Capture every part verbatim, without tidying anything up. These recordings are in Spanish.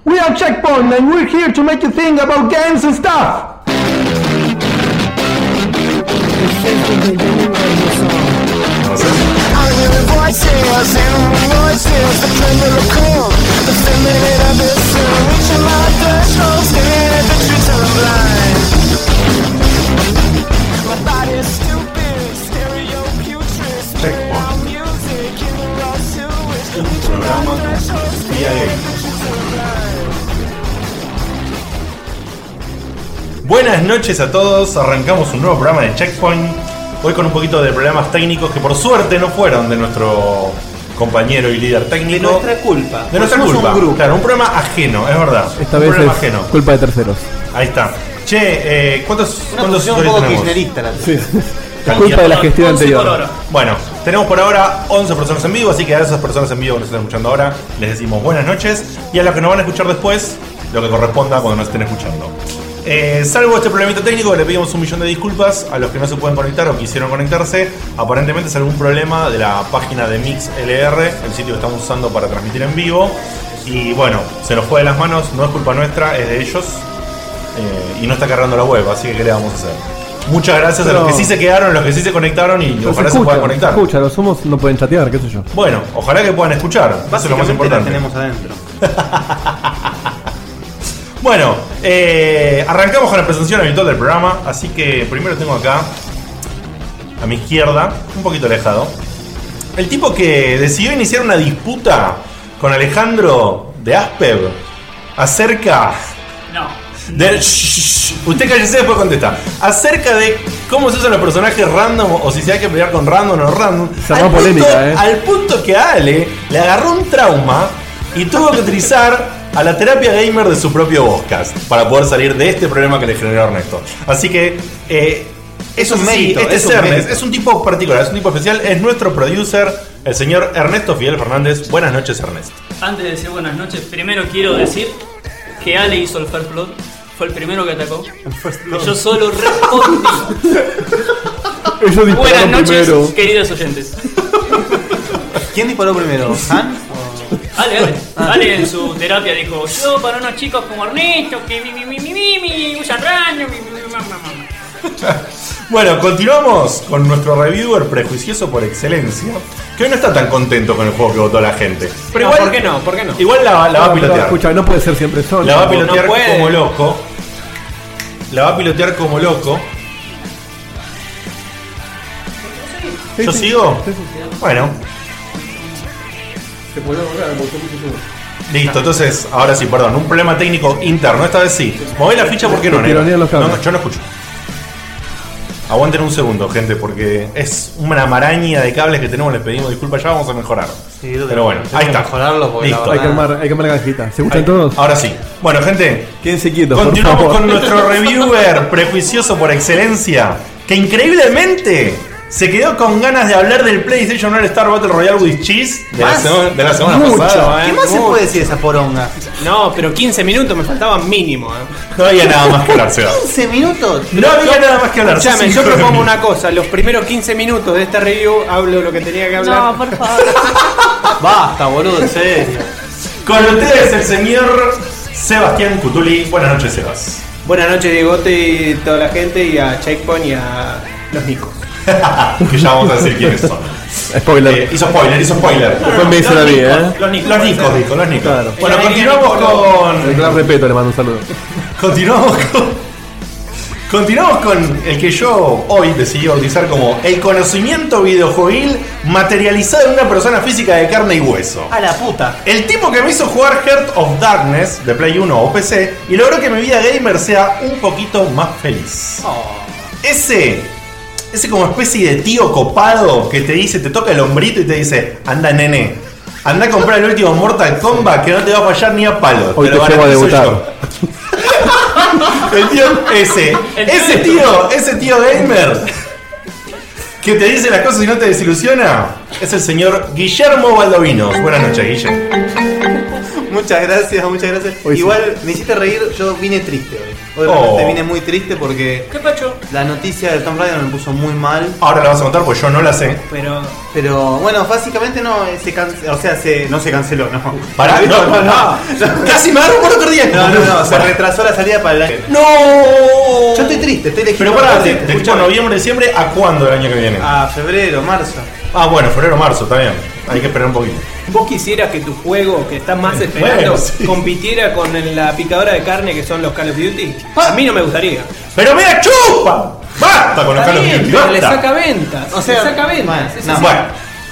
We are Checkpoint and we're here to make you think about games and stuff. I hear voices, animal voices, the tremor of cold, the feminine abyss, reaching my threshold, staring at the truth till I'm blind. My body's stupid, stereo putrid, spitting out music, in the raw sewage, reaching my threshold, staring at the truth till I'm blind. Buenas noches a todos, arrancamos un nuevo programa de Checkpoint. Hoy con un poquito de problemas técnicos que por suerte no fueron de nuestro compañero y líder técnico. De nuestra culpa. De nuestra Somos culpa. un grupo. Claro, un problema ajeno, es verdad. Esta un vez problema es ajeno. culpa de terceros. Ahí está. Che, eh, ¿cuántos, Una ¿cuántos posición un usuarios poco tenemos? kirchnerista la Sí. Cantidad. Culpa de la gestión once anterior. por hora. Bueno, tenemos por ahora once personas en vivo, así que a esas personas en vivo que nos están escuchando ahora les decimos buenas noches. Y a los que nos van a escuchar después, lo que corresponda cuando nos estén escuchando. Eh, salvo este problemita técnico, le pedimos un millón de disculpas a los que no se pueden conectar o quisieron conectarse. Aparentemente es algún problema de la página de MixLR, el sitio que estamos usando para transmitir en vivo. Y bueno, se nos fue de las manos, no es culpa nuestra, es de ellos. Eh, y no está cargando la web, así que ¿qué le vamos a hacer? Muchas gracias Pero- a los que sí se quedaron, a los que sí se conectaron y Pero ojalá se se puedan escucha, conectar. escucha, los somos no pueden chatear, qué sé yo. Bueno, ojalá que puedan escuchar, eso es lo más Básicamente la importante. tenemos adentro. Bueno, eh, arrancamos con la presentación habitual del programa, así que primero tengo acá, a mi izquierda, un poquito alejado, el tipo que decidió iniciar una disputa con Alejandro de Aspev acerca No. de... Shh, usted cállese, después contesta. Acerca de cómo se usan los personajes random o si se hay que pelear con random o no random. Se armó Al punto- polémica, eh. Al punto que a Ale le agarró un trauma y tuvo que utilizar a la terapia gamer de su propio podcast para poder salir de este problema que le generó Ernesto. Así que eh, Es un sí, mérito, este es es un Ernest, mérito. es un tipo particular, es un tipo especial, es nuestro producer, el señor Ernesto Fidel Fernández. Buenas noches, Ernesto. Antes de decir buenas noches, primero quiero decir que Ale hizo el first blood. Fue el primero que atacó. Y yo solo respondí. Ellos Buenas dispararon noches, primero. queridos oyentes. ¿Quién disparó primero? ¿Han? Ale, Ale. Ale en su terapia dijo: yo para unos chicos como Ernesto, que mi mi mi mi mi mi usan random, mi, mi, mi, ma, ma, ma". Bueno, continuamos con nuestro reviewer prejuicioso por excelencia, que hoy no está tan contento con el juego que votó la gente. Pero No, igual, ¿por qué no? ¿Por qué no? Igual la, la va a No, pero pilotear. escucha, no puede ser siempre solo. La va a pilotear no puede. como loco. La va a pilotear como loco. Sí, ¿Yo sí. sigo? Sí, sí, sí. Bueno, Se puede borrar, porque son muchos unos. listo. Entonces, ahora sí, perdón. Un problema técnico interno. Esta vez sí. Moví la ficha porque no, Te negro. tironean los No, cables. no, yo no escucho. Aguanten un segundo, gente, porque es una maraña de cables que tenemos. Les pedimos disculpas, ya vamos a mejorar. Sí, yo Pero bueno, tengo ahí que está. mejorarlo porque la Listo. Hay que armar, hay que armar la cajita. ¿Se escuchan Ahí. todos? Ahora sí. Bueno, gente, Quédense quietos, por continuamos favor. con nuestro reviewer prejuicioso por excelencia, que increíblemente se quedó con ganas de hablar del PlayStation All Star Battle Royale with Cheese de la, ¿Más? sema- de la semana Mucho. pasada. ¿Qué más se puede decir de esa poronga? No, pero quince minutos me faltaban mínimo. ¿eh? No había nada más que hablar, Seba. ¿quince minutos? No había nada más que hablar. Escuchame, sos yo hijo de propongo mí. una cosa. Los primeros quince minutos de esta review hablo lo que tenía que hablar. No, por favor. Basta, boludo, en serio. Con ustedes el señor Sebastián Cutuli. Buenas noches, Sebas. Buenas noches, Diegote y toda la gente, y a Checkpoint y a los Nicos. Que ya vamos a decir quiénes son. Spoiler. Eh, hizo spoiler, hizo spoiler. Después me dice la vida, ¿eh? Los Nicos, los Nicos, dijo, los Nicos. Claro. Bueno, El continuamos Nico, El con. gran respeto, le mando un saludo. Continuamos con. Continuamos con el que yo hoy decidí bautizar como el conocimiento videojueguil materializado en una persona física de carne y hueso. A la puta. El tipo que me hizo jugar Heart of Darkness de Play uno o P C y logró que mi vida gamer sea un poquito más feliz. Ese, ese como especie de tío copado que te dice, te toca el hombrito y te dice, anda nene, anda a comprar el último Mortal Kombat que no te va a fallar ni a palos. Hoy te lo llevo a garantizo debutar. yo. El tío ese, El ese tío tío, ese tío gamer que te dice las cosas y no te desilusiona. es el señor Guillermo Baldovinos. Buenas noches, Guille. Muchas gracias, muchas gracias. Hoy Igual me hiciste reír, yo vine triste hoy. Hoy realmente Oh. vine muy triste porque ¿Qué pacho? la noticia del Tomb Raider me puso muy mal. Ahora la vas a contar porque yo no la sé. Pero Pero bueno, básicamente no eh, se canceló, o sea, se, no se canceló, no. Pará, no, no, no. Casi me agarro por otro día. No, no, no, se retrasó la salida para el año. ¡No! Yo estoy triste, estoy Pero elegido. pará, te, te escucho noviembre, diciembre, ¿a cuándo del año que viene? A febrero, marzo. Ah, bueno, febrero, marzo, está bien. Hay que esperar un poquito. vos quisieras que tu juego, que estás más esperando, Bueno, sí. compitiera con el- la picadora de carne que son los Call of Duty. A mí no me gustaría. ¡Pero mira, chupa! ¡Basta con los Está Call of bien, Duty! pero le ¡Basta! saca ventas. O sea, le saca ventas. bueno, es no, así. Bueno,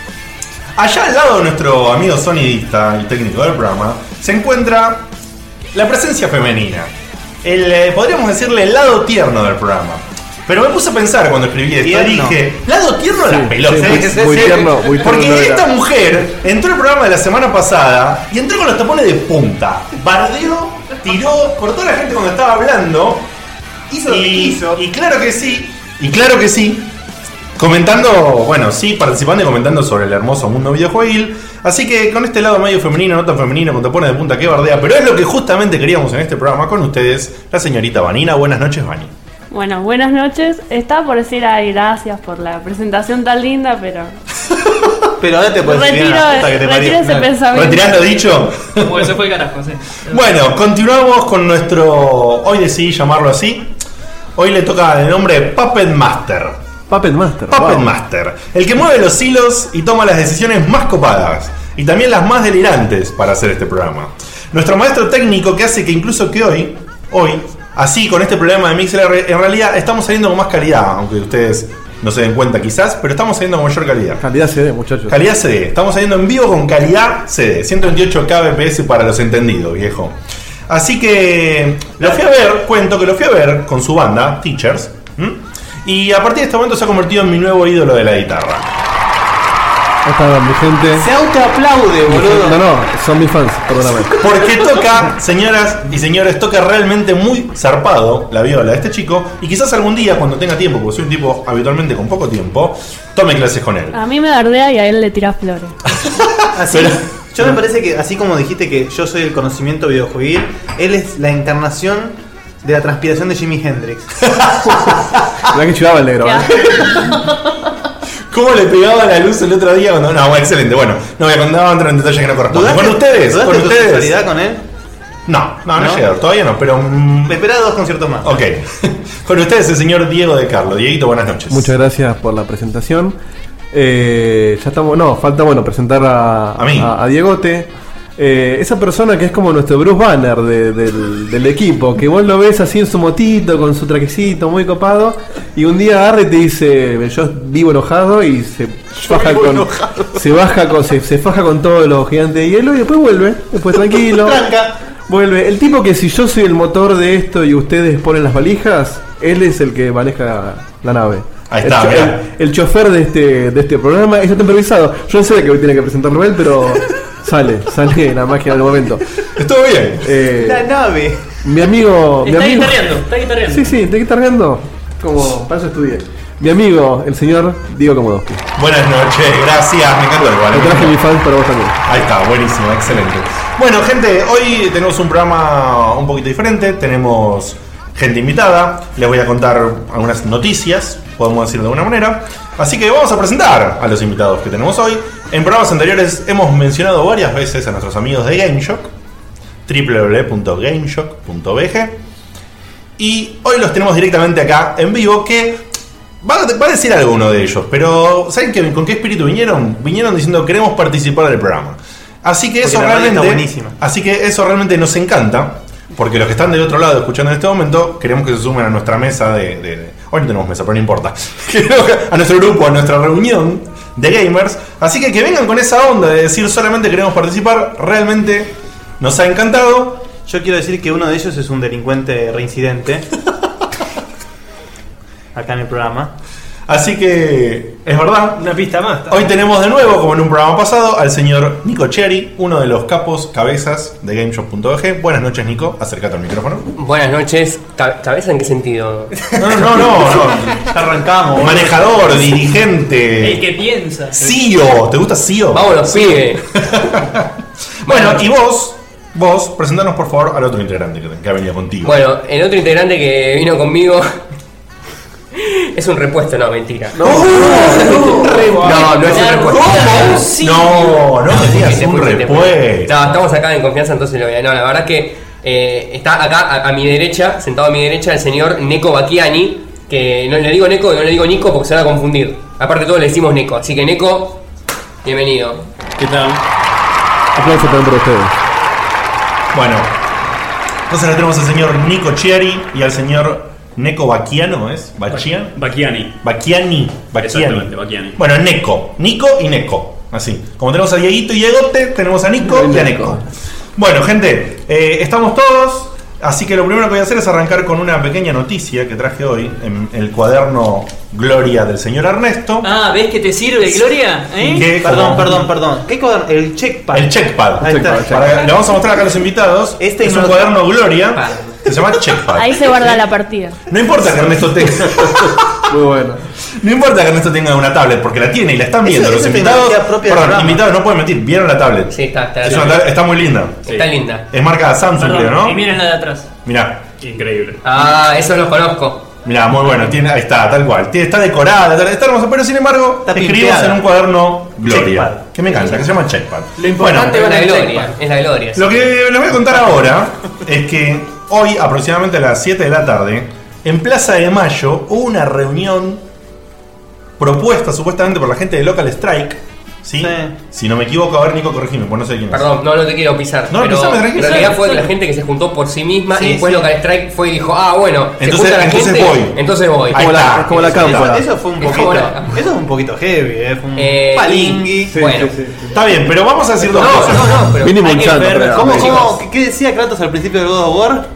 allá al lado de nuestro amigo sonidista y técnico del programa se encuentra la presencia femenina. El, eh, podríamos decirle el lado tierno del programa. Pero me puse a pensar cuando escribí esto y Tierno. dije, lado tierno de las pelotas. sí, muy- ¿eh? muy tierno, muy Porque tierno era. esta mujer entró al programa de la semana pasada y entró con los tapones de punta. Bardeó, tiró por toda la gente cuando estaba hablando. Hizo lo que y, quiso. y claro que sí, y claro que sí. Comentando, bueno, sí, participando y comentando sobre el hermoso mundo videojueguil. Así que con este lado medio femenino, no tan femenino, con tapones de punta que bardea, pero es lo que justamente queríamos en este programa con ustedes, la señorita Vanina. Buenas noches, Vani. Bueno, buenas noches. Estaba por decir ay, gracias por la presentación tan linda, pero Pero ahora te puedes retiro, ir a la puta que te retiro parió. ese pensamiento. Retirando dicho. Como que se fue el carajo, sí. Bueno, continuamos con nuestro. Hoy decidí llamarlo así. Hoy le toca el nombre Puppet Master. Puppet Master. Puppet wow. Master. El que mueve los hilos y toma las decisiones más copadas. Y también las más delirantes para hacer este programa. Nuestro maestro técnico que hace que incluso que hoy, hoy, así con este problema de MixLR, en realidad estamos saliendo con más calidad. Aunque ustedes no se den cuenta quizás, pero estamos saliendo con mayor calidad. Calidad C D, muchachos. Calidad C D. Estamos saliendo en vivo con calidad C D. ciento veintiocho kilobits para los entendidos, viejo. Así que lo fui a ver, cuento que lo fui a ver con su banda, Teachers. ¿m? Y a partir de este momento se ha convertido en mi nuevo ídolo de la guitarra. Ahí está mi gente. Se autoaplaude, boludo. No, no, son mis fans, perdóname. Porque toca, señoras y señores, toca realmente muy zarpado la viola de este chico. Y quizás algún día, cuando tenga tiempo, porque soy un tipo habitualmente con poco tiempo, tome clases con él. A mí me dardea y a él le tira flores. Así, Pero- yo me parece que así como dijiste que yo soy el conocimiento videojueguil, él es la encarnación de la transpiración de Jimi Hendrix. Mirá que chivaba el negro, Qué ¿eh? ¿Cómo le pegaba la luz el otro día? Cuando... No, bueno, excelente. Bueno, no voy a contar, entrar en detalles que no corresponden. ¿Dudaste- Con ustedes, ¿dudaste con tu ustedes. sexualidad con él? No, no, no, ¿No? he llegado, todavía no, pero. mm, Me esperaba dos conciertos más. ok. Con ustedes el señor Diego de Carlo. Dieguito, buenas noches. Muchas gracias por la presentación. Eh, ya estamos, no, falta bueno presentar a, A mí. a, a Diegote. Eh, esa persona que es como nuestro Bruce Banner de- del, del equipo, que vos lo ves así en su motito, con su traquecito muy copado, y un día agarra y te dice, yo vivo enojado, y se faja vivo con, enojado. se baja con, se, se faja con todos los gigantes de hielo y después vuelve, después tranquilo. Tranca. Vuelve. El tipo que si yo soy el motor de esto y ustedes ponen las valijas, él es el que maneja la nave. Ahí está, el, cho- mirá. el, el chofer de este, de este programa, eso está improvisado. Yo no sé que hoy tiene que presentarlo él, pero sale, sale la magia del momento. Estuvo bien. Eh, La nave. mi amigo. Mi Está amigo guitarreando, está guitarreando. sí, sí, ¿te estás riendo? Como, para eso estudié. Mi amigo, el señor Diego Komodowski. Buenas noches, gracias. Me encantó igual. Te traje mis fans para vos también. Ahí está, buenísimo, excelente. Bueno, gente, hoy tenemos un programa un poquito diferente. Tenemos gente invitada. Les voy a contar algunas noticias, podemos decir de alguna manera. Así que vamos a presentar a los invitados que tenemos hoy. En programas anteriores hemos mencionado varias veces a nuestros amigos de GameShock, doble u doble u doble u punto gameshock punto b g. Y hoy los tenemos directamente acá en vivo, que va a, va a decir alguno de ellos, pero ¿saben qué, con qué espíritu vinieron? Vinieron diciendo queremos participar del programa. Así que Porque eso la radio realmente, está buenísima. así que eso realmente nos encanta, porque los que están del otro lado escuchando en este momento queremos que se sumen a nuestra mesa de, de- de- hoy no tenemos mesa, pero no importa. Queremos que- a nuestro grupo, a nuestra reunión de gamers. Así que que vengan con esa onda de decir solamente queremos participar, realmente nos ha encantado. Yo quiero decir que uno de ellos es un delincuente reincidente. Acá en el programa. Así que es verdad. Una pista más. Hoy tenemos de nuevo, como en un programa pasado, al señor Nico Cherry, uno de los capos cabezas de GameShop punto e ge. Buenas noches, Nico. Acércate al micrófono. Buenas noches. Ca- ¿Cabeza en qué sentido? No, no, no, no. no. Ya arrancamos. Manejador, dirigente, El que piensa. C E O. ¿Te gusta C E O? Vámonos, pibe. Bueno, y vos, vos, presentanos por favor al otro integrante que, que ha venido contigo. Bueno, el otro integrante que vino conmigo es un repuesto, no, mentira. No, no, no es un repuesto. No, no me digas Fuiste, un fuiste, repuesto. fuiste. No, estamos acá en confianza, entonces lo voy a. No, la verdad que eh, está acá a, a mi derecha, sentado a mi derecha, el señor Neko Bacchiani. Que no le digo Neko, no le digo Nico porque se van a confundir. Aparte de todo le decimos Neko, así que Neko, bienvenido. ¿Qué tal? Aplausos también para ustedes. Bueno, entonces le tenemos al señor Nico Cherry y al señor Neko Bacchiano, ¿es? ¿Bacchian? Bacchiani. Bacchiani. Bacchiani. Exactamente, Bacchiani. Bueno, Neko. Nico y Neko. Así. Como tenemos a Dieguito y Diegote, tenemos a Nico y a Neko. Bueno, gente, eh, estamos todos. Así que lo primero que voy a hacer es arrancar con una pequeña noticia que traje hoy en el cuaderno Gloria del señor Ernesto. Ah, ¿ves que te sirve, Gloria? ¿Eh? Que Perdón, como- perdón, perdón. ¿Qué cuaderno? El checkpad. El checkpad. Ahí está. Para- le vamos a mostrar acá a los invitados. Este es no- un cuaderno Gloria que se llama checkpad. Ahí se guarda la partida. No importa que Ernesto tenga. Muy bueno. No importa que Ernesto tenga una tablet, porque la tiene y la están viendo. Eso- Los eso es invitados. tecnología propia del Perdón, programa. invitados no pueden mentir. Vieron la tablet. Sí, está, está, Es está, una tablet- está muy linda. está linda. Es marca Samsung, Perdón, creo, ¿no? y miren la de atrás. Mirá. Increíble. Ah, eso lo conozco. Mirá, muy bueno. Tiene, ahí está, tal cual. Tiene, está decorada, está, está hermosa, pero sin embargo, Está escribimos pimpeada. en un cuaderno Gloria. Checkpad. Que me encanta, que se llama Checkpad. Lo importante Es va la en el gloria, checkpad. es la gloria. sí. Lo que les voy a contar ahora es que hoy, aproximadamente a las siete de la tarde, en Plaza de Mayo hubo una reunión propuesta supuestamente por la gente de Local Strike. ¿Sí? Sí. Si no me equivoco, a ver, Nico, corregime, pues no sé quién es. Perdón, no, no te quiero pisar. No, pero pisame, tranquilo. en realidad fue la gente que se juntó por sí misma Sí, y después sí. Local Strike fue y dijo, ah, bueno, se Entonces- junta la entonces gente, voy. entonces voy. Ahí Como la, está. es como la Eso, cámpora. eso fue un Es poquito. como la- Eso es un poquito heavy, eh. Fue un Eh, palingui. Sí, Bueno. sí, sí, sí. Está bien, pero vamos a decir dos No, cosas. no, no, pero Mínimo hay un que chanto, ver pero- ¿Cómo, chicos. cómo, qué- ¿Qué decía Kratos al principio del God of War?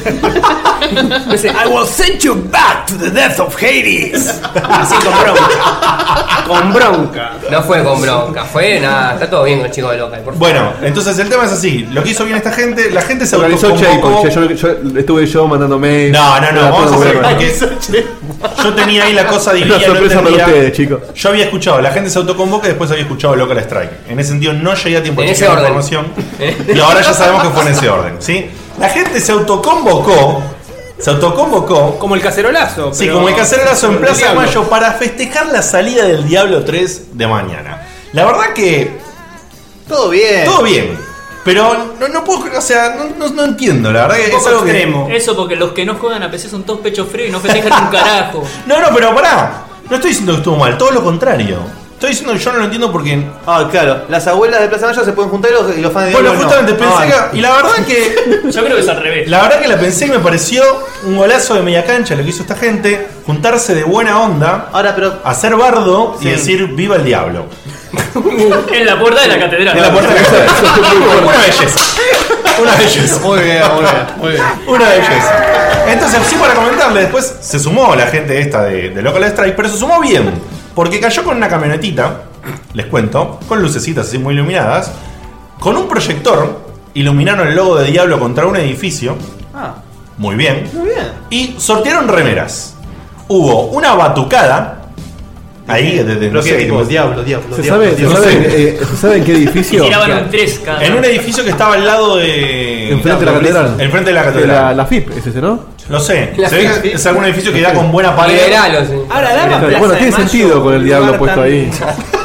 Dice, I will send you back to the death of Hades. Así con bronca. Con bronca. no fue con bronca, fue nada, está todo bien con el chico de Local, por favor. Bueno, entonces el tema es así. Lo que hizo bien esta gente, la gente se Organizó autoconvocó. Checkpoint. Yo, yo- estuve yo mandando mails. No, no, no, Era vamos a todo hacer bueno. porque yo tenía ahí la cosa Una dividida. no sorpresa para entendía. ustedes, chicos. Yo había escuchado, la gente se autoconvoca y después había escuchado Local Strike. En ese sentido no llegué a tiempo En de ese chequear la orden. información. Y ahora ya sabemos que fue en ese orden, ¿sí? La gente se autoconvocó, se autoconvocó, Como el cacerolazo. sí, pero- como el cacerolazo en del Plaza de diablo. Mayo para festejar la salida del Diablo tres de mañana. La verdad que Todo bien. todo bien, pero no, no puedo, o sea, no, no, no entiendo, la verdad que Un es poco algo que... extremo. Eso porque los que no juegan a P C son todos pecho frío y no festejan un carajo. No, no, pero pará, no estoy diciendo que estuvo mal, todo lo contrario. Estoy diciendo que yo no lo entiendo porque... Ah, claro. Las abuelas de Plaza Mayo se pueden juntar y los, y los fans de Bueno, Diablo no. justamente pensé Ah, que... Y la verdad que... Yo creo que es al revés. La verdad que la pensé y me pareció un golazo de media cancha lo que hizo esta gente, juntarse de buena onda, Ahora, pero. hacer bardo y Sí. decir viva el diablo. En la puerta de la catedral. En la puerta de la casa. Una belleza. Una belleza. Muy bien, muy bien, muy bien. Una belleza. Entonces, sí, para comentarle, después se sumó la gente esta de, de Local Strike, pero se sumó bien, porque cayó con una camionetita, les cuento, con lucecitas así muy iluminadas, con un proyector, iluminaron el logo de Diablo contra un edificio, Ah, muy bien, muy bien. y sortearon remeras. Hubo una batucada, ahí, de, de- Pero no qué sé, tipo, de- Diablo, Diablo. ¿Se Diablo, sabe, se, Diablo. no sabe, sé. eh, ¿Se sabe en qué Y edificio? tiraban un tres cada. en un edificio que estaba al lado de... Enfrente de la catedral. Enfrente de la De catedral. la, la F I P, es ese, ¿no? Lo sé. La Se ve fiesta. que es algún edificio que da con buena pared. Liberalo, sí. Ahora, dame Claro, Plaza bueno, de tiene Mayo, sentido con el un diablo lugar puesto tan- ahí.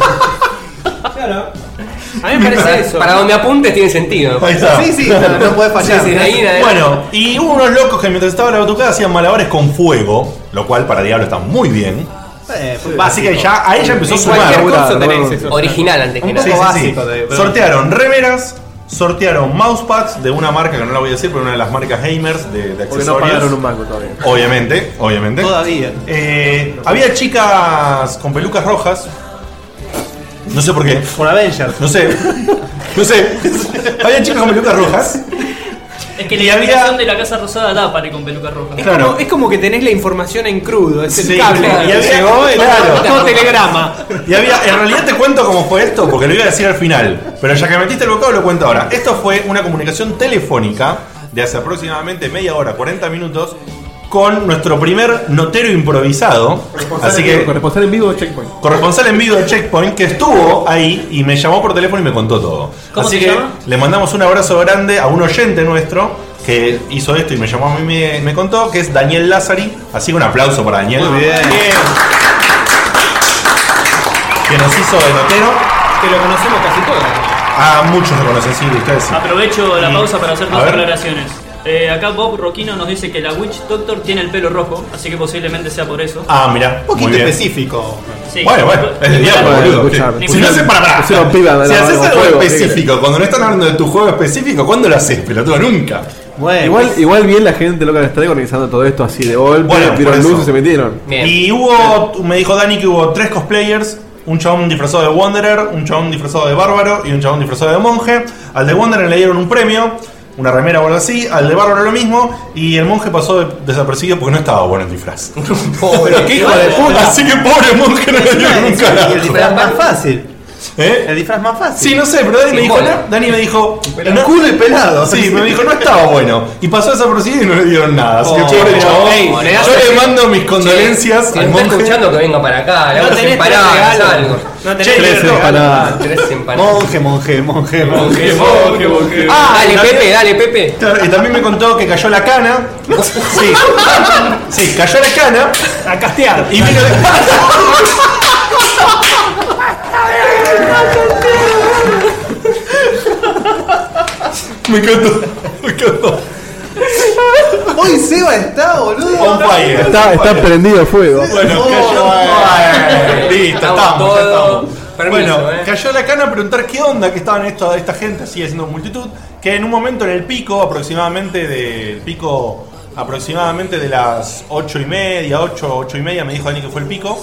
Claro. A mí me parece eso. Para donde apuntes tiene sentido. Ahí está. Sí, sí, no, no puede Sí, fallar. sí, de ahí en adelante. Bueno, y hubo unos locos que mientras estaba la batucada hacían malabares con fuego, lo cual para Diablo está muy bien. Eh, fue Así que básico. ya ahí ya empezó a En sumar. cualquier Bueno, curso bueno. tenés eso. Original antes que Un nada. Sí, poco sí, sí. básico, te digo, pero- Sortearon remeras, sortearon mousepads de una marca que no la voy a decir, pero una de las marcas gamers de, de Porque no pagaron accesorios. un banco todavía. Obviamente, obviamente. Todavía. Eh, había chicas con pelucas rojas. No sé por qué. Por Avengers. No sé. No sé. Había chicas con pelucas rojas. Es que Y la había- iluminación de la Casa Rosada da para ir con peluca roja. Es, Claro. como, es como que tenés la información en crudo, es el Sí, cable claro. que Y había- llegó, el claro. todo telegrama. Y había, en realidad te cuento cómo fue esto, porque lo iba a decir al final. Pero ya que metiste el bocado, lo cuento ahora. Esto fue una comunicación telefónica de hace aproximadamente media hora, cuarenta minutos, con nuestro primer notero improvisado. Así que, Corresponsal en vivo de Checkpoint. corresponsal en vivo de Checkpoint, que estuvo ahí y me llamó por teléfono y me contó todo. ¿Cómo Así se que llama? le mandamos un abrazo grande a un oyente nuestro que hizo esto y me llamó a mí y me, me contó, que es Daniel Lázari. Así que un aplauso para Daniel. Muy bien. Que nos hizo de notero. Que lo conocemos casi todos. A muchos lo conocen, sí, ustedes sí. Aprovecho la Y- pausa para hacer a dos ver. aclaraciones. Eh, acá Bob Roquino nos dice que la Witch Doctor tiene el pelo rojo, así que posiblemente sea por eso. Ah, mira, Un poquito muy bien. específico. Sí. Bueno, bueno, es el diablo, Bueno, boludo. escuchame. Si no haces para para. Pusieron piba de Si la- haces con algo fuego, específico, cuando no están hablando de tu juego específico, ¿cuándo lo haces, pelotudo? Nunca. Bueno, Igual, pues, igual bien la gente loca que está organizando todo esto así de golpe, Bueno, vieron por eso. luces y se metieron. Bien. Y hubo, me dijo Dani que hubo tres cosplayers. Un chabón disfrazado de Wanderer, un chabón disfrazado de Bárbaro y un chabón disfrazado de monje. Al de Wanderer le dieron un premio, una remera o algo así. Al de Bárbaro lo mismo. Y el monje pasó de- desapercibido porque no estaba bueno el disfraz. Pobre, ¡Qué hijo de puta! Así que pobre monje no le dieron nunca y el nada. disfraz más fácil. ¿Eh? El disfraz más fácil. Sí, no sé, pero Dani me dijo, Bueno. no, Dani me dijo, El no- culo y pelado. Sí, me dijo, no estaba bueno. Y pasó desapercibido y no le dieron nada. Así que Oh, pobre chabón. ey, le das Yo ese- le mando mis condolencias Si al no está monje. escuchando, que venga para acá. Le No vamos a tenés empanadas, tres regalos. algo. No tenés Che, tres tres regalos. empanadas. Tres empanadas. Monje, monje, monje, monje. Monje, monje. Ah, dale, también- Pepe, dale, Pepe. Claro, y también me contó que cayó la cana. Sí, sí, cayó la cana. A castear. Y vino Me encantó, me encantó. Hoy Seba está, boludo. On fire. Está, está prendido el fuego. Bueno, Oh, cayó. bueno. Listo, Estamos estamos, ya todos. estamos. Permiso, Bueno, eh. cayó la cana a preguntar qué onda que estaban esta, esta gente así haciendo multitud. Que en un momento en el pico, aproximadamente del pico, aproximadamente de las ocho y media, ocho, ocho y media, me dijo Dani que fue el pico.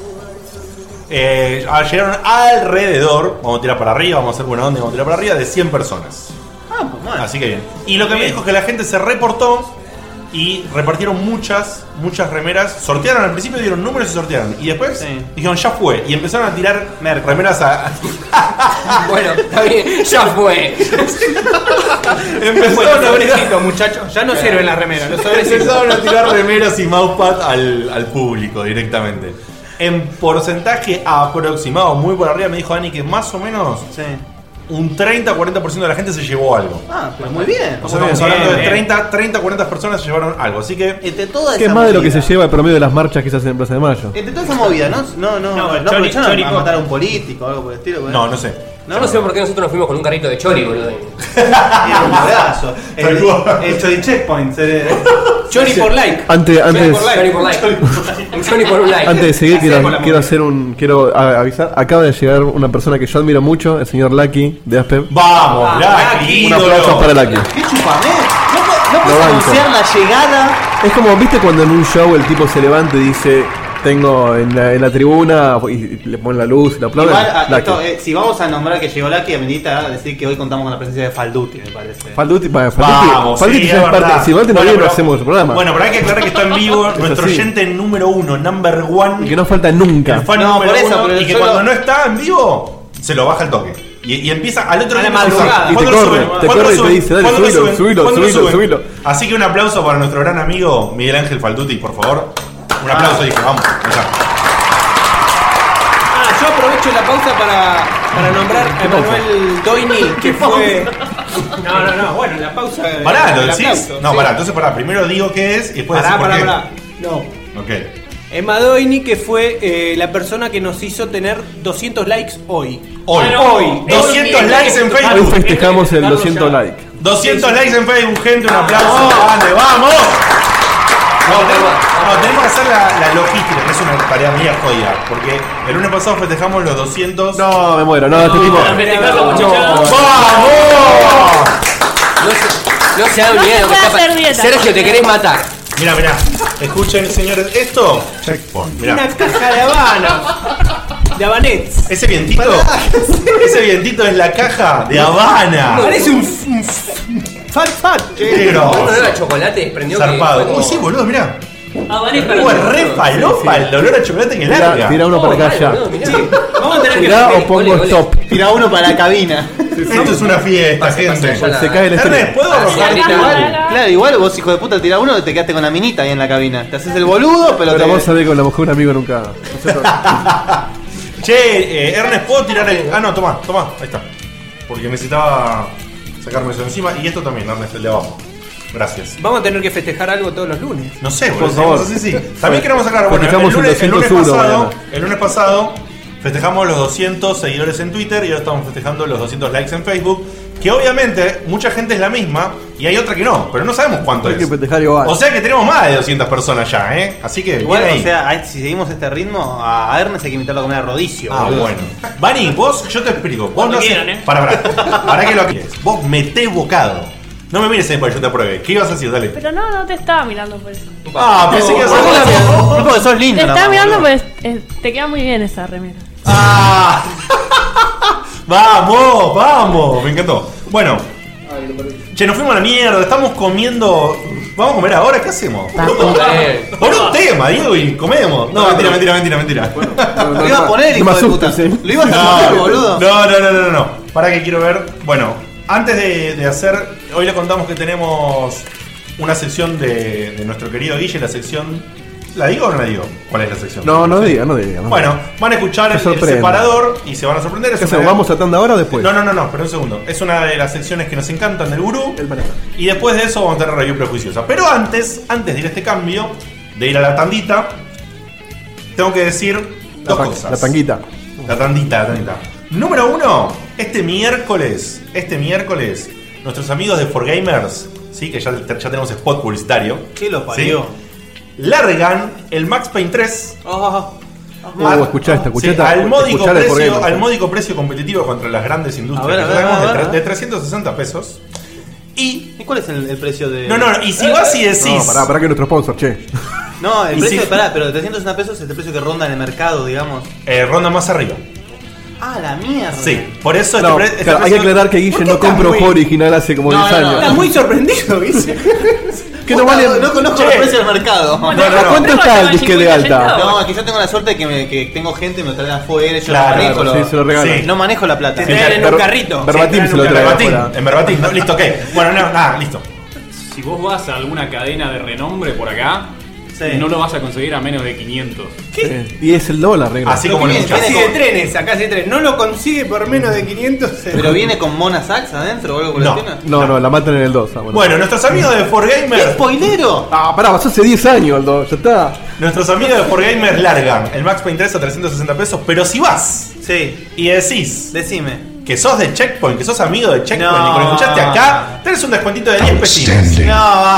Eh, llegaron alrededor, vamos a tirar para arriba, vamos a hacer buena onda y vamos a tirar para arriba, de cien personas. Ah, pues mal. Así que bien. Y lo que me dijo es que la gente se reportó y repartieron muchas, muchas remeras. Sortearon al principio, dieron números y sortearon. Y después Sí. dijeron, ya fue. Y empezaron a tirar Merca. remeras a. Bueno, está bien, ya fue. empezaron, Bueno, a tirar, sobrecitos, muchachos. Ya no sirven las remeras, los sobrecitos. empezaron a tirar remeras y mousepad al, al público directamente. En porcentaje aproximado, muy por arriba, me dijo Dani que más o menos Sí. un treinta a cuarenta por ciento de la gente se llevó algo. Ah, pero muy bien. O sea, Muy estamos bien, hablando de bien. treinta, treinta a cuarenta personas se llevaron algo. Así que Entre toda Que esa es más de lo que se movida- lleva el promedio de las marchas que se hacen en Plaza de Mayo. Entre toda esa movida, ¿no? No, no, No, no, Chori- aprovecharon Chori a Pop. matar a un político o algo por el estilo. no, no sé. Yo no sé por qué nosotros nos fuimos con un carrito de chori, boludo. Era un abrazo. Tal El, cual. el Chori Checkpoint. se- Chori por like. Antes, Chori antes, por like. Chori por like. Un chori por un like. antes de seguir, quiero, Hacemos la quiero movida. hacer un. Quiero a- avisar. Acaba de llegar una persona que yo admiro mucho, el señor Lucky de Aspen. Vamos, Ah, Lucky, Un aplauso ídolo. para Lucky. ¿Qué chupamé? No, po- no Lo puedes banco. anunciar la llegada. Es como, ¿viste cuando en un show el tipo se levanta y dice, tengo en la, en la tribuna y le ponen la luz y le aplauden? Igual, a- Lucky. esto, eh, si vamos a nombrar que llegó Lucky, amerita decir que hoy contamos con la presencia de Falduti, me parece. Falduti, bueno, Falduti, Vamos, Falduti sí, ya es es parte. verdad. Si Falduti no Bueno, viene, no pero- hacemos el programa. Bueno, pero hay que aclarar que está en vivo nuestro así. oyente número uno, number one. Y que no falta nunca. el fan No, número por eso, uno, pero y que yo cuando lo- no está en vivo, se lo baja el toque. Y, y empieza al otro A la día empieza madrugada. a- Y te ¿cuándo lo corre, suben? te ¿Cuándo corre y lo te suben? dice, dale, ¿Cuándo lo subilo, suben? subilo, ¿Cuándo lo subilo, suben? subilo. Así que un aplauso para nuestro gran amigo Miguel Ángel Falduti, por favor. Un aplauso, dije, vamos. allá. Ah, yo aprovecho la pausa para, para nombrar a Manuel Doini, que fue. No, no, no, bueno, la pausa. Pará, ¿lo el decís? aplauso, No, sí. pará, entonces pará. Primero digo qué es y después Pará, decís por pará, qué. pará. No. Ok. Emma Doini, que fue eh, la persona que nos hizo tener doscientos likes hoy. Hoy. Bueno, Hoy. es doscientos que- likes en Hoy Facebook. festejamos el Carlos doscientos ya. likes. doscientos likes en Facebook, gente. Un aplauso grande. ¡Vamos! No, tenemos, no, tenemos que hacer la, la logística, que es una tarea mía jodida. Porque el lunes pasado festejamos los doscientos. No, me muero, no, este tipo. Para festejarlo, muchachos. ¡Vamos! No se, no se da No ni idea de se lo que puede está hacer pa- dieta. Sergio, te querés matar. Mira, mira. Escuchen, señores, esto. Checkpoint. Una Mira. caja de Habana. De Habanet. Ese vientito. Ese vientito es la caja de Habana. Parece un, f- un f- fat fat. Qué grosso. Cuando era chocolate desprendió que Zarpado. fue como- Uy, sí, boludo, mirá. Habanés para Uy, el re falopa el olor a chocolate que Tira, larga. tira uno para acá Vale, ya. boludo, mirá. Vamos a tener que Tira o Ole, pongo ole. stop. Tira uno para la cabina. Esto es una fiesta, Pase, pase, gente. ya la- Se cae el Ernest, estreno. ¿puedo arrojar? Ahorita- Igual, claro, igual vos, hijo de puta, tirás uno y te quedaste con la minita ahí en la cabina. Te haces el boludo, pero, Pero te... vos sabés que con la mujer de un amigo nunca. Che, eh, Ernest, ¿puedo tirar el...? Ah, no, toma, toma, ahí está. Porque necesitaba sacarme eso encima. Y esto también, Ernest, el de abajo. Gracias. Vamos a tener que festejar algo todos los lunes. No sé, Por boludo, favor. así sí. También queremos aclarar, bueno, el Festejamos el lunes, el lunes doscientos uno, pasado, mañana. el lunes pasado festejamos los doscientos seguidores en Twitter y ahora estamos festejando los doscientos likes en Facebook. Que obviamente mucha gente es la misma y hay otra que no, pero no sabemos cuánto Hay es. que festejar igual. O sea que tenemos más de doscientas personas ya, ¿eh? Así que Igual, bien ahí. o sea, a- si seguimos este ritmo, a Ernest hay que invitarlo a comer a Rodicio. Ah, boludo. bueno. Vani, vos, yo te explico. Vos Cuando no quieran, sé. ¿eh? Para, para. ¿Para qué lo quieres? Vos metés bocado. No me mires ahí para que yo te apruebe. ¿Qué ibas a decir? Dale. Pero no, no te estaba mirando por eso. Ah, pensé que ibas a No, porque sos Te lindo. estaba nada más, mirando boludo. porque eh, te queda muy bien esa remera. ¡Ah! ¡Vamos! ¡Vamos! Me encantó. Bueno. Che, nos fuimos a la mierda. Estamos comiendo. ¿Vamos a comer ahora? ¿Qué hacemos? Eh, Pon un tema, Diego, y comemos. No, mentira, mentira, mentira, mentira. Lo iba a poner, hijo No me de puta. asustes, eh. Lo ibas a poner, No, boludo. no, no, no, no, no. Para que quiero ver. Bueno, antes de, de hacer. Hoy le contamos que tenemos una sección de, de nuestro querido Guille, la sección. ¿La digo o no la digo? ¿Cuál es la sección? No, no diga, no diga. no Bueno, van a escuchar Que el, el sorprenda. separador y se van a sorprender. Es ¿Qué una hacemos? de- ¿Vamos a tanda ahora o después? No, no, no, no, pero un segundo. Es una de las secciones que nos encantan del gurú. El banana. Y después de eso vamos a tener review prejuiciosa. Pero antes, antes de ir a este cambio, de ir a la tandita, tengo que decir La, dos pa- cosas. la tanguita. La tandita, la tandita. Número uno, este miércoles, este miércoles, nuestros amigos de For Gamers, ¿sí? Que ya, ya tenemos spot publicitario. ¿Qué lo parió? Largan el Max Payne tres Oh, Uh, escuchá esta, escuchá sí, esta. al, módico escuchá de For precio, Gamers. al módico precio competitivo contra las grandes industrias A ver, que a ver, sabemos, a ver, de, tre- a ver. de trescientos sesenta pesos. Y. ¿Y cuál es el, el precio de.? No, no, y si vas y decís. No, pará, pará que es nuestro sponsor, che. No, el Y precio, si- pará, pero trescientos sesenta pesos es el precio que ronda en el mercado, digamos. eh, ronda más arriba. Ah, la mierda. Sí, por eso este, No, pre- este claro, hay que precio- aclarar que Guille no compra un juego original hace como No, diez no, no, años. Estás muy sorprendido, ¿viste? Que no vale. No conozco Che. los precios del mercado. No, ¿A no, no. cuánto está el disque de alta? No, es que yo tengo la suerte de que, me, que tengo gente, me lo traen afuera, yo Claro, no manejo, sí, lo- se lo regalan. Sí. no manejo la plata. Te traen en un Ver- carrito. Verbatim Sí, se lo en trae verbatim, afuera. en verbatim, no, listo, ¿qué? Bueno, no, nada, listo. Si vos vas a alguna cadena de renombre por acá, Sí. no lo vas a conseguir a menos de quinientos. Sí. Y es el dólar, regla. Así como lo viene- escuchás. Casi de trenes, acá sí de trenes. No lo consigue por menos de quinientos. Pero viene con Mona Sax adentro o algo por el No. estilo. No, no, la matan en el dos. ah, bueno. Bueno, nuestros amigos de For ¿Qué Gamers. spoilero? Ah, pará, pasó hace diez años el dos, ya está. Nuestros amigos de For Gamers largan el Max Payne tres a trescientos sesenta pesos. Pero si vas Sí, y decís decime. que sos de Checkpoint, que sos amigo de Checkpoint No. y que lo escuchaste acá, tenés un descuentito de diez pesines. No,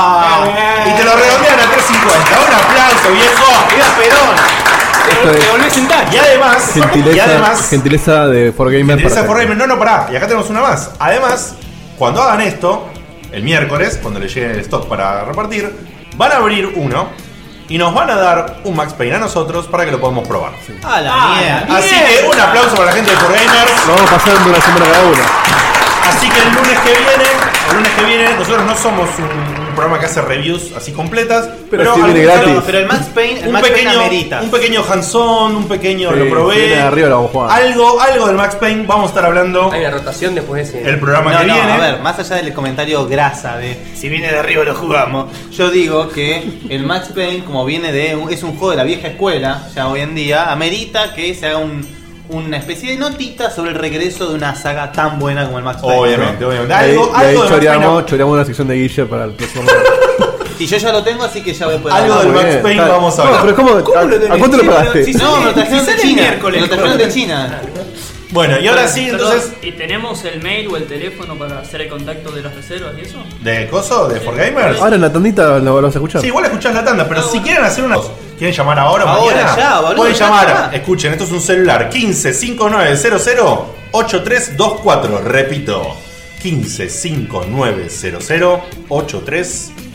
Y te lo redondean a tres cincuenta. Un aplauso, viejo. ¡Viva Perón! Esto Te es volvés a sentar. Y además, y gentileza, además, gentileza de For Gamer. gentileza para For Gamers. No, no, pará. Y acá tenemos una más. Además, cuando hagan esto, el miércoles, cuando les llegue el stock para repartir, van a abrir uno y nos van a dar un Max Payne a nosotros para que lo podamos probar. ¡A la Ah, mierda! Así que un aplauso para la gente de For Gamers. Lo vamos pasando una semana cada uno. Así que el lunes que viene, el lunes que viene, nosotros no somos un, un programa que hace reviews así completas, Pero sí algún- viene gratis. Pero, pero el Max Payne, el un Max Payne pequeño, amerita. un pequeño hands-on, un pequeño Sí, lo probé. viene de arriba lo vamos a jugar. Algo, algo del Max Payne vamos a estar hablando Hay una rotación después de ese. el programa No, que no, viene. a ver, más allá del comentario grasa de si viene de arriba lo jugamos, yo digo que el Max Payne, como viene de un- es un juego de la vieja escuela, ya hoy en día, amerita que se haga un- una especie de notita sobre el regreso de una saga tan buena como el Max Payne. Obviamente, ¿no? obviamente. Y ahí, Algo, y ahí algo de Max choreamos, Payne, choreamos una sección de Guille para el próximo. Y yo ya lo tengo, así que ya voy a poder Algo hablar. del Muy Max bien, Payne está- vamos a No, hablar. pero ¿cómo? ¿Cómo lo ¿A, tenés? ¿a cuánto lo Sí, pagaste? pero si No, me lo trajeron Si de sale China. miércoles, Me lo trajeron de China. Bueno, y ahora sí, entonces, ¿Y tenemos el mail o el teléfono para hacer el contacto de las reservas y eso? ¿de coso? ¿De For Gamers? Ahora en la tandita lo vas a escuchar. Sí, igual escuchás la tanda, pero si quieren hacer una. ¿Quieren llamar ahora o Ahora, mañana? ya, boludo, Pueden ya, llamar. ya. Escuchen, esto es un celular: quince cincuenta y nueve cero cero ocho tres dos cuatro. Repito: quince cincuenta y nueve cero cero ocho tres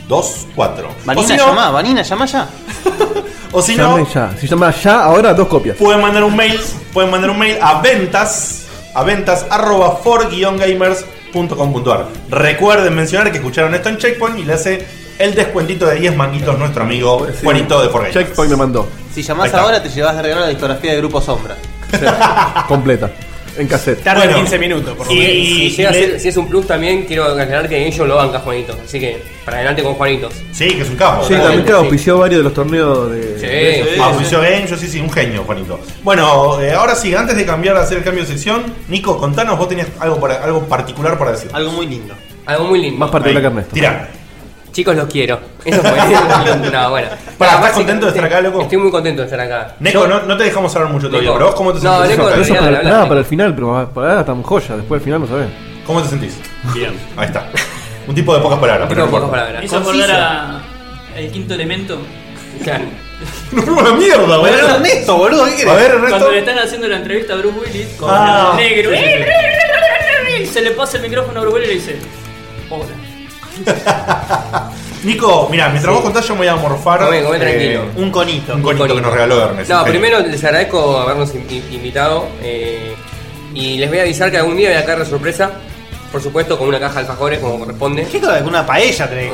dos cuatro. Vanina, O si no- llama, Vanina, llama ya. O si Llame no, ya. Si llama ya, ahora dos copias. pueden mandar un mail, pueden mandar un mail a ventas, a ventas arroba for guion gamers punto com punto ar. Recuerden mencionar que escucharon esto en Checkpoint y le hace el descuentito de diez manguitos nuestro amigo Sí. Juanito de For Gamers. Checkpoint me mandó. Si Ahí llamás está. ahora, te llevas de regalo la discografía de Grupo Sombra. Completa. En cassette. Tarda Bueno, quince minutos, por lo y- menos. Si, llega a le- ser- si es un plus también, quiero aclarar que ellos lo bancan, Juanito. Así que, para adelante con Juanitos. Sí, que es un capo. Sí, ¿no? también que sí. auspició varios de los torneos de. Sí. de- Ah, ofició Game, yo sí, sí, un genio, Juanito. Bueno, eh, ahora sí, antes de cambiar, a hacer el cambio de sección, Nico, contanos, vos tenías algo, para, algo particular para decir. Algo muy lindo. Algo muy lindo. Más particular que Ernesto. Tirá. Chicos, los quiero. Eso fue. no, bueno. Pará, ¿estás Básicamente, contento de estar acá, loco? Estoy muy contento de estar acá. Neko, Yo- no, no te dejamos hablar mucho todavía, Neko. pero vos cómo te No, sentís. Neko, Pero eso Hablar, para, hablar, nada, Neko. para el final, pero para ahora estamos joya. Después del final no sabés. ¿Cómo te sentís? Bien. Ahí está. Un tipo de pocas palabras. Tengo pero no pocas importa. palabras. Me hizo acordar a el quinto elemento. Claro. ¡Una mierda, Bueno, boludo! Ernesto, boludo, ¿qué A querés? ver, Ernesto. Cuando le están haciendo la entrevista a Bruce Willis con Ah. el negro. Y se le pasa el micrófono a Bruce Willis y le dice: Hola. Nico, mira, mientras vos contás, yo me voy a morfar. Comé, comé tranquilo. Un conito. Un conito que nos regaló Ernest. No, Un genio. primero les agradezco habernos in- in- invitado. eh, y les voy a avisar que algún día voy a caer de sorpresa. Por supuesto, con una caja de alfajores, como corresponde. ¿Qué cosa? Una paella tenés que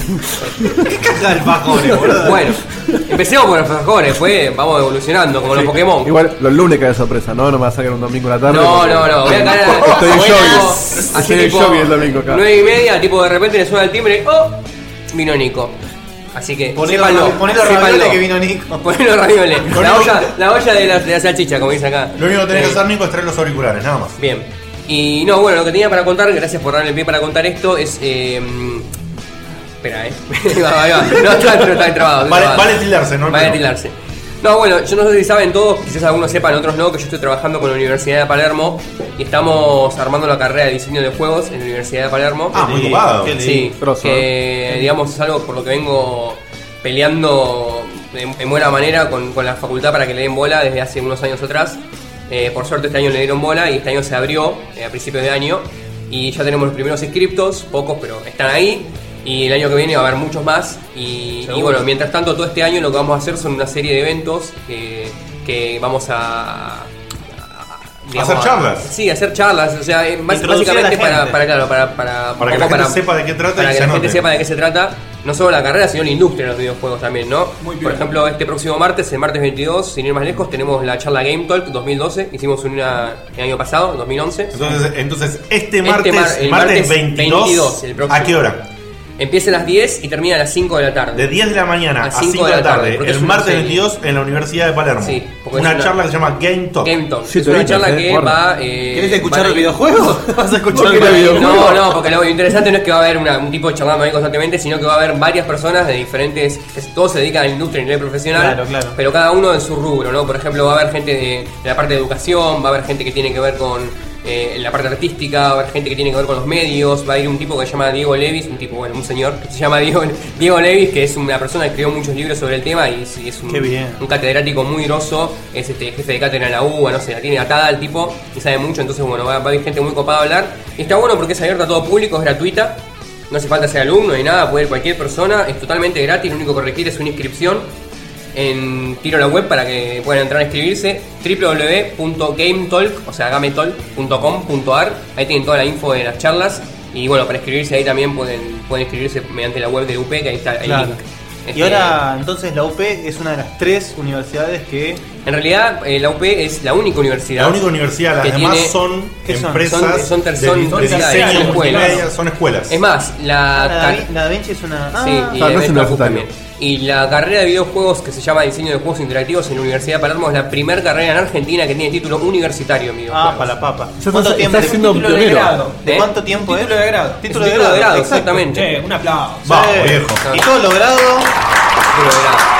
¿Qué caja de alfajores, boludo? Bueno, empecemos por los alfajores, después vamos evolucionando, como los Pokémon. Igual los lunes cae de sorpresa, ¿no? No me va a sacar un domingo a la tarde. No, porque- no, no, voy a caer a Estoy en Bueno, jogging. así Estoy en tipo jogging el domingo acá. nueve y media, tipo de repente le suena el timbre, ¡oh! Vino Nico. Así que, Poné sépanlo, los poné los sépanlo. ravioles que vino Nico. Poné los ravioles. La olla, la olla de, la, de la salchicha, como dice acá. Lo único que tenés que Eh, hacer, Nico, es traer los auriculares, nada más. Bien. Y no, bueno, lo que tenía para contar, gracias por darle el pie para contar esto, es. Eh, espera, eh. Ahí va, ahí va. No, está, está, está trabado. está Vale, trabado. vale tildarse, ¿no? Vale tildarse. No, bueno, yo no sé si saben todos, quizás algunos sepan, otros no, que yo estoy trabajando con la Universidad de Palermo y estamos armando la carrera de diseño de juegos en la Universidad de Palermo. Ah, muy copado. Qué Sí, Grosso, que digamos es algo por lo que vengo peleando de, en buena manera con, con la facultad para que le den bola desde hace unos años atrás. Eh, por suerte este año le dieron bola y este año se abrió eh, a principios de año y ya tenemos los primeros inscriptos, pocos pero están ahí. Y el año que viene va a haber muchos más. Y, y bueno, mientras tanto, todo este año lo que vamos a hacer son una serie de eventos que, que vamos a. a- digamos, Hacer charlas. Sí, hacer charlas. O sea, eh, bás- Introducir a la básicamente para, gente. para, claro, para, para, Para que un la poco gente sepa de qué trata para y que se la anote. gente sepa de qué se trata. No solo la carrera, sino la industria de los videojuegos también, ¿no? Muy bien. Por ejemplo, este próximo martes, el martes veintidós, sin ir más lejos, tenemos la charla Game Talk dos mil doce. Hicimos una el año pasado, dos mil once. Entonces, entonces este martes, mar- el martes martes veintidós, veintidós, el próximo. ¿a qué hora? Empieza a las diez y termina a las cinco de la tarde. De diez de la mañana A a cinco cinco de de la la tarde, tarde, porque el es una martes serie. veintidós en la Universidad de Palermo. Sí, porque una es una- charla que se llama Game Talk. Game Talk. Sí, es una ahorita, charla eh, que guarda. va. Eh, ¿Querés escuchar van a- el videojuego? ¿Vas a escuchar No el quiero videojuego? No, no, porque lo interesante no es que va a haber una- un tipo charlando ahí constantemente, sino que va a haber varias personas de diferentes. que todos se dedican a la industria a nivel profesional, Claro, claro. pero cada uno en su rubro, ¿no? Por ejemplo, va a haber gente de, de la parte de educación, va a haber gente que tiene que ver con. Eh, en la parte artística, va a haber gente que tiene que ver con los medios, va a ir un tipo que se llama Diego Levis, un tipo, bueno, un señor que se llama Diego, Diego Levis, que es una persona que escribió muchos libros sobre el tema y es, y es un, Qué bien. un catedrático muy grosso, es este jefe de cátedra en la U B A, no sé, la tiene atada al tipo y sabe mucho, entonces bueno, va, va a haber gente muy copada a hablar. Y está bueno porque es abierta a todo público, es gratuita, no hace falta ser alumno ni nada, puede ir cualquier persona, es totalmente gratis, lo único que requiere es una inscripción. En tiro la web para que puedan entrar a inscribirse, w w w punto gametalk, o sea gametalk punto com punto a r. Ahí tienen toda la info de las charlas y bueno, para inscribirse ahí también pueden, pueden inscribirse mediante la web de U P, que ahí está el Claro. link. Y Este, ahora, entonces, la U P es una de las tres universidades que. en realidad eh, la U P es la única universidad. La única universidad, las que demás tiene- son ¿qué son? empresas Son- son ter- de, son de universidades, diseño, son escuelas. multimedia, son escuelas. Es más, la, Ah, la, da car- Vin- la Da Vinci es una. Sí, Ah, y Ah, no de es Metro universitario. también. Y la carrera de videojuegos que se llama Diseño de Juegos Interactivos en la Universidad de Palermo es la primera carrera en Argentina que tiene título universitario en videojuegos. ah, para la papa. Ya ¿Cuánto estás- tiempo? estás siendo Título de pionero. grado. ¿De ¿Eh? cuánto tiempo Título es? de grado. Título Es de un título grado, de grado, exacto. exactamente. Che, un aplauso. Vamos, Sí. viejo. Y todo logrado. Título de grado.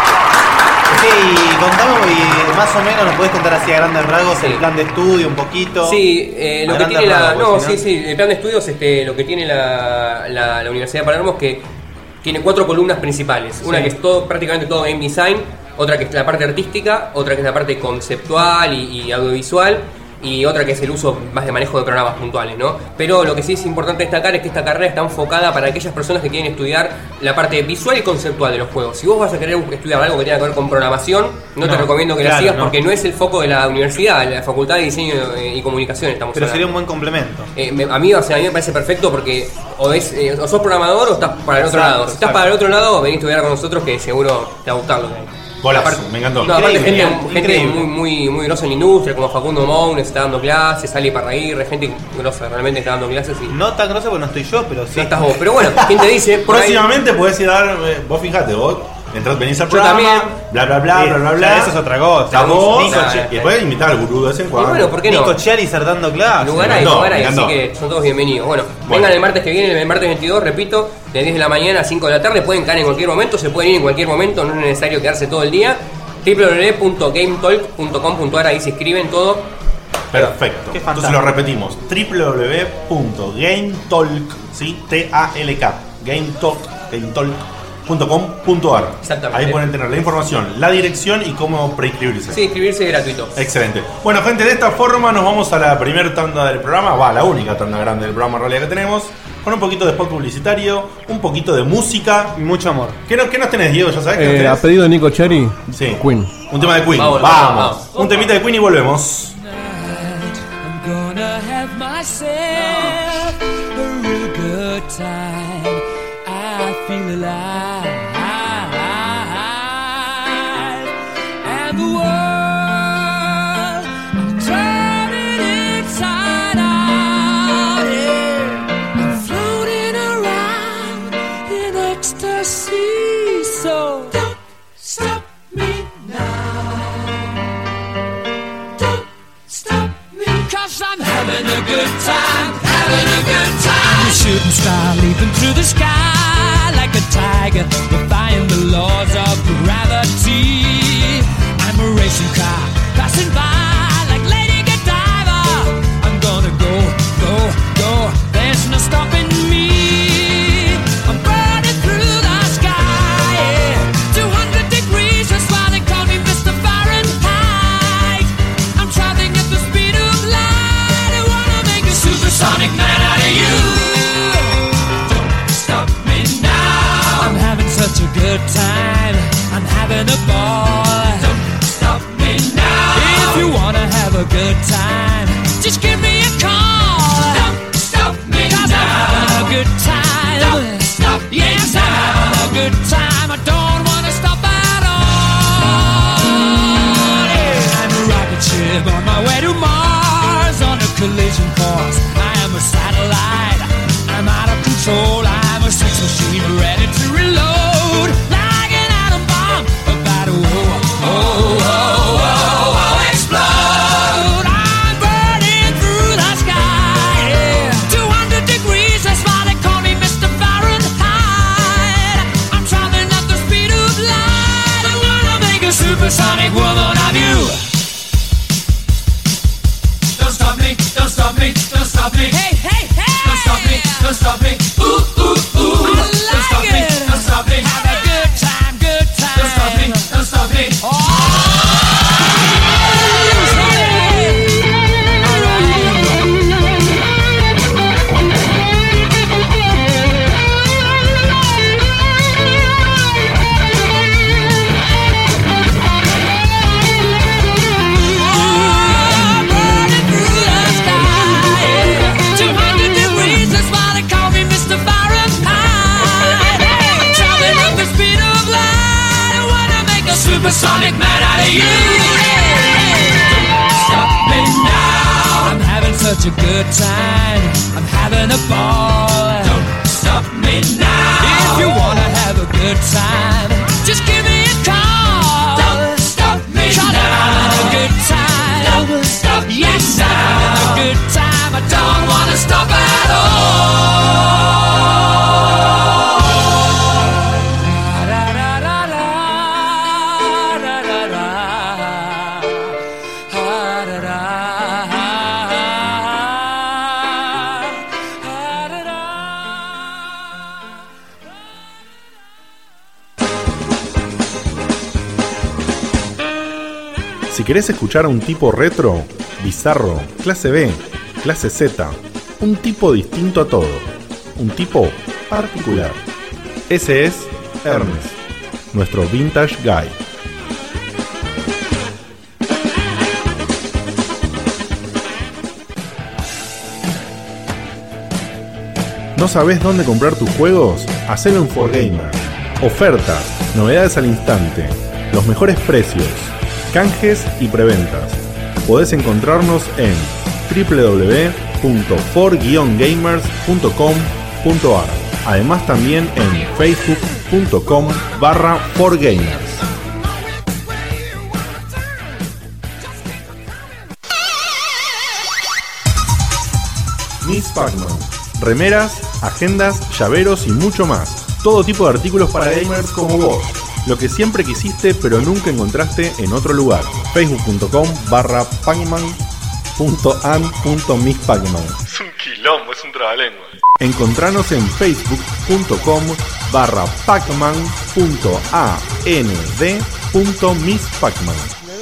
Sí, contamos y más o menos nos podés contar así a grandes rasgos Sí. el plan de estudio un poquito. Sí, eh, lo A que grandes tiene la. rasgos, No, si sí, sí, el plan de estudios, este, lo que tiene la, la, la Universidad de Palermo es que tiene cuatro columnas principales. Una Sí. que es todo, prácticamente todo game design, otra que es la parte artística, otra que es la parte conceptual y, y audiovisual, y otra que es el uso más de manejo de programas puntuales, ¿no? Pero lo que sí es importante destacar es que esta carrera está enfocada para aquellas personas que quieren estudiar la parte visual y conceptual de los juegos. Si vos vas a querer estudiar algo que tenga que ver con programación, no, no te recomiendo que claro, la sigas no. porque no es el foco de la universidad, la Facultad de Diseño y Comunicación estamos Pero hablando. sería un buen complemento. Eh, me, a, mí, o sea, a mí me parece perfecto porque o, es, eh, o sos programador o estás para el otro Exacto, lado. Si estás exacto. para el otro lado, vení a estudiar con nosotros que seguro te va a gustar lo que hay. Golazo, Aparte- me encantó. No, aparte gente, Increíble, gente increíble. muy, muy, muy grosa en la industria, como Facundo Moun está dando clases, Ali Parraguirre, gente grosa realmente está dando clases y no No tan grosso porque no estoy yo, pero sí. estás vos. Pero bueno, ¿quién te dice? Por ahí- Próximamente podés ir a dar. eh, Vos fijate, vos entrás, venís al Yo programa, también. bla bla bla, Sí, bla bla ya, bla. eso es otra cosa. Estás vos, Nico y Che- después invitar al gurú de vez en Y cuando. bueno, ¿por qué no? Nico Chializar dando clases. Lugar hay, encantó, lugar hay, me así encantó. que son todos bienvenidos. Bueno, Bueno. vengan el martes que viene, el martes veintidós, repito, de diez de la mañana a cinco de la tarde, pueden caer en cualquier momento, se pueden ir en cualquier momento, no es necesario quedarse todo el día. w w w punto game talk punto com punto a r, ahí se escriben todo. Perfecto. Qué Entonces fantástico. lo repetimos. w w w punto gametalk, ¿sí? T A L K, gametalk, gametalk punto com punto a r. Exactamente. Ahí pueden tener la información, la dirección y cómo preinscribirse. Sí, inscribirse es gratuito. Excelente. Bueno, gente, de esta forma nos vamos a la primera tanda del programa, va, la única tanda grande del programa en realidad que tenemos, con un poquito de spot publicitario, un poquito de música. Y mucho amor. ¿Qué, no- qué nos tenés, Diego? ¿Ya sabes qué nos Eh, tenés? a pedido de Nico Cherry, Sí. Queen. Un tema de Queen. Vamos, Vamos. vamos, vamos. Un temita de Queen y volvemos. I'm gonna have myself a real good time. I feel alive, and the world I'm turning inside out. Yeah. I'm floating around in ecstasy. So don't stop me now. Don't stop me, 'cause I'm having a good time, having a good time. A shooting star leaping through the sky like a tiger, defying the laws of gravity. I'm a racing car passing by like Lady Godiva. I'm gonna go, go, go. There's no stopping me. I'm burning through the sky, yeah. two hundred degrees, that's why they call me Mister Fahrenheit. I'm traveling at the speed of light. I wanna make a supersonic man out of you. Don't stop me now. I'm having such a good time. I'm having a ball. Don't stop me now. If you wanna have a good time, just give me a call. Don't stop me 'cause now. I'm having a good time. Don't stop me yes, now. I'm having a good time. I don't wanna stop at all. Yeah. I'm a rocket ship on my way to Mars on a collision course. I am a satellite. I'm out of control. I'm a sex machine ready to reload like an atom bomb about to oh, oh, oh, oh, oh, explode. I'm burning through the sky, yeah. two hundred degrees, that's why they call me Mister Fahrenheit. I'm traveling at the speed of light. I wanna make a supersonic woman of you. Don't stop me, don't stop me, don't stop me. Hey, hey, hey! Don't stop me, don't stop me. Ooh, ooh, ooh. I like don't stop it. me, don't stop me. Have a good time, good time. Don't stop me, don't stop me. Oh! Supersonic man out of you. Don't stop me now. I'm having such a good time. I'm having a ball. Don't stop me now. If you wanna have a good time, just give me a call. Don't stop me now. I'm having a good time. Don't stop me yes, now. I'm having a good time. I don't wanna stop at all. Si querés escuchar a un tipo retro, bizarro, clase B, clase Z, un tipo distinto a todo, un tipo particular. Ese es Ernest, nuestro Vintage Guy. ¿No sabés dónde comprar tus juegos? Hacelo en cuatro Gamer. Ofertas, novedades al instante, los mejores precios, canjes y preventas. Podés encontrarnos en doble u doble u doble u punto for gamers punto com punto a r. Además también en facebook punto com barra for gamers. Miss Pac-Man. Remeras, agendas, llaveros y mucho más. Todo tipo de artículos para gamers como vos. Lo que siempre quisiste pero nunca encontraste en otro lugar. facebook punto com barra pacman punto an punto miss pacman. Es un quilombo, es un trabalengua. Encontranos en facebook punto com barra pacman punto and punto miss pacman.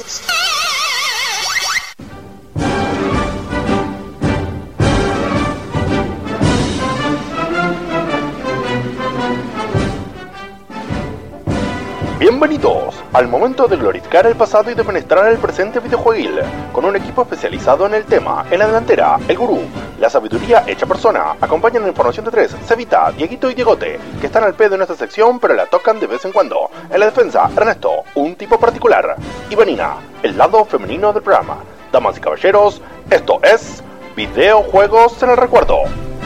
Bienvenidos al momento de glorificar el pasado y de penetrar el presente videojueguil, con un equipo especializado en el tema. En la delantera, el gurú, la sabiduría hecha persona. Acompañan la información de tres, Cevita, Dieguito y Diegote, que están al pedo en esta sección pero la tocan de vez en cuando. En la defensa, Ernesto, un tipo particular, y Vanina, el lado femenino del programa. Damas y caballeros, esto es Videojuegos en el Recuerdo.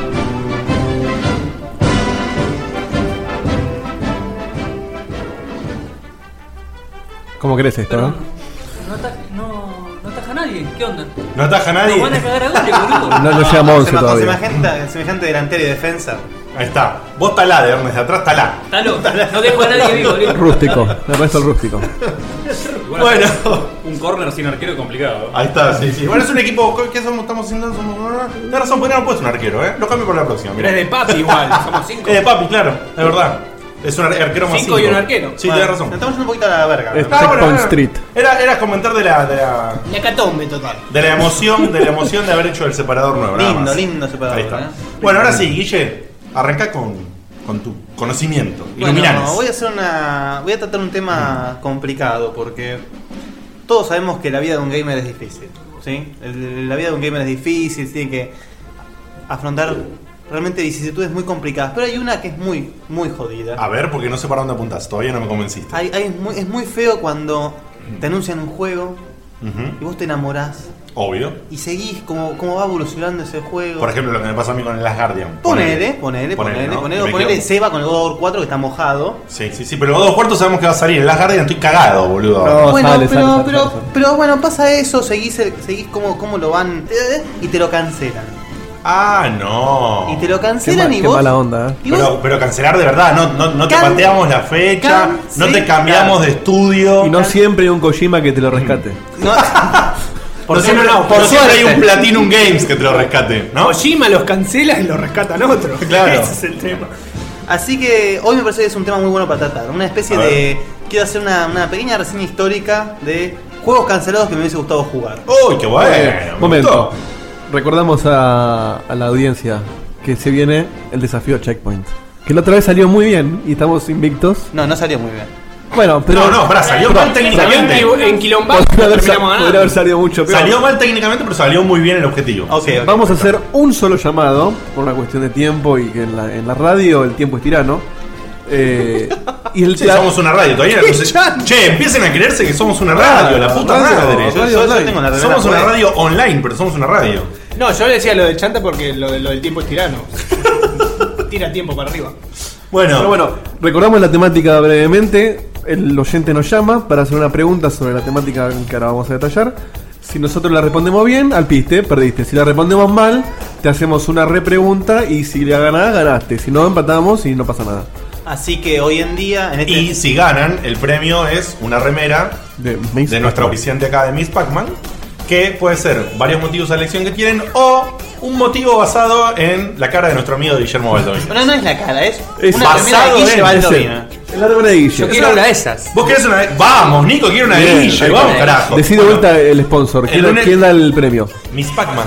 ¿Cómo crees esto, no? No ataja, no, no ataja a nadie, ¿qué onda? ¿No ataja a nadie? Nos van a cagar a golpe, boludo. No, no llega Monse Sema- todavía. Semejante, semejante delantero y defensa. Ahí está. Vos talá, de Ernest, de atrás talá. Talo, no dejo a nadie vivo, boludo. Rústico, el resto el rústico. Bueno. Un corner sin arquero es complicado. Ahí está, sí, sí. Bueno, es un equipo. ¿Qué somos? Estamos haciendo. Somos... Tienes razón, podrían haber puesto un arquero, ¿eh? Lo cambio por la próxima. Pero es de papi igual, somos cinco. Es de papi, claro, es verdad. Es un ar- arquero más Cinco y un arquero. Sí, Bueno, tenés razón. Estamos yendo un poquito a la verga. Es ¿no? Ah, bueno, Checkpoint bueno. Street. Era, era comentar de la, de la. La hecatombe total. De la emoción, de la emoción de haber hecho el separador nuevo. nada Lindo, más. lindo separador. Ahí está. ¿eh? Bueno, ahora sí, Guille, arranca con, con tu conocimiento. Bueno, Iluminanos. voy a hacer una. Voy a tratar un tema complicado porque todos sabemos que la vida de un gamer es difícil. ¿Sí? El- la vida de un gamer es difícil, tiene que afrontar realmente vicisitudes muy complicadas. Pero hay una que es muy, muy jodida. A ver, porque no sé para dónde apuntas, todavía no me convenciste. Hay, hay- es, muy, es muy feo cuando te anuncian un juego Ujú. y vos te enamorás Obvio. y seguís como, como va evolucionando ese juego. Por ejemplo, lo que me pasa a mí con el Last Guardian. Ponele, ponele, ponele, ¿no? ponele, Me ponele quedo- Seba con el God of War cuatro que está mojado. Sí, sí, sí, pero los dos cuartos sabemos que va a salir. El Last Guardian estoy cagado, boludo. No, bueno, sale, pero, sale, sale, pero, sale. pero bueno, pasa eso, seguís, el- seguís como, como lo van eh, y te lo cancelan. Ah, no. Y te lo Qué, cancelan ma- y qué vos. mala onda, ¿eh? y vos- Pero, pero cancelar de verdad, no, no, no te Can- pateamos la fecha, no te cancelar. cambiamos de estudio. Y no siempre hay un Kojima que te lo rescate. no, por no, siempre, no, no, por por siempre hay suerte. un Platinum Games que te lo rescate, ¿no? Kojima los cancela y los rescatan otros. Claro. Ese es el tema. así que hoy me parece que es un tema muy bueno para tratar. Una especie A ver. de. Quiero hacer una, una pequeña reseña histórica de juegos cancelados que me hubiese gustado jugar. Uy, qué bueno. Eh, me momento. gustó. Recordamos a, a la audiencia que se viene el desafío Checkpoint. Que la otra vez salió muy bien y estamos invictos. No, no salió muy bien. Bueno, pero. No, no, pará, salió pero- mal técnicamente. Salió en, en Quilombazo, Podría haber, terminamos sa- ganando. podría haber salido mucho peor. Salió mal técnicamente, pero salió muy bien el objetivo. Ok, ok. Vamos a hacer un solo llamado por una cuestión de tiempo y que en la, en la radio el tiempo es tirano. Eh, y el Sí, la- somos una radio, todavía no ¡Qué sé- chanta! Che, empiecen a creerse que somos una radio, la puta radio, madre. radio Yo, yo online. tengo la remera Somos una puesta. radio online, pero somos una radio. No, yo le decía lo de chanta porque lo, de- lo del tiempo es tirano. Tira tiempo para arriba. Bueno, Pero bueno, recordamos la temática brevemente. El oyente nos llama para hacer una pregunta sobre la temática que ahora vamos a detallar. Si nosotros la respondemos bien, al piste, perdiste. Si la respondemos mal, te hacemos una repregunta y si la ganás, ganaste. Si no, empatamos y no pasa nada. Así que hoy en día, en este. y si ganan, el premio es una remera De, de nuestra oficiante acá de Miss Pac-Man, que puede ser varios motivos a la elección que tienen o un motivo basado en la cara de nuestro amigo Guillermo Baldovino. No, no es la cara, es Es una remera basado de Guille en- Baldovino. El árbol de Guille. Yo quiero una de esas. ¿Vos querés una de? Vamos, Nico quiere una de Bien, Guille. ahí Vamos, está. carajo. Decide Bueno, vuelta el sponsor. ¿Quién, el lunes- quién da el premio? Miss Pac-Man.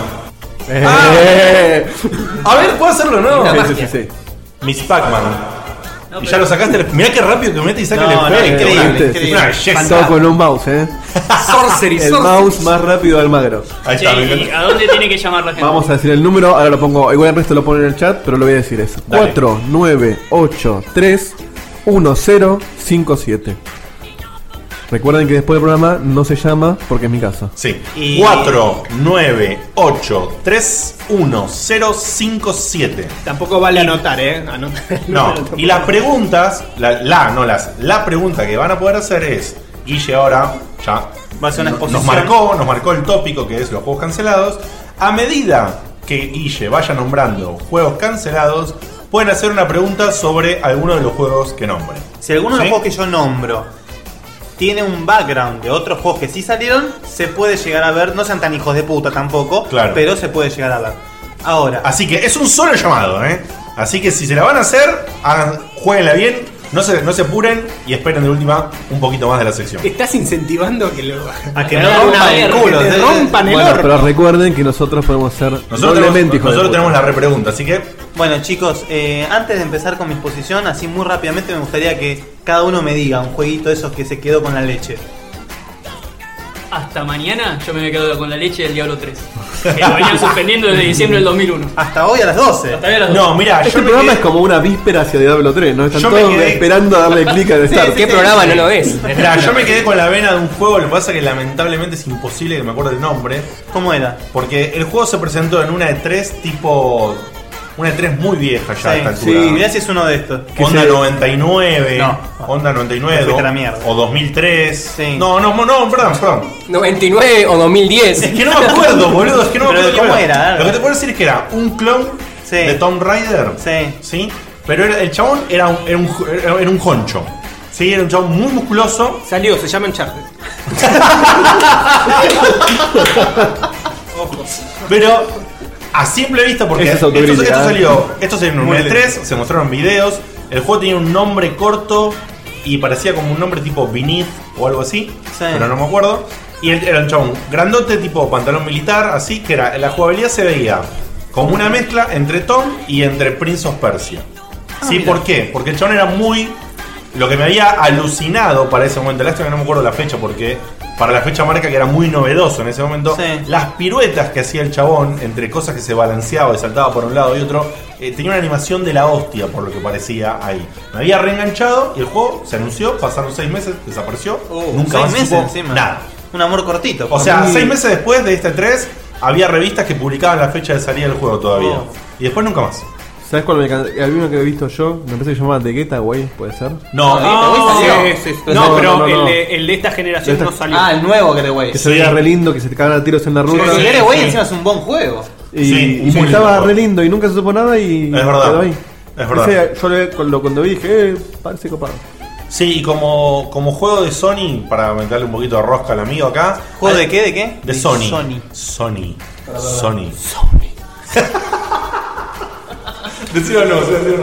Eh. A ver, ¿puedo hacerlo o no? Sí, sí, sí, sí. Miss Pac-Man. Y ya lo sacaste. Mirá qué rápido que mete y saca No, el no, efecto. increíble, ¿viste? increíble. Una belleza. Todo con un mouse, eh. Sorcery, El sorcery. mouse más rápido del Magro. Ahí Sí, está, me ¿y encanta. a dónde tiene que llamar la gente? Vamos a decir el número, ahora lo pongo, igual el resto lo pone en el chat, pero lo voy a decir eso. Dale. cuatro nueve ocho tres uno cero cinco siete. Recuerden que después del programa no se llama porque es mi casa. Sí. Y- cuatro nueve ocho tres uno cero cinco siete. Tampoco vale anotar, ¿eh? Anotar el No, número y las preguntas, la, la, no las, la pregunta que van a poder hacer es, Guille ahora ya Va a ser una nos exposición. marcó, nos marcó el tópico que es los juegos cancelados. A medida que Guille vaya nombrando juegos cancelados, pueden hacer una pregunta sobre alguno de los juegos que nombre. Si alguno de ¿Sí? los juegos que yo nombro tiene un background de otros juegos que sí salieron, se puede llegar a ver. No sean tan hijos de puta tampoco, Claro. pero se puede llegar a ver. Ahora, Así que es un solo llamado, ¿eh? Así que si se la van a hacer, hagan, jueguenla bien, no se, no se apuren y esperen de última un poquito más de la sección. Estás incentivando a que lo a que a no dar rompan una el verga, culo. que te de- rompan el Bueno, orto. pero recuerden que nosotros podemos ser Nosotros, doblemente tenemos, hijos de nosotros puta. tenemos la repregunta, así que Bueno, chicos, eh, antes de empezar con mi exposición, así muy rápidamente me gustaría que cada uno me diga un jueguito de esos que se quedó con la leche. Hasta mañana yo me había quedado con la leche del Diablo tres. Que lo venían suspendiendo desde diciembre del dos mil uno. Hasta hoy a las doce. Hasta hoy a las doce. no, mira, Este yo me programa quedé- es como una víspera hacia Diablo tres, ¿no? Están Yo me todos quedé- esperando a darle clic al start. ¿Qué programa no lo ves? Mirá, yo me quedé con la vena de un juego, lo que pasa es que lamentablemente es imposible que me acuerde el nombre, ¿Cómo era? porque el juego se presentó en una E tres tipo... Una E tres muy vieja ya a esta Sí, altura. mirá si es uno de estos. Onda se- noventa y nueve, No. Onda noventa y nueve, Te fuiste o, a la mierda. o dos mil tres. Sí. No, no, no, perdón, perdón. noventa y nueve o dos mil diez. Es que no me acuerdo, boludo, es que no me Pero acuerdo ¿cómo qué era? Dale. Lo que te puedo decir es que era un clon Sí. de Tomb Raider. Sí. ¿Sí? Pero era- el chabón era un, era un, era- era un honcho. Sí, era un chabón muy musculoso. Salió, se llama Uncharted. Pero a simple vista, porque Esa es esto, autocrítica, esto ¿eh? salió, esto salió en un Muy E tres, se mostraron videos, el juego tenía un nombre corto y parecía como un nombre tipo Beneath o algo así, Sí. pero no me acuerdo. Y él era un chabón grandote, tipo pantalón militar, así que era, la jugabilidad se veía como una mezcla entre Tom y entre Prince of Persia. ¿Sí? mira. ¿Por qué? Porque el chabón era muy... Lo que me había alucinado para ese momento, lástima que no me acuerdo la fecha porque para la fecha marca que era muy novedoso en ese momento, Sí. las piruetas que hacía el chabón entre cosas que se balanceaba y saltaba por un lado y otro, eh, tenía una animación de la hostia por lo que parecía ahí. Me había reenganchado y el juego se anunció, pasaron seis meses, desapareció, nunca Uh, seis más meses supo encima. nada. Un amor cortito. O sea, Muy- seis meses después de este tres había revistas que publicaban la fecha de salida del juego todavía. Oh. Y después nunca más. ¿Sabes cuál me can- Había uno que he visto yo, me parece que se llamaba The Getaway, ¿puede ser? No, Ah, salió. sí, sí. Pero No, no, pero no, no, el, no. de, el de esta generación De esta- no salió. Ah, el nuevo Getaway. Que se veía re lindo, que se te cagaban a tiros en la ruta. El sí, Getaway sí. encima es un buen juego. Y, Sí, y muy estaba lindo. re lindo y nunca se supo nada y Es verdad. quedó ahí. Es verdad. Ese, yo le- cuando, cuando vi dije, eh, parece copado. Sí, y como, como juego de Sony, para meterle un poquito de rosca al amigo acá. ¿Juego hay- de qué? ¿De qué? De Sony. Sony. Sony. Sony. Decilo no, decilo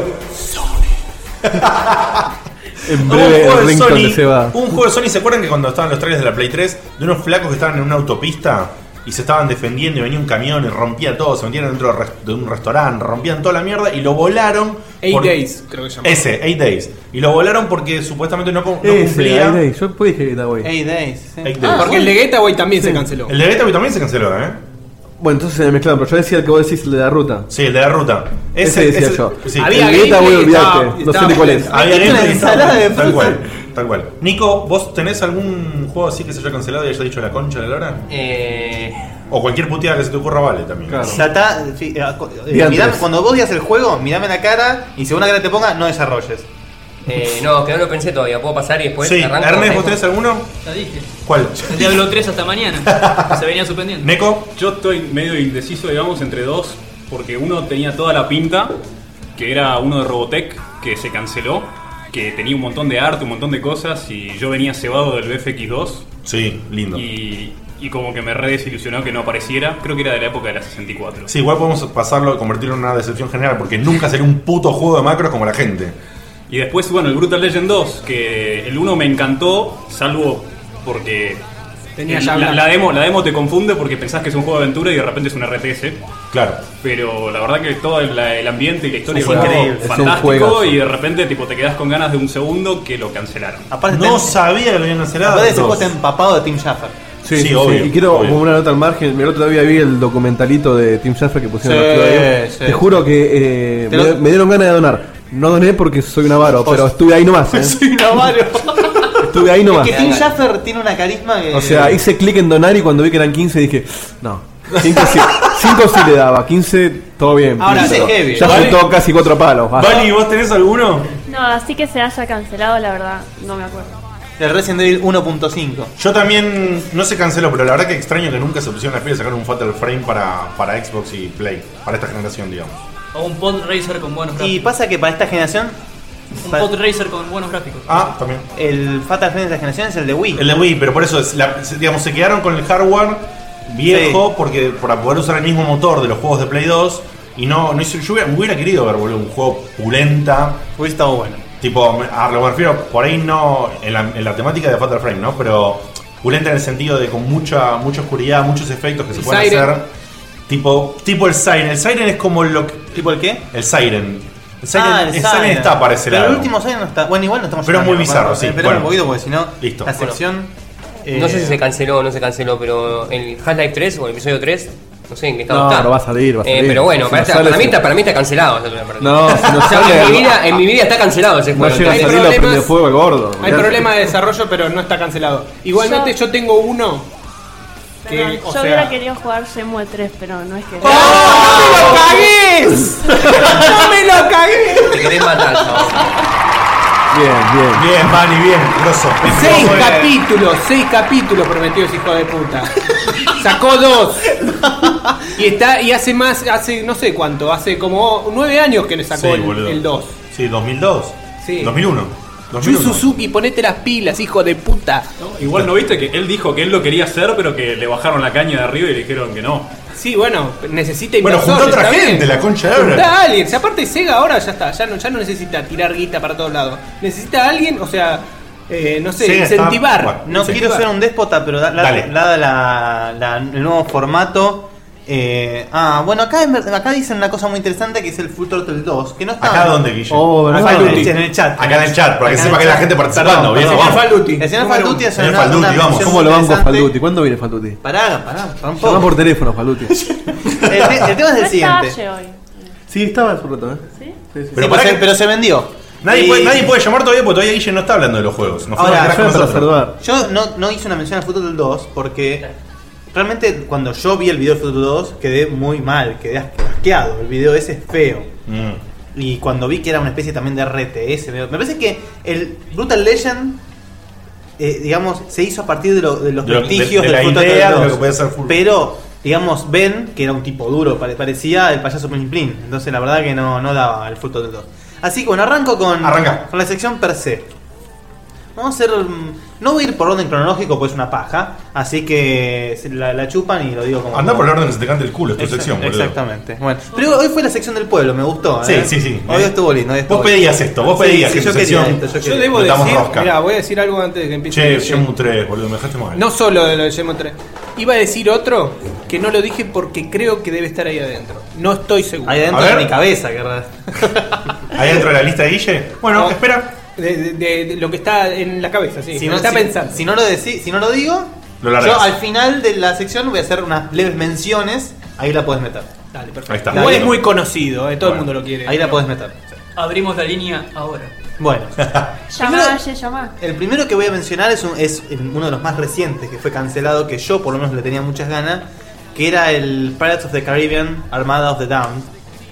En Un breve juego el de ringtone Sony, se va. un juego de Sony, ¿se acuerdan que cuando estaban los trailers de la Play tres, de unos flacos que estaban en una autopista y se estaban defendiendo y venía un camión y rompía todo, se metían dentro de res- de un restaurante, rompían toda la mierda y lo volaron? Eight por- Days, creo que se llama. Ese, Eight Days. Y lo volaron porque supuestamente no, cum- no Ese, cumplía. ahí, ahí, yo después dije Getaway. Eight Days. sí. Eight Days. Porque el de Getaway también se canceló. El de Getaway también se canceló, ¿eh? Bueno, entonces se me mezclaron, pero yo decía el que vos decís, el de la ruta. Sí, el de la ruta. Ese decía yo. Sí. Había el Getaway, gameplay, olvidate, estaba- no sé estaba ni cuál muy es. bien. Había Una gameplay, ensalada de tal fruta. cual, tal cual. Nico, ¿vos tenés algún juego así que se haya cancelado y haya dicho la concha de la lora? Eh, O cualquier puteada que se te ocurra vale también. Claro. Tratá- fi- eh, co- eh, Diantres. mirá- cuando vos digas el juego, mirame la cara y según la cara te ponga, no desarrolles. eh, no, que no lo pensé todavía. ¿Puedo pasar y después Sí, arranco? Ernest, ¿vos tenés alguno? Ya dije. ¿Cuál? El Diablo tres hasta mañana. que se venía suspendiendo. ¿Neko? Yo estoy medio indeciso, digamos, entre dos, porque uno tenía toda la pinta, que era uno de Robotech, que se canceló, que tenía un montón de arte, un montón de cosas, y yo venía cebado del B F X dos, Sí, lindo. y, y como que me re desilusionó que no apareciera. Creo que era de la época de la sesenta y cuatro. Sí, igual podemos pasarlo, convertirlo en una decepción general, porque nunca salió un puto juego de macros como la gente. Y después, bueno, el Brutal Legend dos, que el uno me encantó, salvo porque Tenía el- ya la, blanco. la demo, la demo te confunde porque pensás que es un juego de aventura y de repente es un R T S. Claro. Pero la verdad que todo el, el ambiente y la historia Es fue increíble. Es un fantástico juegazo. y de repente tipo te quedás con ganas de un segundo que lo cancelaron. Aparte No ten- sabía que lo habían cancelado. Aparte ese Dos. juego está empapado de Tim Schafer. Sí, Sí, sí, sí. obvio, Y quiero, obvio. como una nota al margen, el otro día vi el documentalito de Tim Schafer que pusieron Sí, en los videos. sí, Te juro que eh, Te me, lo- me dieron ganas de donar. No doné porque soy un avaro, pero estuve ahí nomás. ¿eh? Soy un avaro. Estuve ahí nomás. Es que Tim Schafer tiene una carisma que... O sea, hice clic en donar y cuando vi que eran quince dije, no. cinco sí, cinco sí le daba, quince todo bien. Ahora, pero quince heavy. ya Vale. juntó casi cuatro palos. basta. Vani, ¿vos tenés alguno? No, así que se haya cancelado, la verdad, no me acuerdo. El Resident Evil uno punto cinco. Yo también, no se canceló, pero la verdad que extraño que nunca se pusieron las pilas de sacar un Fatal Frame para, para Xbox y Play, para esta generación, digamos. O un pod racer con buenos Y gráficos. pasa que para esta generación, Un pa- pod racer con buenos gráficos. Ah, también. el Fatal Frame de esta generación es el de Wii. El de Wii, pero por eso, es la- se- digamos, se quedaron con el hardware viejo porque para poder usar el mismo motor de los juegos de Play dos y no, no hizo- yo hubiera, hubiera querido ver, boludo, un juego pulenta. Hubiera estado bueno. Tipo, me- a lo que me refiero, por ahí no en la, en la temática de Fatal Frame, ¿no? Pero pulenta en el sentido de con mucha mucha oscuridad, muchos efectos que se Y pueden Siren. hacer. Tipo, tipo el Siren. El Siren es como lo que. ¿Tipo el qué? El Siren. El Siren, Ah, el Siren está para ese Pero lado. el último Siren no está. Bueno, igual no estamos Pero es muy hablando, bizarro, vamos, sí. Esperemos Bueno. un poquito porque si no, Listo. la sección. eh, No sé si se canceló o no se canceló, pero el Half-Life tres o el episodio tres, no sé en qué estado No, está. pero va a salir, va a Eh, salir. pero bueno, Si para, no esta- sale, para, mí sí. está, para mí está cancelado. esa película. No, si no O sea, sale, en, mi vida, en mi vida está cancelado ese no juego. llega a Hay salir, lo problemas- prende fuego el gordo. Hay Mirá. problema de desarrollo, pero no está cancelado. Igualmente, yo, tengo uno que, Perdón, o yo hubiera sea. querido jugar Shenmue tres, pero no es que... ¡No me lo cagues! ¡No me lo cagué! Te querés matar, chabón. Bien, bien. Bien, Manny, bien, grosso. Seis Muy bien. capítulos, seis capítulos prometió ese hijo de puta. Sacó dos. Y está, y hace más, hace no sé cuánto, hace como nueve años que le sacó Sí, el, boludo. el dos. Sí, dos mil dos. Sí. dos mil uno. Yu dos mil uno. Suzuki, ponete las pilas, hijo de puta. Igual no viste que él dijo que él lo quería hacer, pero que le bajaron la caña de arriba y le dijeron que no. Sí, bueno, necesita Bueno, inversores. juntó otra está gente, bien. la concha de Abra. Juntá a alguien. Si aparte Sega ahora ya está, ya no, ya no necesita tirar guita para todos lados. Necesita a alguien, o sea, eh, no sé, Sega está- incentivar. bueno, No incentivar. quiero ser un déspota, pero da- la- Dale. dada la, la- el nuevo formato. eh, ah, bueno, acá, en ver- acá dicen una cosa muy interesante que es el Full Throttle dos. Que no está. ¿Acá dónde, Guille? Oh, ¿verdad? Acá en el, Falduti. en el chat. Acá en el chat, para que Acá en sepa el que la chat. gente participando. Perdón, Bien, perdón. vamos. Falduti. El señor Número Falduti hace Señor una, Falduti, una vamos. mención ¿Cómo lo banco a interesante. Falduti? ¿Cuándo viene Falduti? Pará, pará, pará un Llama poco. por teléfono, Falduti. El, te- el tema es el No siguiente. estalle hoy. Sí, estaba hace un rato, ¿eh? ¿Sí? Sí, sí. Pero Pero, pará se, que- pero se vendió. Nadie, Y- puede, nadie puede llamar todavía porque todavía Guille no está hablando de los juegos. Nos Ahora, fuimos a Yo quedar para con nosotros. saludar. Yo no, no hice una mención al Full Throttle dos porque realmente cuando yo vi el video del Full Throttle dos quedé muy mal, quedé asqueado. El video ese es feo. Mm. Y cuando vi que era una especie también de R T S, me me parece que el Brutal Legend, eh, digamos, se hizo a partir de, lo- de los De lo- vestigios de- de del la Full idea Throttle de lo dos. que puede ser Full. Pero, digamos, Ben, que era un tipo duro, pare- parecía el payaso Plin Plin. Entonces, la verdad que no, no daba el Full Throttle dos. Así que bueno, arranco con, Arranca. con la sección per se. Vamos a hacer. mm, No voy a ir por orden cronológico, pues es una paja. Así que se la, la chupan y lo digo como. Anda por el orden que se te cante el culo, es tu Exact- sección, boludo. Exactamente. Bueno, pero hoy fue la sección del pueblo, me gustó. Sí, ¿eh? sí, sí. Hoy estuvo lindo. Hoy estuvo Vos lindo. pedías esto, vos Sí, pedías sí, que yo tu quería sección. esto, yo Yo quería. debo Le damos decir, rosca. mira, voy a decir algo antes de que empiece. Che, el Shenmue. Shenmue tres, boludo, me dejaste mal. No solo de lo de Shenmue tres. Iba a decir otro que no lo dije porque creo que debe estar ahí adentro. No estoy seguro. Ahí adentro A ver. de mi cabeza, que raro. Ahí dentro de la lista de Guille. Bueno, No. espera. De, de- de- de lo que está en la cabeza, sí. Si lo no, está si- pensando. si no lo decí- si no lo digo, Lo largas. yo al final de la sección voy a hacer unas leves menciones. Ahí la puedes meter. Dale, perfecto. Ahí está. Igual Dale. es muy conocido, eh, todo el Bueno. mundo lo quiere. Ahí la puedes meter. Abrimos la línea ahora. Bueno, Llamá, Ye, llamá. el primero que voy a mencionar es, un- es uno de los más recientes que fue cancelado, que yo por lo menos le tenía muchas ganas, que era el Pirates of the Caribbean Armada of the Damned.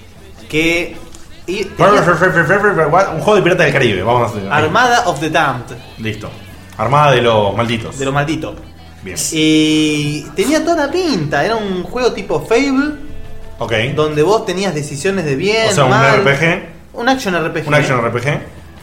Que. y tenía- Un juego de Pirata del Caribe, vamos a hacer. ahí. Armada of the Damned, Listo. Armada de los malditos. de los malditos. Bien. Y tenía toda la pinta, era un juego tipo Fable, Ok. donde vos tenías decisiones de bien, O sea, un mal. R P G. Un action R P G. Un action R P G.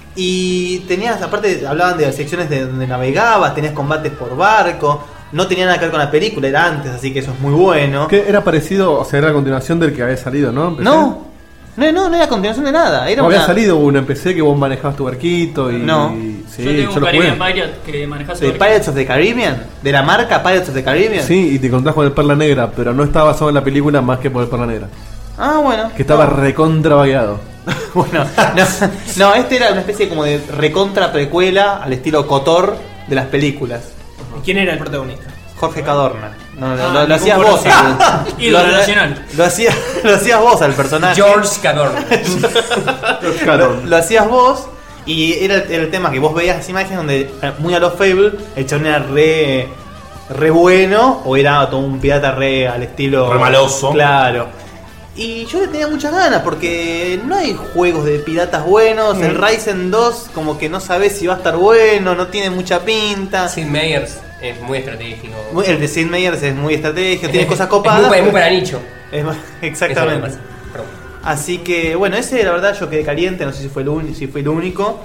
Y tenías, aparte, hablaban de secciones de donde navegabas, tenías combates por barco. No tenía nada que ver con la película, era antes, así que eso es muy bueno. Que era parecido, o sea, era la continuación del que había salido, ¿no? ¿Empecé? No, No, no, no era continuación de nada. Era No una... había salido uno en P C que vos manejabas tu barquito y. No. Sí, yo tengo un lo Caribbean jugué. Pirate que manejás ¿De Pirates of the Caribbean? ¿De la marca Pirates of the Caribbean? Sí, y te encontrás con el Perla Negra, pero no estaba basado en la película más que por el Perla Negra. Ah, bueno. Que estaba no. recontra vagueado. Bueno, no, no, este era una especie como de recontra precuela al estilo Kotor de las películas. ¿Y quién era el protagonista? Jorge Cadorna. No, no, Ah, lo, lo hacías ningún vos. conocido. al- Ídolo lo, nacional. Lo, hacía- lo hacías vos al personaje. George Cadorna. lo, lo hacías vos y era el, era el tema que vos veías las imágenes donde, muy a los Fable, el chabón era re, re bueno o era todo un pirata re al estilo... Re maloso. Claro. Y yo le tenía muchas ganas porque no hay juegos de piratas buenos. El Ryzen dos como que no sabes si va a estar bueno, no tiene mucha pinta. Sid Meier's es muy estratégico. Muy- El de Sid Meier's es muy estratégico, tiene Es- cosas es copadas. muy pa- es muy pero- para nicho. Es más- Eso es lo que exactamente. pasa. Perdón. Así que bueno, ese la verdad yo quedé caliente, no sé si fue el, uni- si fue el único,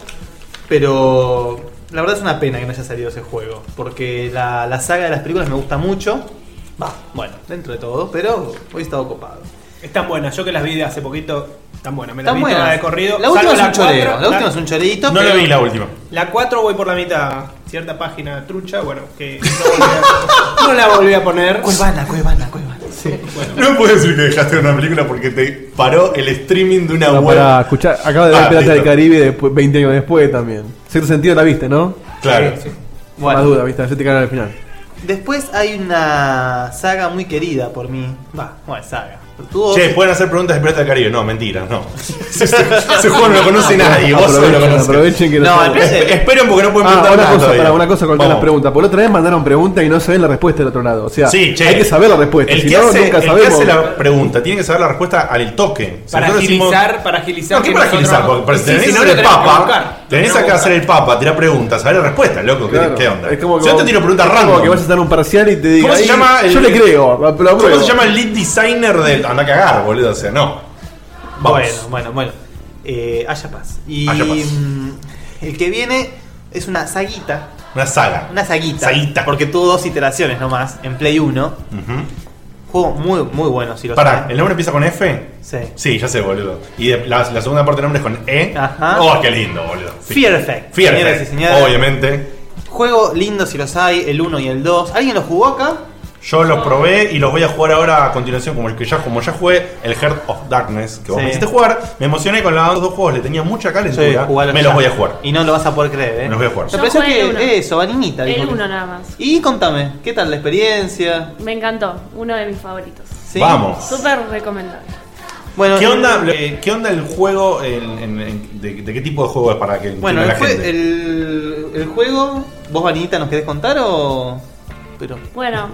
pero la verdad es una pena que no haya salido ese juego, porque la, la saga de las películas me gusta mucho. Va, bueno, dentro de todo, pero hoy he estado copado. Están buenas, yo que las vi de hace poquito, están buenas. Me las Están vi buenas. todas de corrido. La última salvo es un choreo, cuatro, la última es un chorito. No pero- lo vi la última. La cuatro voy por la mitad. Cierta página trucha, bueno, que no, volví a- no la volví a poner. Cuevana, Cuevana, Cuevana. No me puedes decir que dejaste una película porque te paró el streaming de una No, web. para escuchar, acaba de ver Ah, Pirata del listo. Caribe después, veinte años después también. Cierto sentido la viste, ¿no? Claro. Sí, sí. Bueno. Más duda, viste, yo te cago al final. Después hay una saga muy querida por mí. Va, bueno, saga. Tuvo- Che, pueden hacer preguntas de Pirata del Caribe. No, mentira, no. Ese, ese juego no lo conoce nadie. Vos solo lo Aprovechen, conocés. aprovechen que No, sabemos. el P C Esperen porque no pueden Ah, preguntar una nada cosa, todavía. para una cosa con Vamos. las preguntas. Por la otra vez mandaron preguntas y no se ve la respuesta del otro lado. O sea, Sí, che. hay que saber la respuesta. El Si que, no, hace, nunca el que sabemos. hace la pregunta tiene que saber la respuesta al toque. Si Para nosotros decimos- agilizar, para agilizar. No, ¿qué que para nosotros- agilizar? Porque Sí, tenés si que no, ser lo el tenemos que papa. buscar. Tenés Tenemos acá que hacer el papa, tirar preguntas, saber la respuesta, loco. ¿Qué, Claro. qué onda? Es como si yo te que- tiro preguntas es como random. que vayas a estar en un parcial y te diga. ¿Cómo se "Ay, llama el- Yo le creo. Lo ¿Cómo apruebo". se llama el lead designer del. Anda a cagar, boludo. O sea, no. Vamos. Bueno, bueno, bueno. Eh, haya paz. Y Haya paz. mm, el que viene es una saguita. Una saga. Una saguita. Saguita. Porque tuvo dos iteraciones nomás en Play uno. Ujú. Juego muy, muy bueno, si lo Pará, saben. ¿el nombre empieza con F? Sí. Sí, ya sé, boludo. Y de- la, la segunda parte del nombre es con E. Ajá. Oh, qué lindo, boludo. Sí. Fear Effect. Fear señoras Effect, y señores. obviamente. Juego lindo si los hay, el uno y el dos. ¿Alguien lo jugó acá? Yo los probé y los voy a jugar ahora a continuación, como el que ya, como ya jugué el Heart of Darkness, que vos Sí. me hiciste jugar, me emocioné con los dos juegos, le tenía mucha calentura, jugalo me ya. los voy a jugar. Y no lo vas a poder creer, ¿eh? Me los voy a jugar. Me Yo pareció jugué el uno. que eso, vaninita. El dijo que- uno nada más. Y contame, ¿qué tal la experiencia? Me encantó, uno de mis favoritos. ¿Sí? Vamos. Súper recomendable. Bueno, ¿Qué el- onda, eh, ¿qué onda el juego? en- en- en- de, de qué tipo de juego es para que Bueno, entienda el, la jue- gente? el, el juego, ¿vos, Vaninita, nos querés contar o...? Pero... Bueno,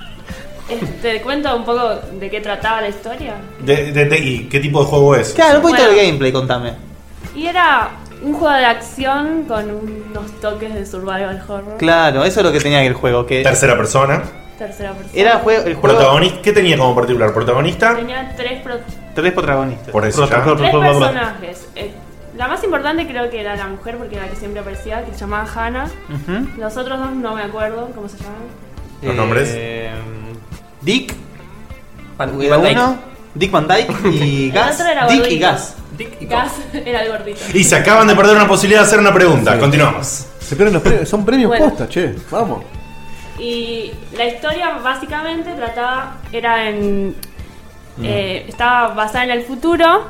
eh, te cuento un poco de qué trataba la historia. De- de- de- ¿Y qué tipo de juego es? Claro, un poquito Bueno. del gameplay, contame. Y era un juego de acción con unos toques de survival horror. Claro, eso es lo que tenía el juego, que Tercera persona. Tercera persona. era jue- el juego... Protagonista. ¿Qué tenía como particular? Protagonista. Tenía tres, pro- Tres protagonistas. Por eso Pro- ya. pro- pro- tres pro- pro- pro- personajes. Eh, la más importante creo que era la mujer porque era la que siempre aparecía, que se llamaba Hannah. Ujú. Los otros dos no me acuerdo cómo se llaman. ¿Los nombres? Eh, Dick, Van- era Van Dyke. uno. Dick Van Dyke y El Gas. otro era Dick y gordito. Gas. Gas era el gordito. Y se acaban de perder una posibilidad de hacer una pregunta. Continuamos. Se pierden los premios, son premios Bueno. posta, che. Vamos. Y la historia básicamente trataba, era en... eh, estaba basada en el futuro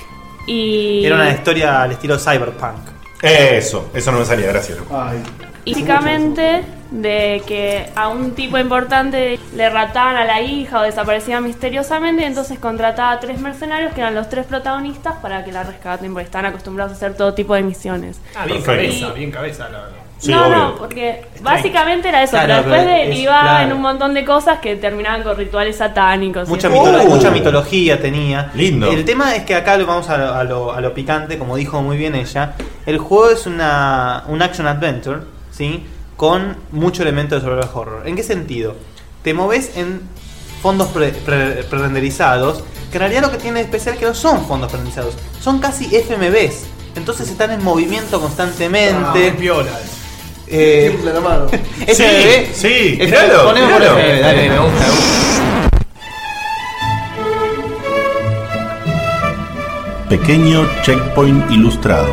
y... Era una historia al estilo cyberpunk. Eso, eso no me salía, gracias. loco. Y básicamente de que a un tipo importante le raptaban a la hija o desaparecía misteriosamente, y entonces contrataba a tres mercenarios que eran los tres protagonistas para que la rescaten, porque están acostumbrados a hacer todo tipo de misiones. Ah, bien Perfecto. cabeza, Y- bien cabeza. La... Sí, no, obvio. no, porque básicamente era eso, Claro, pero después pero es- derivaba claro. en un montón de cosas que terminaban con rituales satánicos. y Mucha, eso. mitolo- Uh. mucha mitología tenía. Lindo. El tema es que acá lo vamos a lo, a lo- a lo picante, como dijo muy bien ella. El juego es una un action adventure, ¿sí? Con mucho elemento de survival horror. ¿En qué sentido? Te moves en fondos pre- pre- pre-renderizados, que en realidad lo que tiene de especial es que no son fondos pre-renderizados, son casi F M Vs. Entonces están en movimiento Ah, constantemente. piola. Eh, Tiembla la mano. F M V. Sí, sí, F- tiralo, ponemos tiralo. F M V, dale. Me gusta, me gusta. Pequeño checkpoint ilustrado.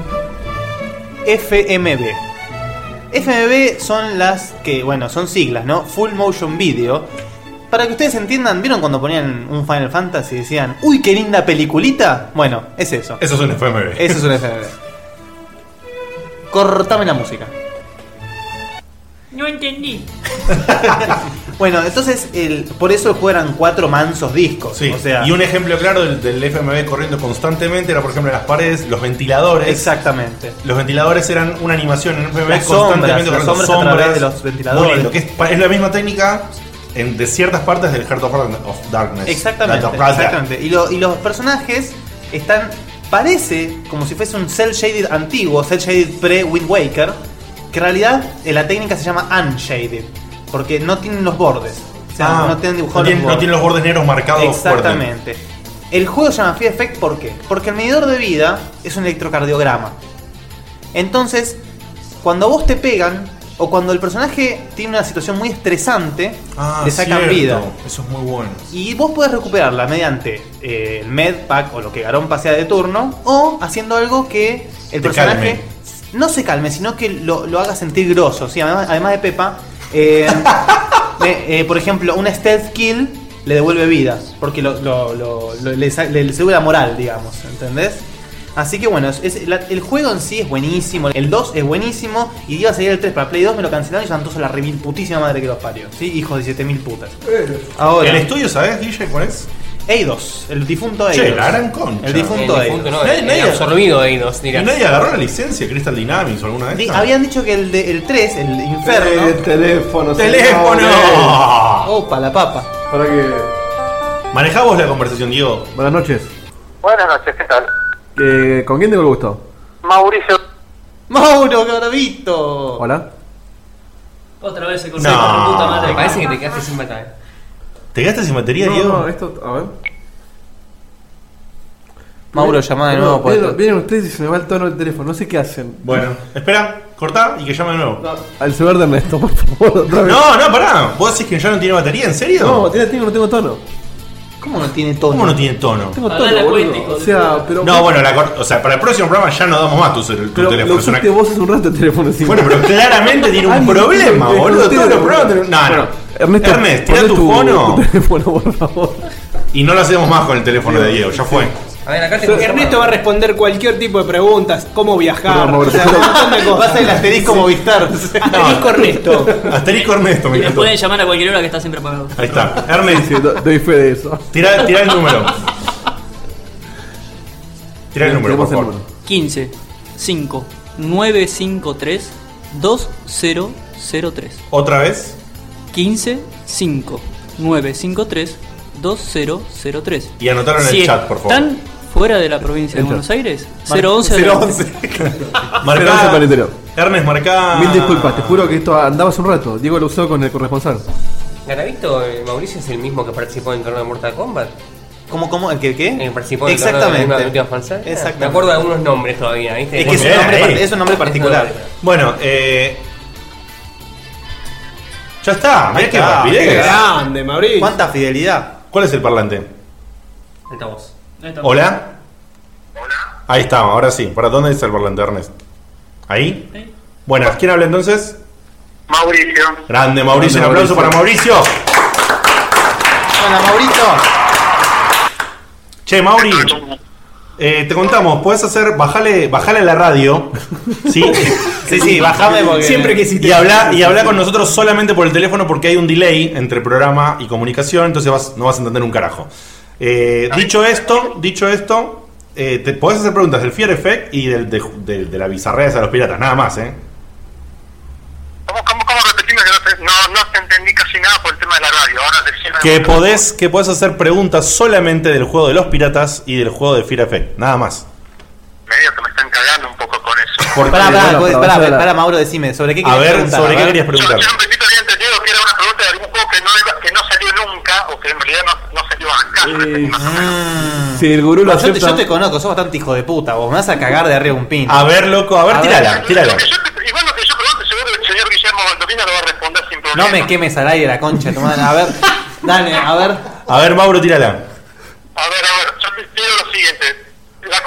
F M V. F M V son las que, bueno, son siglas, ¿no? Full Motion Video. Para que ustedes entiendan, ¿vieron cuando ponían un Final Fantasy y decían, uy, qué linda peliculita? Bueno, es eso. Eso es un F M V. Eso es un F M V. Cortame la música. No entendí. Bueno, entonces, el, por eso el juego eran cuatro mansos discos. Sí, o sea, y un ejemplo claro del, del F M V corriendo constantemente era, por ejemplo, en las paredes, los ventiladores. Exactamente. Los ventiladores eran una animación en F M V Las sombras, constantemente las corriendo sombras a través de los ventiladores. Muy lindo, que es, es la misma técnica en, de ciertas partes del Heart of, of Darkness. Exactamente, Heart of Darkness. exactamente. Y, lo- y los personajes están, parece como si fuese un cel shaded antiguo, cel shaded pre-Wind Waker, que en realidad eh, la técnica se llama unshaded, porque no tienen los bordes. O sea, Ah, no tienen dibujados no tienen- los bordes. no tienen los bordes negros marcados Exactamente. El juego se llama Fear Effect, ¿por qué? Porque el medidor de vida es un electrocardiograma. Entonces, cuando a vos te pegan, o cuando el personaje tiene una situación muy estresante, Ah, le sacan cierto. vida. Eso es muy bueno. Y vos podés recuperarla mediante eh, el med pack o lo que Garón pasea de turno, o haciendo algo que el Te personaje calme. no se calme, sino que lo, lo haga sentir grosso. ¿Sí? Además, además de Pepa, eh, eh, eh, por ejemplo, una stealth kill le devuelve vida, porque lo, lo- lo- lo- le, sa- le sube la moral, digamos, ¿entendés? Así que bueno, es, es- la- el juego en sí es buenísimo, el dos es buenísimo, y iba a salir el tres para Play dos, me lo cancelaron y son todos a la remil putísima madre que los parió, ¿sí? Hijos de siete mil putas. Ahora, ¿El estudio sabes, Guille, cuál es? Eidos, el difunto Eidos. Che, la gran concha. El difunto El Eidos. difunto, no, Nadie- el nadie- absorbido Eidos, ¿Y dirás. nadie agarró la licencia Crystal Dynamics o alguna de Di- estas? habían dicho que el, de, el tres, el Inferno. Eh, teléfono, ¡Teléfono! señores. Opa, la papa. Para que. Manejamos la conversación, Diego. Buenas noches. Buenas noches, ¿qué tal? Eh, ¿Con quién tengo el gusto? Mauricio. Mauro Garavito. Hola. Otra vez se No. consigue con puta madre. Me parece que te quedaste sin batería. ¿Te quedaste sin batería, No, Diego? no, esto. A ver. Mauro, llamá de No, nuevo. por vienen, esto. vienen ustedes y se me va el tono del teléfono. No sé qué hacen. Bueno, espera, cortá y que llame de nuevo. Al celular de Ernesto, por favor, otra vez. No, no, pará. ¿Vos decís que ya no tiene batería? ¿En serio? No, tiene, tengo, no tengo tono. ¿Cómo no tiene tono? ¿Cómo no tiene tono? Tengo Habla tono, la boludo. cuenta, hijo O de sea, puta. pero. No, bueno, la cor- o sea, para el próximo programa ya no damos más tu, cel- tu pero teléfono. lo Es una- usaste vos hace un rato el teléfono encima. Bueno, pero claramente tiene un Ay, problema, no, boludo. ustedes, Todos los boludo. programas tienen- No, Bueno, no. Ernesto, Ernest, tira poné tu fono. tu teléfono, por favor. Y no lo hacemos más con el teléfono de Diego, ya fue. A ver, acá te Ernesto va a responder cualquier tipo de preguntas, cómo viajar, Perdón, Mauricio. o sea, un montón de cosas. Vas a el asterisco Movistar. Asterisco Ernesto. Asterisco Ernesto, me Y les encantó. pueden llamar a cualquier hora que está siempre apagado. Ahí está. Ernest, Sí, do- doy fe de eso. tira, tira el número. Tira el número, por Tenemos el favor. número. quince, cinco, nueve cinco tres, dos cero cero tres. Otra vez. quince, cinco, nueve cinco tres, dos cero cero tres. Y anotaron en el Si chat, por favor. ¿Están fuera de la provincia de El chat. Buenos Aires? cero once. cero once. Pero no se para el interior. Ernest, marcá. Mil disculpas, te juro que esto andaba hace un rato. Diego lo usó con el corresponsal. Garavito, eh, Mauricio es el mismo que participó en el torneo de Mortal Kombat. ¿Cómo, cómo? ¿El qué? qué? Eh, participó en el torneo de Exactamente. las últimas falsas. Exactamente. Me acuerdo de algunos nombres todavía, ¿viste? Es que es un, Bien, nombre, ahí. par- es un nombre particular. Bueno, eh. Ya está, mirá Ahí qué está. rapidez. Qué grande, Mauricio. ¿Cuánta fidelidad? ¿Cuál es el parlante? Altavoz. ¿Hola? Ahí está, ahora sí. ¿Para dónde está el parlante, Ernest? ¿Ahí? Sí. Buenas, ¿quién habla entonces? Mauricio. Grande, Mauricio. Grande, Un aplauso para Mauricio. Hola, Maurito. Che, Mauri. Eh, te contamos, puedes hacer, bajale, bajale la radio, ¿sí? Sí, sí, bajame porque... Siempre que sí te- Y habla, y habla con nosotros solamente por el teléfono porque hay un delay entre programa y comunicación, entonces vas- no vas a entender un carajo. Eh, dicho esto, dicho esto, eh, te podés hacer preguntas del Fear Effect y del, de, de- de la bizarrea de los piratas, nada más, ¿eh? ¿Cómo, cómo, cómo repetime que no te, no, no te entendí casi nada por el tema de la radio? Ahora decime. Que podés, que podés hacer preguntas solamente del juego de los piratas y del juego de Fear Effect, nada más. Medio que me están cagando un poco con eso. Porque- Pará, pará, Bueno, pará, pero pará, vas a la- pará, Mauro, decime, ¿sobre qué A querías ver, preguntar? ¿sobre A qué ver. querías Yo, preguntar? yo en principio había entendido que era una pregunta de algún juego que no, iba, que no salió nunca o que en realidad no, no salió acá. Eh, más o menos. Si el gurú lo No, yo, te, acepta. yo te conozco, sos bastante hijo de puta, vos me vas a cagar de arriba un pin. A ver, loco, a ver, A ver. tírala, tírala. Lo que yo te- igual lo que yo pregunto, seguro que el señor Guillermo Baldovino lo va a responder sin problema. No me quemes al aire la concha de tu madre. A ver, dale, a ver. A ver, Mauro, tírala. A ver, a ver, yo te digo lo siguiente. La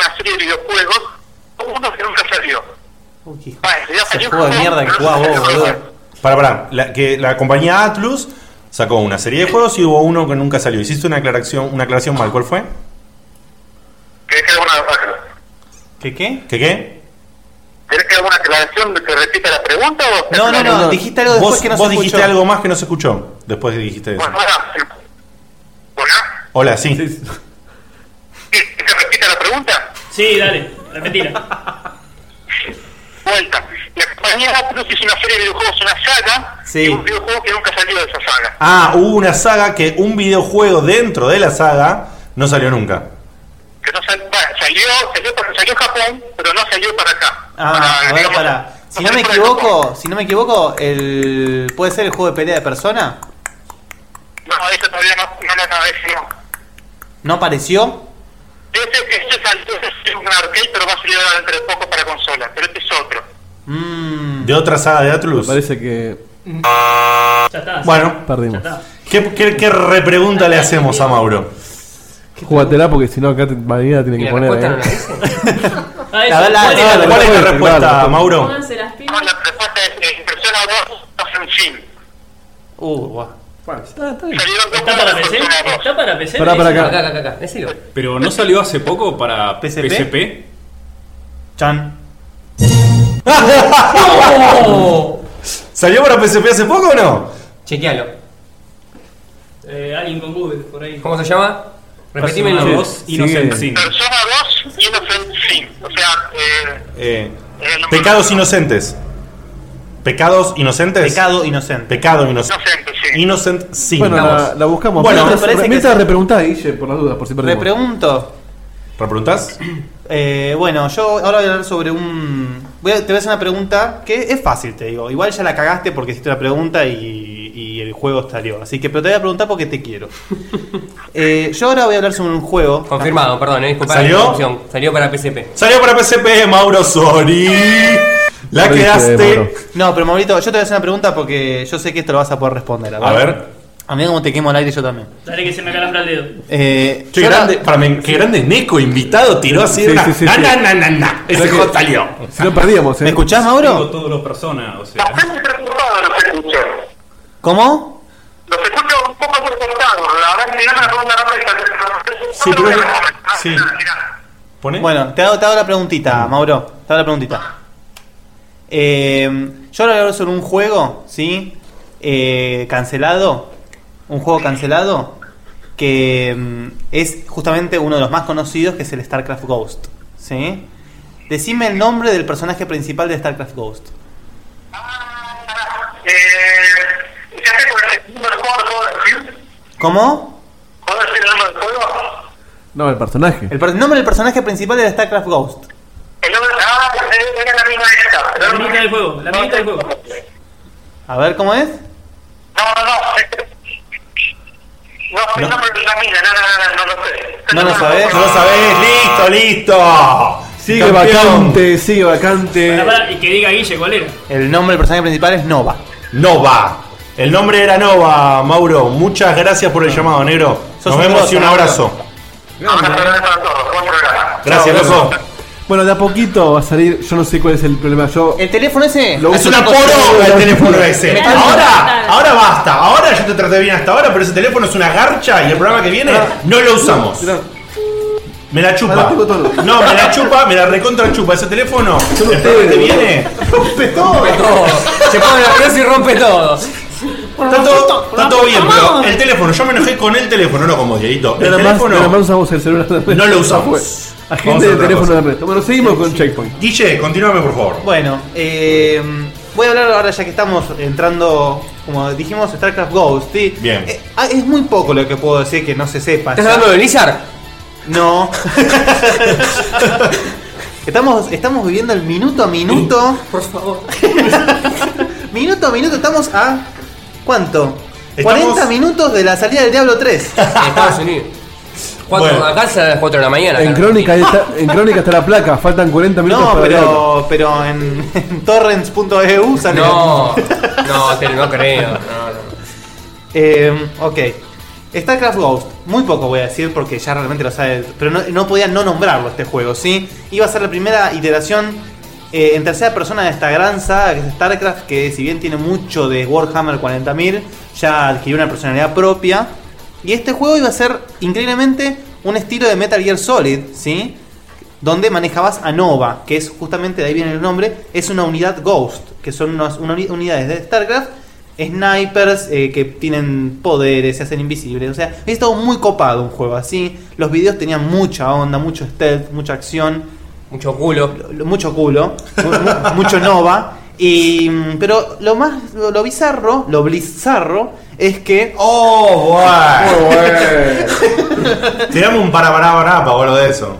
una serie de videojuegos, uno que nunca salió. Uy, Vale, ya ese salió juego de un mierda que pero no jugás vos, salió. boludo. Para, para, la, que la compañía Atlus sacó una serie de juegos y hubo uno que nunca salió. Hiciste una aclaración, una aclaración mal, ¿cuál fue? ¿Querés que haga una, ¿Qué qué? ¿Qué qué? ¿Querés que haga una aclaración que repita la pregunta o...? No, no, no, dijiste algo después Vos, que no vos se dijiste escuchó. algo más que no se escuchó. Después dijiste eso. Bueno, hola. ¿Hola? Hola, sí. ¿Querés que repita la pregunta? Sí, dale, repetila. Vuelta. La compañía Atlus hizo una serie de videojuegos, una saga, Sí. y un videojuego que nunca salió de esa saga. Ah, hubo una saga que un videojuego dentro de la saga no salió nunca. Que no sal, bueno, salió, salió, para- salió en Japón, pero no salió para acá. Ah, Para, a ver, digamos, para. Si no no me salió para equivoco, si no me equivoco, el puede ser el juego de pelea de persona. No, eso todavía no, no, no, no, ese no. ¿No apareció? Ese, ese salió, ese es un arcade, pero va a salir ahora dentro de poco para consola, pero este es otro. Mm. ¿De otra saga de Atlus? Parece que. Ya está. Bueno, Perdimos. ¿qué, qué, qué repregunta le hacemos a Mauro? Júgatela porque si no acá te- Vanina tiene ¿Y que la poner. respuesta eh. no la dice? Ah, eso, La- la- ¿cuál la- era? la- ¿Cuál es la Claro, respuesta, claro. Mauro? Pónganse las pilas. No, la respuesta es eh, Persona dos, no en fin. Uh, guau. Salieron dos ¿Está para juegos P C? de Persona dos. ¿Está para P C? Pará, pará, acá. Acá, acá, acá. Decilo. Pero no salió hace poco para P S P. P S P. Chan. ¿Salió para P S P hace poco o no? Chequealo. Eh, alguien con Google, por ahí. ¿Cómo se llama? Repetime el Persona nombre. dos Innocent Sigue. Sin. Persona dos, Innocent Sin. O sea, eh, Eh, el nombre- pecados inocentes. ¿Pecados inocentes? Pecado inocente. Pecado inocente. Inocente, sí. Innocent sin. Bueno, la, la buscamos. Bueno, mientras me parece que mientras sí. repreguntá, Guille, por las dudas, por si Le perdimos. pregunto. ¿Repreguntás? Eh, bueno, yo ahora voy a hablar sobre un. Voy a, te voy a hacer una pregunta que es fácil, te digo. Igual ya la cagaste porque hiciste una pregunta y, y el juego salió. Así que, pero te voy a preguntar porque te quiero. Eh, yo ahora voy a hablar sobre un juego. Confirmado, perdón, eh, disculpa ¿Salió? la interrupción. Salió para P S P. Salió para P S P, Mauro Sori. La Perdiste, quedaste. Mauro. No, pero Maurito, yo te voy a hacer una pregunta porque yo sé que esto lo vas a poder responder. A ver. A mí como te quemo el aire yo también. Dale que se me calambra el dedo. Eh, Qué yo la- grande, para mí, qué grande Neko, invitado, tiró así Sí, una. sí, sí, na, sí. na, na, na, na. Ese O sea que- juego salió. Si no perdíamos, ¿eh? ¿Me escuchás, Tengo Mauro? todos los personas, o sea. Bastante preocupado los escucho. ¿Cómo? Los escucho un poco preocupados. La verdad que no me pregunta la Sí, pero- sí. ¿Pone? Bueno, te hago, te hago la preguntita, Mauro. Te hago la preguntita. Eh, yo ahora voy a hablar sobre un juego, ¿sí? Eh, cancelado. Un juego cancelado. Que mm, es justamente uno de los más conocidos, que es el StarCraft Ghost. ¿Sí? Decime el nombre del personaje principal de StarCraft Ghost. Eh, ¿ya sé cuál es el número del juego? ¿Lo puedo decir? ¿Cómo? ¿Puedo decir el nombre del juego? No, el personaje. El per- nombre del personaje principal de StarCraft Ghost. El nombre... Ah, era la misma esta. La minita del juego, la minita del juego. A ver, ¿cómo es? No, no, no. No, el nombre de la mina, no, no, no, no, no lo sé. ¿No lo sabés? No lo sabés, listo, listo. Sigue Campeón. vacante, sigue vacante. Pará, pará, y que diga Guille cuál era. El nombre del personaje principal es Nova. Nova. El nombre era Nova, Mauro. Muchas gracias por el llamado, negro. Sos Nos un vemos grosso, y un Mauro. abrazo. Ahora para todos, buen programa. Gracias, Chao, loco. Bueno, de a poquito va a salir. Yo no sé cuál es el problema. Yo. ¿El teléfono ese? Lo Es uso una cosa- poronga el teléfono ese. Me Ahora, encanta. ahora basta. Ahora yo te traté bien hasta ahora, pero ese teléfono es una garcha y el programa que viene no lo usamos. Mirá, Me la chupa. Ahora tengo todo. No, me la chupa, me la recontra chupa. Ese teléfono, el Son programa ustedes, que boludo. viene, rompe todo. Todo. Se pone nervioso y rompe todo. Está todo, está todo bien, pero el teléfono, yo me enojé con el teléfono, no con vos, Dieguito. El nada más, nada más teléfono usamos el celular de Ernesto. no lo usamos. Vamos Agente a de otra teléfono cosa. de Ernesto. Bueno, seguimos con Checkpoint. Guille, continúame por favor. Bueno, eh, voy a hablar ahora ya que estamos entrando, como dijimos, StarCraft Ghost. ¿sí? Bien. Eh, ah, es muy poco lo que puedo decir que no se sepa. ¿Estás ya. hablando de Blizzard? No. estamos, estamos viviendo el minuto a minuto. Por favor. Minuto a minuto, estamos a. ¿Cuánto? Estamos- cuarenta minutos de la salida del Diablo tres. En Estados Unidos. Cuatro, Bueno. Acá es a las cuatro de la mañana. En acá. Crónica, está, en Crónica está la placa. Faltan cuarenta minutos No, para el diablo. pero, pero en, en torrents punto e u sale. No, no, te, no creo. No, no. Eh, ok. StarCraft Ghost, muy poco voy a decir porque ya realmente lo sabe, pero no, no podía no nombrarlo este juego, ¿sí? Iba a ser la primera iteración eh, en tercera persona de esta gran saga que es StarCraft, que si bien tiene mucho de Warhammer cuarenta mil, ya adquirió una personalidad propia. Y este juego iba a ser increíblemente un estilo de Metal Gear Solid, ¿sí? Donde manejabas a Nova, que es justamente, de ahí viene el nombre, es una unidad Ghost, que son unas, unas unidades de StarCraft, snipers eh, que tienen poderes, se hacen invisibles. O sea, es todo muy copado un juego así. Los videos tenían mucha onda, mucho stealth, mucha acción, mucho culo, lo, mucho culo, mu- mucho Nova. Y pero lo más lo, lo bizarro, lo blizarro es que oh, bueno. Tirame un para para para para algo de eso.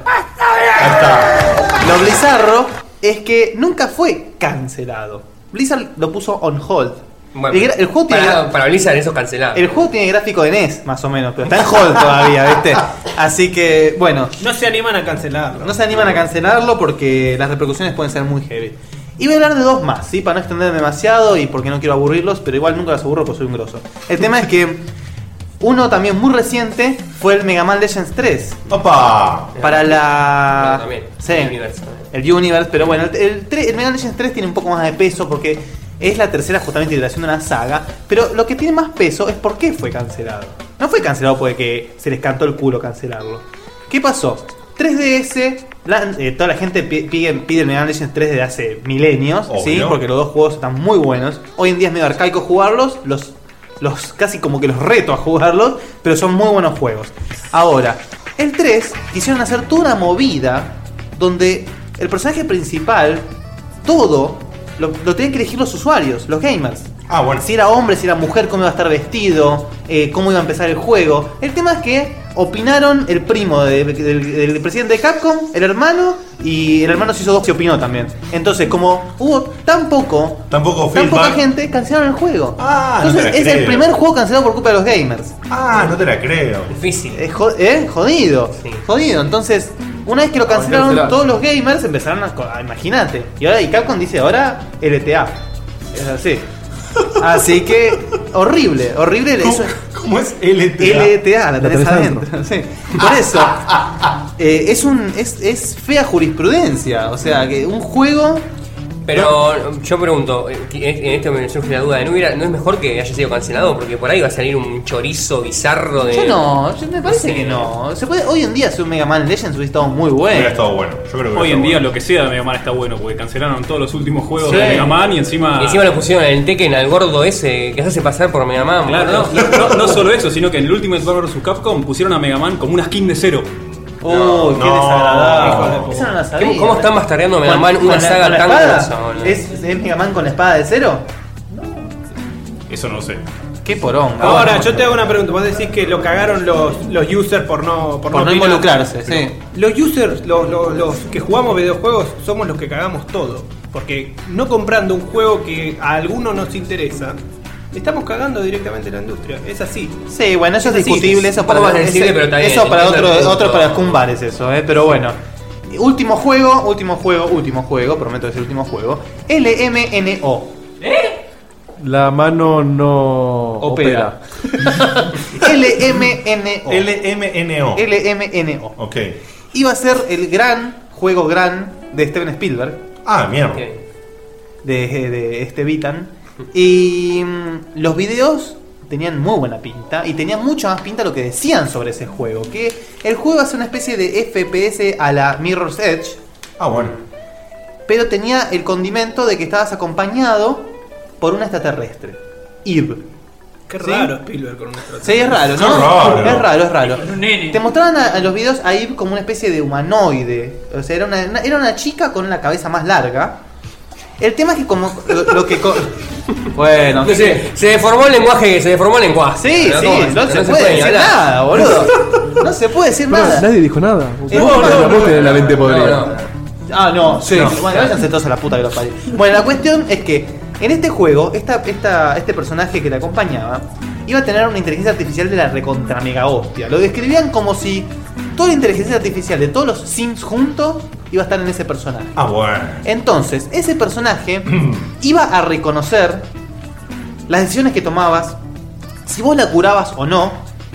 Ahí está. Lo bizarro es que nunca fue cancelado. Blizzard lo puso on hold. Bueno, el, el juego para, tiene, para Blizzard eso cancelado. El juego tiene gráfico de N E S, más o menos, pero está en hold todavía, ¿viste? Así que, bueno. No se animan a cancelarlo. No se animan a cancelarlo porque las repercusiones pueden ser muy heavy. Y voy a hablar de dos más, ¿sí? Para no extenderme demasiado y porque no quiero aburrirlos, pero igual nunca los aburro porque soy un grosso. El tema es que uno también muy reciente fue el Mega Man Legends tres. ¡Opa! Para la... No, también. Sí, el Universe. El Universe, pero bueno, el, el, tre- el Mega Man Legends tres tiene un poco más de peso porque es la tercera justamente iteración de una saga. Pero lo que tiene más peso es por qué fue cancelado. No fue cancelado porque se les cantó el culo cancelarlo. ¿Qué pasó? tres D S, la, eh, toda la gente pi- pide, pide el Mega Man Legends tres desde hace milenios, Obvio. ¿sí? Porque los dos juegos están muy buenos. Hoy en día es medio arcaico jugarlos, los, los casi como que los reto a jugarlos, pero son muy buenos juegos. Ahora, el tres quisieron hacer toda una movida donde el personaje principal, todo, lo, lo tenían que elegir los usuarios, los gamers. Ah, bueno. Si era hombre, si era mujer, cómo iba a estar vestido, eh, cómo iba a empezar el juego. El tema es que opinaron el primo de- del, del presidente de Capcom, el hermano, y el hermano se hizo dos y opinó también. Entonces, como hubo tan poco, Tampoco tan poca feedback. gente, cancelaron el juego. Ah, no Entonces, te la es el creo. primer juego cancelado por culpa de los gamers. Ah, no te la creo. Difícil. Es jo- ¿eh? Jodido, Sí. jodido. Entonces, una vez que lo cancelaron, cancelar. todos los gamers empezaron a, a imagínate. Y ahora y Capcom dice ahora L T A. Es así. Así que horrible, horrible ¿Cómo, eso. cómo es L T A? L T A, la La tenés tenés adentro. Sí. Por eso eh, es un es, es fea jurisprudencia, o sea, que un juego. Pero yo pregunto, eh, en esto me surge la duda, ¿no, hubiera, ¿no es mejor que haya sido cancelado? Porque por ahí va a salir un chorizo bizarro de... Yo no, yo me parece sé. que no. Se puede, hoy en día hacer un Mega Man Legends hubiera estado muy bueno. Hubiera estado bueno. Yo creo que Hoy hubiera en día estado lo que sea de Mega Man está bueno, porque cancelaron todos los últimos juegos Sí. de Mega Man y encima... Y encima le pusieron el Tekken al gordo ese que se hace pasar por Mega Man. Claro, no, boludo. no, no solo eso, sino que en el Ultimate Marvel versus. Capcom pusieron a Mega Man como una skin de cero. Uy, qué no. desagradable. Eso no la sabía. ¿Cómo, cómo están bastardeando Mega Con- Man una con la- saga con la tan espada? grosa, boludo? ¿Es, ¿Es Mega Man con la espada de cero? Eso no lo sé. Qué poronga. Ahora, Bueno, yo te hago una pregunta. Vos decís que lo cagaron los, los users por no por no opinar. involucrarse, sí. Los users, los, los- los que jugamos videojuegos, somos los que cagamos todo. Porque no comprando un juego que a alguno nos interesa, estamos cagando directamente la industria. Es así. Sí, bueno, eso es, Es así, discutible. es Eso un para, poco más sensible, ese- pero está bien, eso para entiendo otro, el punto. otro para Cumbares eso, eh, pero bueno. Último juego, último juego, último juego, prometo decir último juego. L M N O. La mano no Opera. L M N O. L M N O. L M N O. Ok. Iba a ser el gran juego gran de Steven Spielberg. Ah, mierda. de, de este Vitan. Y mm, los videos tenían muy buena pinta y tenían mucho más pinta lo que decían sobre ese juego, que el juego hace una especie de F P S a la Mirror's Edge, Ah, bueno. pero tenía el condimento de que estabas acompañado por un extraterrestre, Eve. Qué ¿Sí? raro Spielberg con un extraterrestre. Sí, es raro, Qué ¿no? raro. Es raro, es raro. Un nene. Te mostraban a, a los videos a Eve como una especie de humanoide. O sea, era una, una- era una chica con la cabeza más larga. El tema es que como lo, lo que... co- bueno, No sé, se deformó el lenguaje, se deformó el lenguaje. sí, Pero sí, ¿cómo? no, se, No puede decir hablar. nada, boludo. No se puede decir Pero nada. nadie dijo nada. Eh, Vos, no, no, vos no, tenés la mente No, podrida. no. Ah, no, sí. No. Bueno, váyanse todos a la puta que los parió. Bueno, la cuestión es que en este juego, esta, esta, este personaje que le acompañaba iba a tener una inteligencia artificial de la recontra mega hostia. Lo describían como si toda la inteligencia artificial de todos los Sims juntos iba a estar en ese personaje. Ah, bueno. Entonces, ese personaje iba a reconocer las decisiones que tomabas, si vos la curabas o no,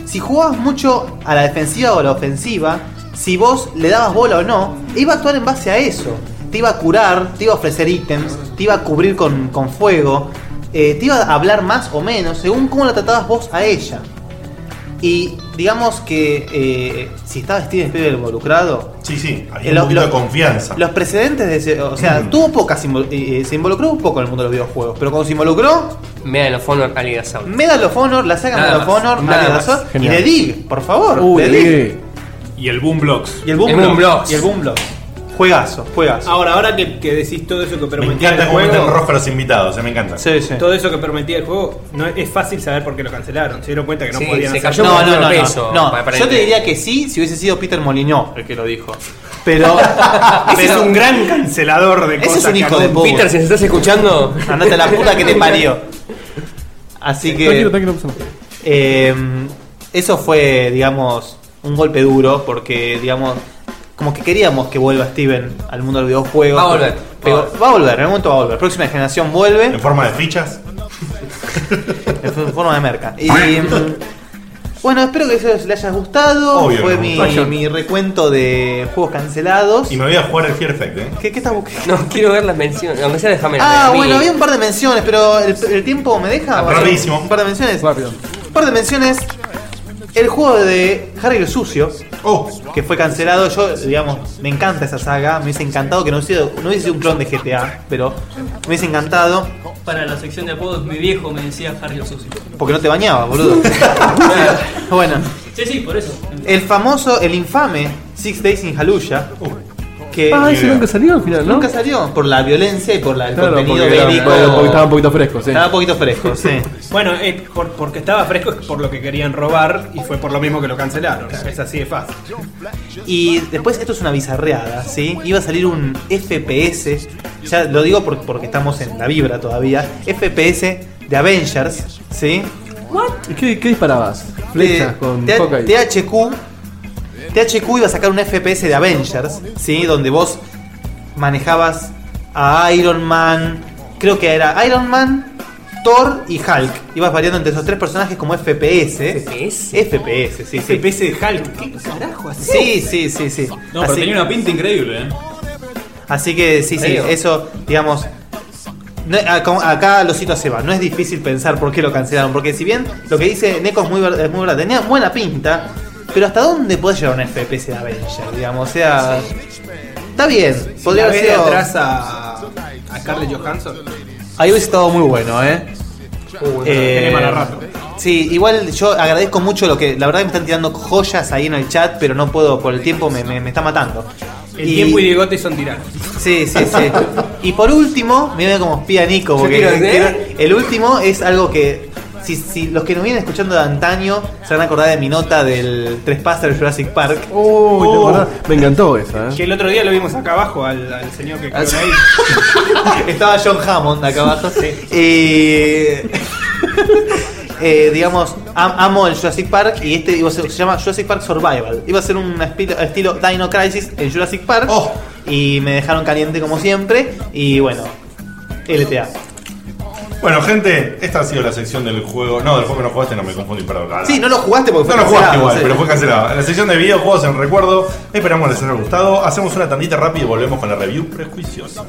si jugabas mucho a la defensiva o a la ofensiva, si vos le dabas bola o no, iba a actuar en base a eso. Te iba a curar, te iba a ofrecer ítems, te iba a cubrir con, con fuego, eh, te iba a hablar más o menos según cómo la tratabas vos a ella. Y digamos que eh, si estaba Steven Spielberg involucrado, sí, sí, había un poquito de confianza. Los precedentes de ese, o sea, mm. tuvo pocas, eh, se involucró un poco en el mundo de los videojuegos, pero cuando se involucró, Medal of Honor, Alien Assault. Medal of Honor, la saga Medal of Honor, Alien Assault y The Dig, por favor, Uy, The Dig. Y el Boom Blocks. Y el Boom, el Blocks. Boom Blocks. Y el Boom Blocks. Juegazo, juegazo. Ahora, ahora que, que decís todo eso que Me prometía encanta el cómo juego, meten rosca a los invitados, eh, me encanta. Sí, sí. todo eso que prometía el juego, no es fácil saber por qué lo cancelaron. Se dieron cuenta que no Sí, podían se hacer cayó No, por no, no, peso, no, no. para- para Yo te entender. diría que sí si hubiese sido Peter Molyneux el que lo dijo. Pero, Ese pero es un gran cancelador de ese cosas. es un hijo que de no- puta. Peter, si nos estás escuchando, andate a la puta que te parió. Así que Tranquilo, tranquilo, no pasa nada. Eh, eso fue, digamos, un golpe duro porque, digamos, como que queríamos que vuelva Steven al mundo del videojuego. Va a volver. Pero va a volver, en algún momento va a volver. Próxima generación vuelve En forma de fichas. en forma de merca. Y mm, bueno, espero que eso les haya gustado. Obvio Fue que mi, me gustó. mi recuento de juegos cancelados. Y me voy a jugar el Fear Effect, ¿eh? ¿Qué, qué estás buscando? no quiero ver las menciones, aunque sea déjame Ah, bueno, había un par de menciones, pero el, el tiempo me deja. Ah, rapidísimo. Un par de menciones. Rápido. Un par de menciones. El juego de Harry el Sucio, Oh, que fue cancelado. Yo, digamos, me encanta esa saga. Me hubiese encantado que no hubiese, no hubiese sido un clon de G T A, pero me hubiese encantado. Para la sección de apodos, mi viejo me decía Harry el Sucio. Porque no te bañabas, boludo. Bueno, Sí, sí, por eso. el famoso, el infame Six Days in Fallujah, que Ah, ese idea. nunca salió al final, ¿no? nunca salió por la violencia y por la, el Claro, contenido porque, era- bélico. porque estaba un poquito fresco, sí. Estaba un poquito fresco, sí. Bueno, eh, por- porque estaba fresco es por lo que querían robar y fue por lo mismo que lo cancelaron. Es así de fácil. Y después esto es una bizarreada, ¿sí? Iba a salir un F P S, ya lo digo por- porque estamos en la vibra todavía, F P S de Avengers, ¿sí? ¿Y qué, qué disparabas? Flechas Eh, con T- Hawkeye. T H Q T H Q iba a sacar un F P S de Avengers, ¿sí? Donde vos manejabas a Iron Man, creo que era Iron Man, Thor y Hulk. Ibas variando entre esos tres personajes como F P S. F P S. F P S, sí, sí. F P S de Hulk. ¿Qué carajo hace? Sí, sí, sí, sí. No, pero Así- tenía una pinta increíble, ¿eh? Así que sí, sí, ¿En serio? eso, digamos. no- acá, acá lo cito a Seba, no es difícil pensar por qué lo cancelaron. Porque si bien lo que dice Neko es muy, ver- es muy verdad, tenía buena pinta, pero ¿hasta dónde puede llegar un F P S de Avenger? Digamos, o sea. Está bien, Si podría la haber ves de sido. atrás a, a Scarlett Johansson. Ahí hubiese estado muy bueno, ¿eh? Eh, tiene mala rato. Sí, igual yo agradezco mucho lo que. La verdad que me están tirando joyas ahí en el chat, pero no puedo, por el tiempo me, me, me está matando. El tiempo y Diegote son tiranos. Sí, sí, sí. Y por último, me veo como espía Nico, porque quiero ver. quiero- el último es algo que. Si, si los que nos vienen escuchando de antaño se van a acordar de mi nota del Trespasser Jurassic Park. Uy, ¿te acordás? Me encantó esa, Que ¿eh? el otro día lo vimos acá abajo al, al señor que Ah, quedó sí. ahí. Estaba John Hammond acá abajo. Y. eh, digamos, am- amo el Jurassic Park y este iba a ser- se llama Jurassic Park Survival. Iba a ser un estilo, estilo Dino Crisis en Jurassic Park. Oh. Y me dejaron caliente como siempre. Y bueno, L T A. Bueno, gente, esta ha sido la sección del juego. No, del juego que no jugaste, no me confundí, perdón. Sí, no lo jugaste porque No fue lo jugaste cancelado, igual, sí. pero fue cancelado. En la sección de videojuegos en recuerdo, esperamos les haya gustado. Hacemos una tandita rápida y volvemos con la review prejuiciosa.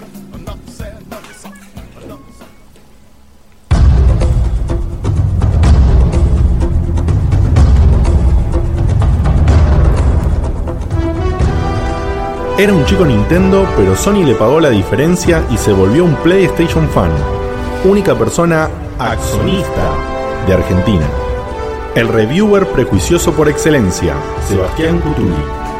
Era un chico Nintendo, pero Sony le pagó la diferencia y se volvió un PlayStation fan. Única persona accionista de Argentina. El reviewer prejuicioso por excelencia, Sebastián Cutuli.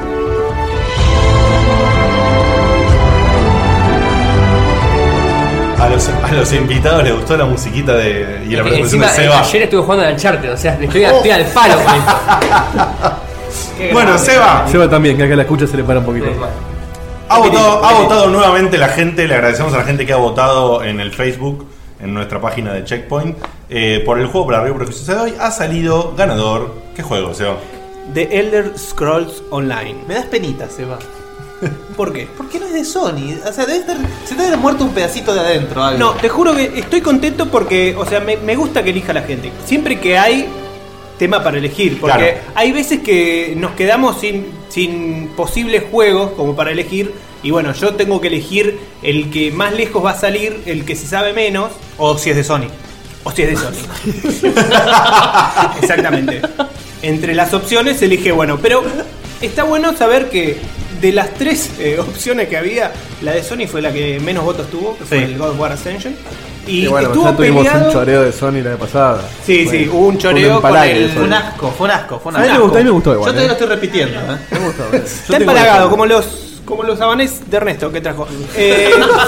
A los, a los invitados les gustó la musiquita de, y la presentación Encima, de Seba. ayer estuve jugando al Uncharted, o sea, estoy, estoy al palo con esto. Bueno, Seba, Seba también, que acá la escucha se le para un poquito. ha votado, ha votado nuevamente la gente. Le agradecemos a la gente que ha votado en el Facebook, en nuestra página de Checkpoint, eh, por el juego para la review prejuiciosa de hoy. Ha salido ganador. ¿Qué juego, Seba? The Elder Scrolls Online. Me das penita, Seba. ¿Por qué? Porque no es de Sony. O sea, debe estar, se te debe haber muerto un pedacito de adentro. Algo. No, te juro que estoy contento porque, o sea, me, me gusta que elija la gente. Siempre que hay tema para elegir. Porque Claro. hay veces que nos quedamos sin, sin posibles juegos como para elegir. Y bueno, yo tengo que elegir el que más lejos va a salir, el que se sabe menos. O si es de Sony. O si es de Sony. Exactamente. Entre las opciones elige, bueno, pero está bueno saber que de las tres eh, opciones que había, la de Sony fue la que menos votos tuvo, que fue Sí. el God of War Ascension. Y Y bueno, estuvo ya tuvimos peleado. un choreo de Sony la vez pasada. Sí, sí, hubo un choreo un con empalague el- de Sony. Fue un asco, fue un asco, fue un A mí me asco. gustó, a mí me gustó igual, Yo todavía eh. lo estoy repitiendo, ¿eh? Me gustó. Yo Está tengo empalagado, eso. como los, como los habanés de Ernesto que trajo. Eh,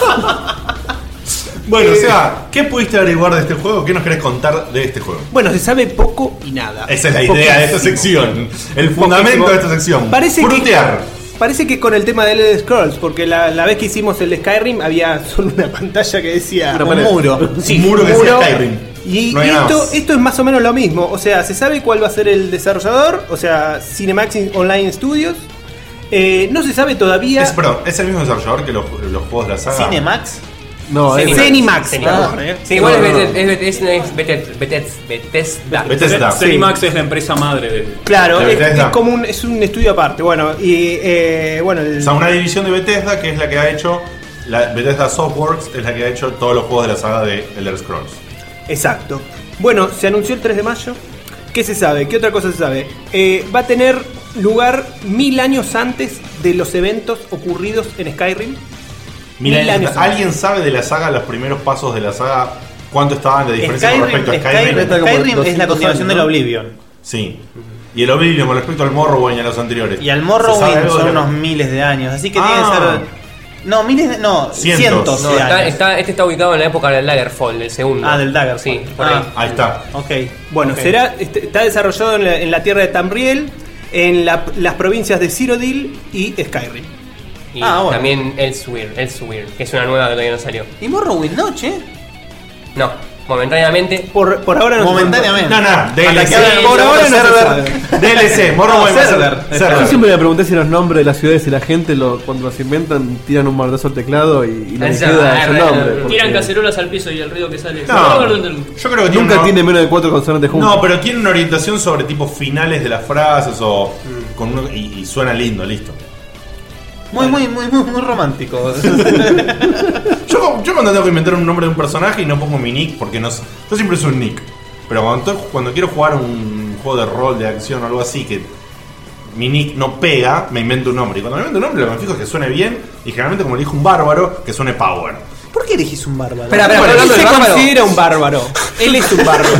Bueno, Eh, o sea, ¿qué pudiste averiguar de este juego? ¿Qué nos querés contar de este juego? bueno, se sabe poco y nada. Esa es la idea de esta sección. El fundamento de esta sección. Parece que, Frutear. parece que es con el tema de Elder Scrolls, porque la, la vez que hicimos el de Skyrim había solo una pantalla que decía Una pared. un muro. Un muro que decía Skyrim. Y, No hay y nada esto, más. esto es más o menos lo mismo. O sea, se sabe cuál va a ser el desarrollador, o sea, Cinemax Online Studios. Eh, no se sabe todavía. Es, perdón, ¿es el mismo desarrollador que los, los juegos de la saga? ¿Cinemax? No, es Zenimax. Zenimax. perdón, eh. Sí, igual No, es no, Bethesda- es Bethesda- es Bethesda- Bethesda- Bethesda. Bethesda. Zenimax es la empresa madre de. Claro, De es, Bethesda. es como un, es un estudio aparte. Bueno, y eh, bueno, el- O sea, una división de Bethesda que es la que ha hecho. La Bethesda Softworks es la que ha hecho todos los juegos de la saga de Elder Scrolls. exacto. Bueno, se anunció el tres de mayo. ¿Qué se sabe? ¿Qué otra cosa se sabe? Eh, va a tener lugar mil años antes de los eventos ocurridos en Skyrim. Mil Mil años. años. ¿Alguien sabe de la saga, los primeros pasos de la saga? ¿Cuánto estaban de diferencia Skyrim, con respecto a Skyrim? Skyrim, Está como Skyrim es la doscientos continuación años, del ¿no? Oblivion. Sí. Y el Oblivion con respecto al Morrowind y a los anteriores. Y al ¿Se sabe Morrowind algo son de la- unos miles de años, así que Ah. tiene que ser. No, miles de. No, Cientos. cientos, No, de está, años. está- este está ubicado en la época del Daggerfall, del segundo. Ah, del Daggerfall. Sí, por Ah. ahí. Ahí está. Ok. Bueno, Ok. será este- está desarrollado en la, en la tierra de Tamriel, en la- las provincias de Cyrodiil y Skyrim. Y Ah, bueno. también Elsewhere, Elsewhere, que es una nueva que todavía no salió. ¿Y Morrowind no, che? No, momentáneamente. Por, por ahora no se Momentáneamente. No, no, D L Hasta C. que abran Por un ahora no se server. sabe. D L C, Morrowind No, va a ser- server. server. Yo siempre me pregunté si los nombres de las ciudades y la gente lo, cuando los inventan tiran un mardazo al teclado y, y le Esa- queda ah, su ah, nombre. ah, porque Tiran cacerolas al piso y el ruido que sale. No, yo creo que tiene Nunca una- tiene menos de cuatro consonantes juntos. No, pero tiene una orientación sobre tipo finales de las frases o con uno- y, y suena lindo, listo. Muy, muy, muy, muy, muy romántico. Yo, yo cuando tengo que inventar un nombre de un personaje y no pongo mi nick porque no sé- yo siempre uso un nick. Pero cuando, to- cuando quiero jugar un juego de rol, de acción o algo así que mi nick no pega, me invento un nombre. Y cuando me invento un nombre lo que me fijo es que suene bien y generalmente como elijo un bárbaro, que suene power. ¿Por qué elegís un bárbaro? Espera, espera, Bueno, hablando él del se bárbaro. considera un bárbaro. Él es un bárbaro.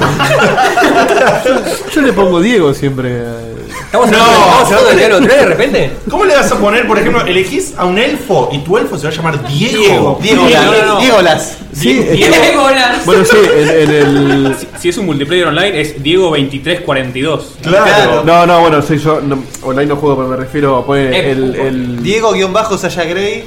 Yo le pongo Diego siempre. eh, ¿Estamos No. hablando, estamos hablando del Diablo tres de repente? ¿Cómo le vas a poner, por ejemplo, elegís a un elfo y tu elfo se va a llamar Diego? Diego, Diego, Diego. no, no, no. Diegolas. Sí, es- Diegolas. bueno, sí, en, en el. Si, si es un multiplayer online, es Diego veintitrés cuarenta y dos. Claro. No, no, bueno, soy yo. No, online no juego, pero me refiero a poner Eh, el. el, Diego-Sasha Grey.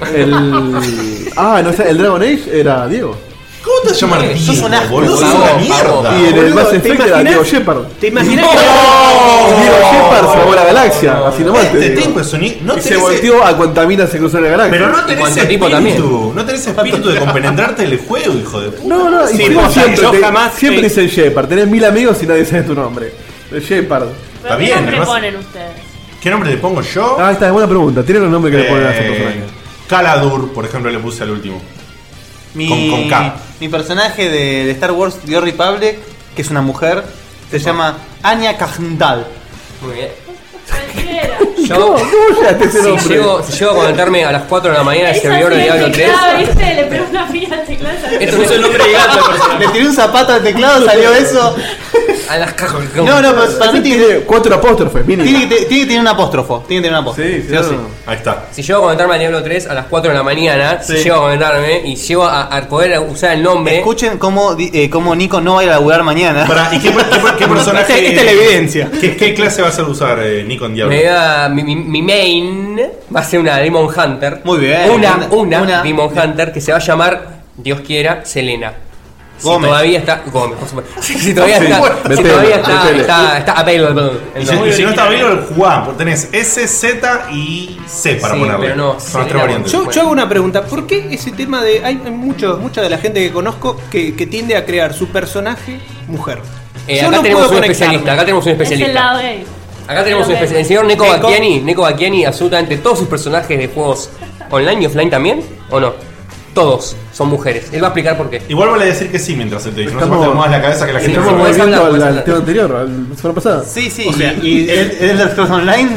el ah, no sé, el Dragon Age era Diego. ¿Cómo te vas a llamar Eh, Diego? sos un asco, boludo? Sos pavo, una pavo. mierda. Y en el boludo, Mass ¿te Effect era imaginas? Diego Shepard. ¿Te imaginas No. que Diego Shepard salvó la galaxia, así nomás te Este digo. tipo es un... No Y se tenés- volteó a cuanta mina se cruzó en la galaxia. Pero no Y tenés cuanto espíritu. tipo también. No tenés espíritu de compenetrarte en el juego, hijo de puta. No, no, y Sí, siempre, posta, siempre, yo te- jamás- siempre eh, dicen Shepard. Tenés mil amigos y nadie sabe tu nombre. El Shepard. ¿Pero qué bien, nombre además- ponen ustedes? ¿Qué nombre le pongo yo? Ah, esta es buena pregunta. Tienen los nombres que le ponen a esos Eh, personajes. Caladur, por ejemplo, le puse al último. Mi, Con- con K. mi personaje de, de Star Wars The Old Republic, que es una mujer, se llama Anya Kajndal. Muy bien. Cualquiera. Yo, ¿Cómo, cómo llegaste a ese si nombre? llego, si llego a conectarme a las cuatro de la mañana al Esa servidor de sí, el Diablo tres. teclado, ¿viste? Le pegó una fila al teclado. Esto es el nombre de gato, Le tiré un zapato al teclado, salió eso. a las cajas. No, no, pero para mí tiene, Tiene cuatro apóstrofes, mínimo. tiene, que, tiene que tener un apóstrofo. Tiene que tener un apóstrofo. Sí, Sí sí, o no. sí. Ahí está. Si llego a conectarme al Diablo tres a las cuatro de la mañana, si Sí. llego a conectarme y llego a, a poder usar el nombre. Escuchen cómo, di- eh, cómo Nico no va a ir a laburar mañana. Pará, ¿y qué, qué- qué personaje? Esta- esta es la evidencia. ¿Qué, qué clase vas a usar, eh, Nico en Diablo? Me da, mi, mi- mi main va a ser una Demon Hunter. Muy bien. Una, Una- una, una. Demon Hunter que se va a llamar, Dios quiera, Selena. Si Gómez. todavía está. Gómez, por supuesto. Si todavía Sí, está. Si metele, todavía está, metele. está, está available. Y si, y si no está bien, jugá. porque Tenés S, Z y C para Sí, ponerle. pero no, Son Selena, las tres variantes. Yo, yo hago una pregunta, ¿por qué ese tema de... Hay hay muchos, mucha de la gente que conozco que, que tiende a crear su personaje mujer? Eh, Yo acá no tenemos puedo un conectarme. especialista, acá tenemos un Es el especialista. lado gay. Acá tenemos un Lo que- especialista. El señor Neko Neko. Bacchiani, Neko Bacchiani, absolutamente todos sus personajes de juegos online y offline también, ¿o no? Todos son mujeres. Él va a explicar por qué. Igual vale decir que sí mientras él te dice. No se Estamos- parte más la cabeza que la gente Estamos no podés volviendo hablar, al, podés al hablar. tema anterior, a la semana pasada. Sí, sí. O sea, y, y el, el Elder Scrolls Online.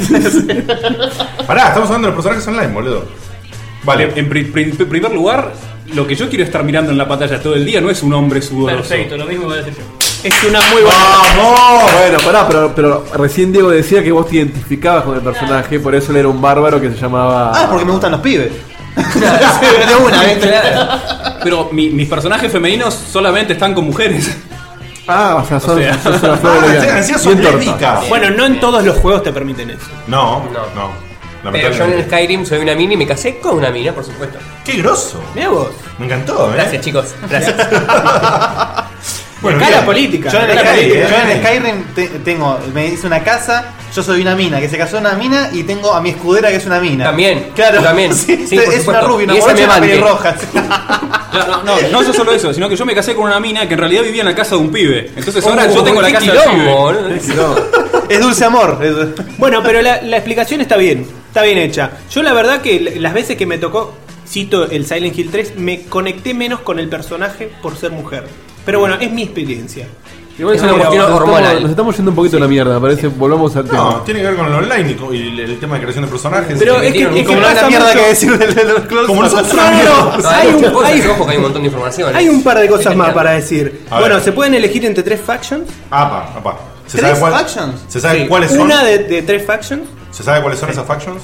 Pará, estamos hablando de los personajes online, boludo. Vale, Vale. en pri- pri- primer lugar, lo que yo quiero estar mirando en la pantalla todo el día no es un hombre sudoroso. Perfecto, lo mismo voy a decir yo. Es una muy buena. ¡Vamos! Bueno, pará, pero, pero recién Diego decía que vos te identificabas con el personaje, por eso él era un bárbaro que se llamaba. Ah, porque me gustan los pibes. De una, ¿viste? Pero mi- mis personajes femeninos solamente están con mujeres. Ah, o sea, sos, O sea- sos una flor Ah, de encima- Bien encima son torta. lésbicas. Bueno, no en todos los juegos te permiten eso. No, No. no. Pero yo en el Lamentablemente. Skyrim soy una mina y me casé con una mina, por supuesto. Qué grosso. Mirá vos. Me encantó, ¿eh? Gracias, chicos. Gracias. Bueno, Acá bien. la política. Yo en el Cara Skyrim, política, yo en el eh. Skyrim te- tengo, me hice una casa, yo soy una mina, que se casó una mina y tengo a mi escudera que es una mina. También, Claro, yo también. Sí, Sí, es por una supuesto. rubia, una Y esa morocha y me una banque. pelirroja. No, no, no, no solo eso, sino que yo me casé con una mina que en realidad vivía en la casa de un pibe. Entonces ahora Oh, yo tengo la qué casa del quilombo, pibe. boludo. Es dulce amor. es- Bueno, pero la, la explicación está bien, está bien hecha. Yo la verdad que l- las veces que me tocó, cito el Silent Hill tres, me conecté menos con el personaje por ser mujer. Pero bueno, es mi experiencia. Igual Es eso una nos- cuestión nos hormonal. estamos- Nos estamos yendo un poquito a la mierda, me parece. Volvamos al No, tema. tiene que ver con el online y co- y el, el tema de creación de personajes. Pero Y- es que, metieron es un- que Como no hay pasa la mierda mucho- que decir del Elder Scrolls. Como nosotros No, no, no. No, Hay hay un- muchas cosas, hay- ojo que hay un montón de información. Hay un par de cosas Estoy más genial. para decir. A Bueno, ver. se pueden elegir entre tres factions. Apa, apa. ¿Se ¿Tres sabe, cuál- factions? ¿Se sabe Sí, cuáles son? Una de, de tres factions. ¿Se sabe cuáles son esas factions?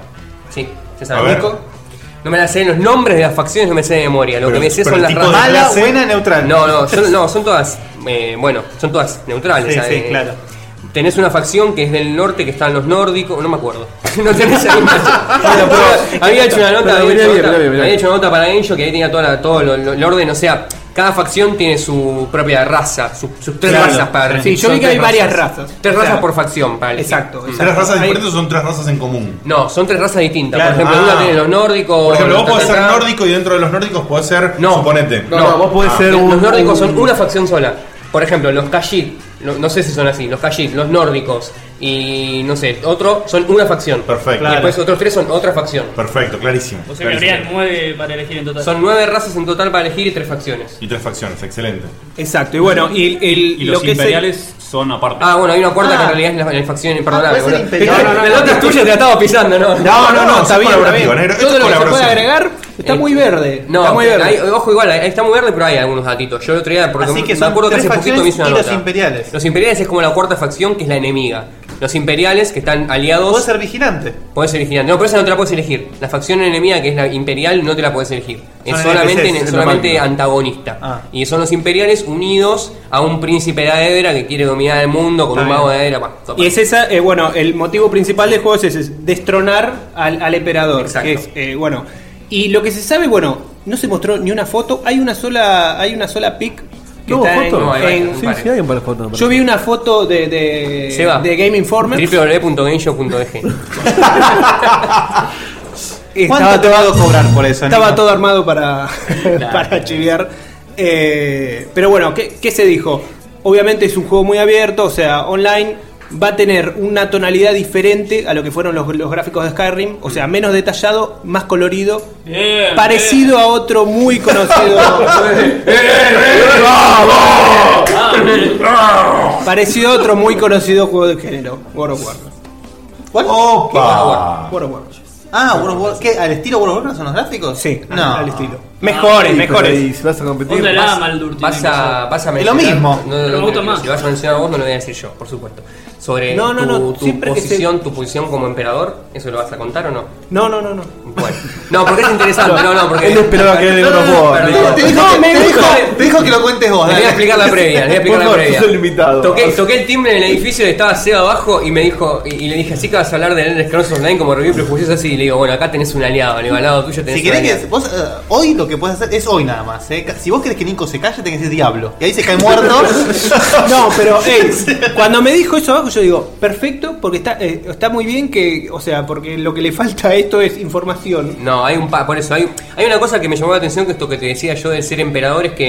Sí, se A sabe. ver. Nico. No me la sé, los nombres de las facciones no me sé de memoria. Lo Pero- que me sé pero son el las tipo de razas. Mala, clase- buena, neutral. No, no, son, no, son todas. eh, bueno, son todas neutrales. Sí, ¿sabes? sí, claro. Tenés una facción que es del norte que están los nórdicos, no me acuerdo. No tenés ahí más. Bueno, pero había hecho una nota, Pero había mirá hecho, bien, nota- mirá bien, mirá había bien. hecho una nota para Enjo que ahí tenía toda la- todo lo- lo- el orden, o sea, cada facción tiene su propia raza, su- sus tres Claro. razas para Sí, yo son vi que tres hay varias razas. Tres O sea, razas por facción para elegir. Exacto, Mm. exacto. ¿Tres razas Hay- diferentes o son tres razas en común? No, son tres razas distintas. Claro. Por ejemplo, Ah. una tiene los nórdicos. Por ejemplo, los vos podés ser ta, ta, ta. nórdico y dentro de los nórdicos podés ser No. suponete. No, no, vos podés Ah. ser Los un. nórdicos un- son una facción sola. Por ejemplo, los Khajiit, no, no sé si son así, los Khajiit, los nórdicos y no sé, otro son una facción. Perfecto. Y después otros tres son otra facción. Perfecto, clarísimo. O sea que clarísimo. habría nueve para elegir en total. Son nueve razas en total para elegir y tres facciones. Y tres facciones, excelente. Exacto, y bueno, y, el, Y lo los que es el- imperiales son aparte. Ah, bueno, hay una cuarta Ah. que en realidad es la, la facción, perdóname. puede ser boludo. imperial. No, no, no, la nota es tuya, te la estaba pisando, ¿no? No, no, no, no, está es bien, está colaborativo, bien. negro. Esto Todo es lo que se puede colaboración. agregar está Eh, muy verde. No, está muy verde. hay- ojo, igual, ahí está muy verde, pero hay algunos datitos. Yo el otro día, porque Así que me son acuerdo que tres hace poquito me hice una facciones y los nota. imperiales. Los imperiales es como la cuarta facción, que es la enemiga. Los imperiales, que están aliados. Puedo ser vigilante. Podés elegir. No, pero esa no te la puedes elegir. La facción enemiga, que es la imperial, no te la puedes elegir. Es Son solamente, N P Cs, es solamente es la máquina. antagonista. Ah. Y son los imperiales unidos a un príncipe de Aedra que quiere dominar el mundo con Está un mago bien. de Aedra. Bah, topa. Y es esa, eh, bueno, el motivo principal del juego es ese, es destronar al, al emperador. Exacto. Que es, eh, bueno, y lo que se sabe, bueno, no se mostró ni una foto, hay una sola, hay una sola pic que No, está en- foto. No, hay en- varias. Sí, sí, hay un par de fotos. yo vi una foto de, de, Seba. de Game Informer. w w w punto gameshow punto e g. ¿Cuánto te va a cobrar por eso? Estaba Nico? todo armado para, para chiviar. Eh, pero bueno, ¿qué, ¿qué se dijo? Obviamente es un juego muy abierto, o sea, online. Va a tener una tonalidad diferente a lo que fueron los, los gráficos de Skyrim. O sea, menos detallado, más colorido. Bien, Parecido a otro muy conocido. Parecido a otro muy conocido juego de género, World of Warcraft. ¿Cuál? ¡Opa! World of Warcraft. Ah, World of War- ¿qué? ¿Al estilo World of Warcraft son los gráficos? Sí, No. al estilo. Mejores, Y mejores. si vas a competir. Onda la vas- Maldur tiene Vas que a, ser. vas a Es lo mencionar- mismo. No, no, Pero no, me gusta no, más. Si vas a mencionar vos, no lo voy a decir yo, por supuesto. Sobre No, no, tu, no, tu siempre que posición, tu posición como emperador, ¿eso lo vas a contar o no? No, no, no, no. Bueno. No, porque es interesante, no, no, porque. Él esperaba que él No, no, no no, jugó. perdón. Te, te dijo, No, que, me te dijo, dijo- te dijo que lo cuentes vos. Les voy a dale. explicar la previa, les voy a explicar Por la favor, previa. sos el invitado. Toqué, toqué el timbre en el edificio y estaba Seba abajo y me dijo, y, y le dije, así que vas a hablar de Elder Scrolls Online como review prejuicioso así, y le digo, bueno, acá tenés un aliado, le digo, al lado tuyo tenés Si un querés aliado. que vos, eh, hoy lo que puedes hacer es hoy nada más. ¿eh? Si vos querés que Nico se calle, tenés que decir diablo. Y ahí se cae muerto. No, pero ey, cuando me dijo eso abajo, yo digo, perfecto, porque está, eh, está muy bien que, o sea, porque lo que le falta a esto es información. No, hay un pa, por eso, hay, hay una cosa que me llamó la atención, que esto que te decía yo del ser emperador, es que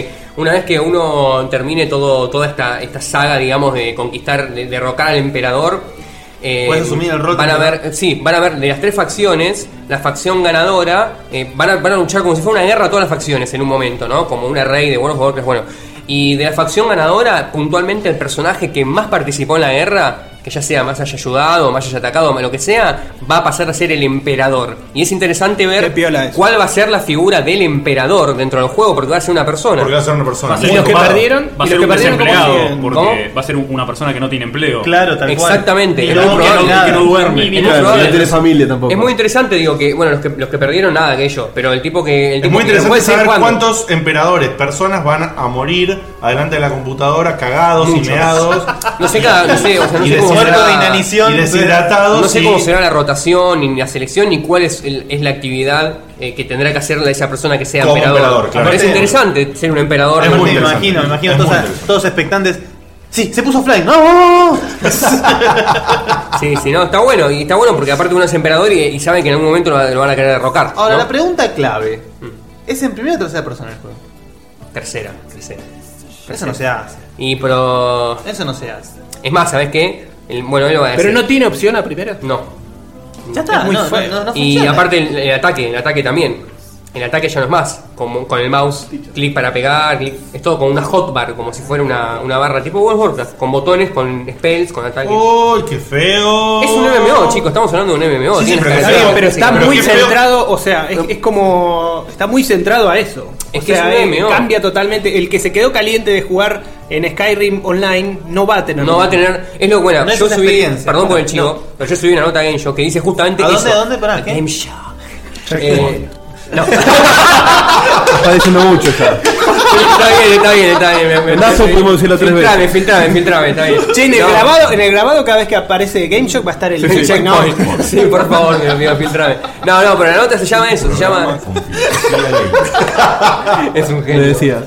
que una vez que uno termine todo toda esta, esta saga, digamos, de conquistar, de derrocar al emperador, eh, puedes asumir el rol. Van a ver, sí, van a ver de las tres facciones, la facción ganadora, eh, van, a, van a luchar como si fuera una guerra todas las facciones en un momento, ¿no? Como una rey de World of Warcraft, bueno. Y de la facción ganadora, puntualmente el personaje que más participó en la guerra, que ya sea más haya ayudado, más haya atacado, o lo que sea, va a pasar a ser el emperador. Y es interesante ver cuál va a ser la figura del emperador dentro del juego, porque va a ser una persona. Porque va a ser una persona. Va a ser y los que ocupado. perdieron, va a y ser los un que perdieron, desempleado, ¿cómo siguen? porque ¿Cómo? va a ser una persona que no tiene empleo. Claro, tal cual. Exactamente. Y Es no, muy que, probable. no, que no duerme. Es muy Claro, probable. no tiene familia tampoco. Es muy interesante, digo, que bueno, los que, los que perdieron nada que ellos, pero el tipo que. El Es tipo muy que interesante puede ser saber cuándo. cuántos emperadores, personas van a morir adelante de la computadora cagados Muchos. y meados. No sé cada, no sé, o sea, no y sé cómo deshidratados, será- de inanición. y deshidratados. No sé y- cómo será la rotación, ni la selección, ni cuál es, el- es la actividad eh, que tendrá que hacer esa persona que sea Como emperador. emperador, claro. Pero es interesante ser un emperador. Es muy me interesante. imagino, me imagino Es muy todos, interesante. todos expectantes. Sí, se puso offline. ¡No! Sí, sí, no, está bueno. Y está bueno porque aparte uno es emperador y, y sabe que en algún momento lo, lo van a querer derrocar. Ahora, ¿no? la pregunta clave: ¿es en primera o tercera persona el juego? Tercera, tercera. Eso no se hace. Y pero. Eso no se hace. Es más, ¿sabes qué? El- bueno, él lo va a decir. Pero no tiene opción a primera. No. Ya está, Es muy no, feo. no, no Y funciona. aparte el, el ataque, el ataque también. El ataque ya no es más, como con el mouse, clic para pegar, clic- es todo con una hotbar, como si fuera una, una barra tipo World of Warcraft, con botones, con spells, con ataques. ¡Uy, qué feo! Es un M M O, chicos, estamos hablando de un M M O. Sí, sí, tiene pero que está ser- bien, Pero está pero muy qué feo. centrado, o sea, es, es como. Está muy centrado a eso. Es o que sea, es un M M O. cambia totalmente. El que se quedó caliente de jugar en Skyrim Online no va a tener. No va a tener. Es lo bueno. No es yo una subí. experiencia. Perdón por el No. chivo, pero yo subí una nota a Game Show que dice justamente ¿A dónde, eso. a dónde? Pará, ¿qué? Game Show. Eh, no. Está diciendo mucho ya. Está bien, está bien, está bien. me- me- Nazo me- pudimos decirlo tres filtrame, veces. Filtrame, filtrame, está bien. Che, en el, No. grabado, en el grabado, cada vez que aparece GameShock va a estar el Sí, checkpoint. Sí, por favor, mi amigo, filtrame. No, no, pero la nota se llama eso, se llama. Es un Le genio. decía.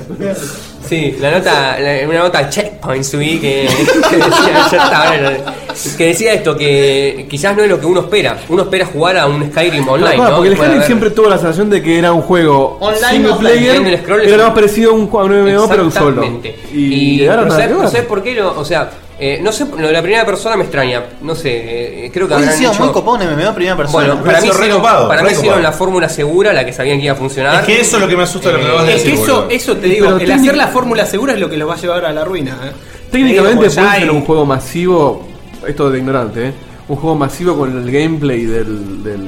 Sí, la nota, la- una nota checkpoint subí que, que decía, ya está, bueno, que decía esto, que quizás no es lo que uno espera. Uno espera jugar a un Skyrim online, Claro, ¿no? porque el Que pueda Skyrim haber- siempre tuvo la sensación de que era un juego Online, single offline. player, El scroll es era lo un- más parecido a un, a un M M O, pero un solo. Exactamente. Y, Y, ahora pero nada ¿sabes, que pero ver. ¿sabes por qué? Lo, o sea, eh, no sé, lo de la primera persona me extraña. No sé, eh, creo que Hubiese habrán sido hecho... muy copado un M M O en primera persona. Bueno, para mí, sido re hicieron, copado, para mí re hicieron copado. la fórmula segura, la que sabían que iba a funcionar. Es que eso es lo que me asusta de lo que me vas a Es decir. que eso, boludo. eso te digo, Pero el técnicamente- hacer la fórmula segura es lo que los va a llevar a la ruina. ¿eh? Técnicamente Te digo, puede ya ser hay- un juego masivo, esto de ignorante, ¿eh? Un juego masivo con el gameplay del, del,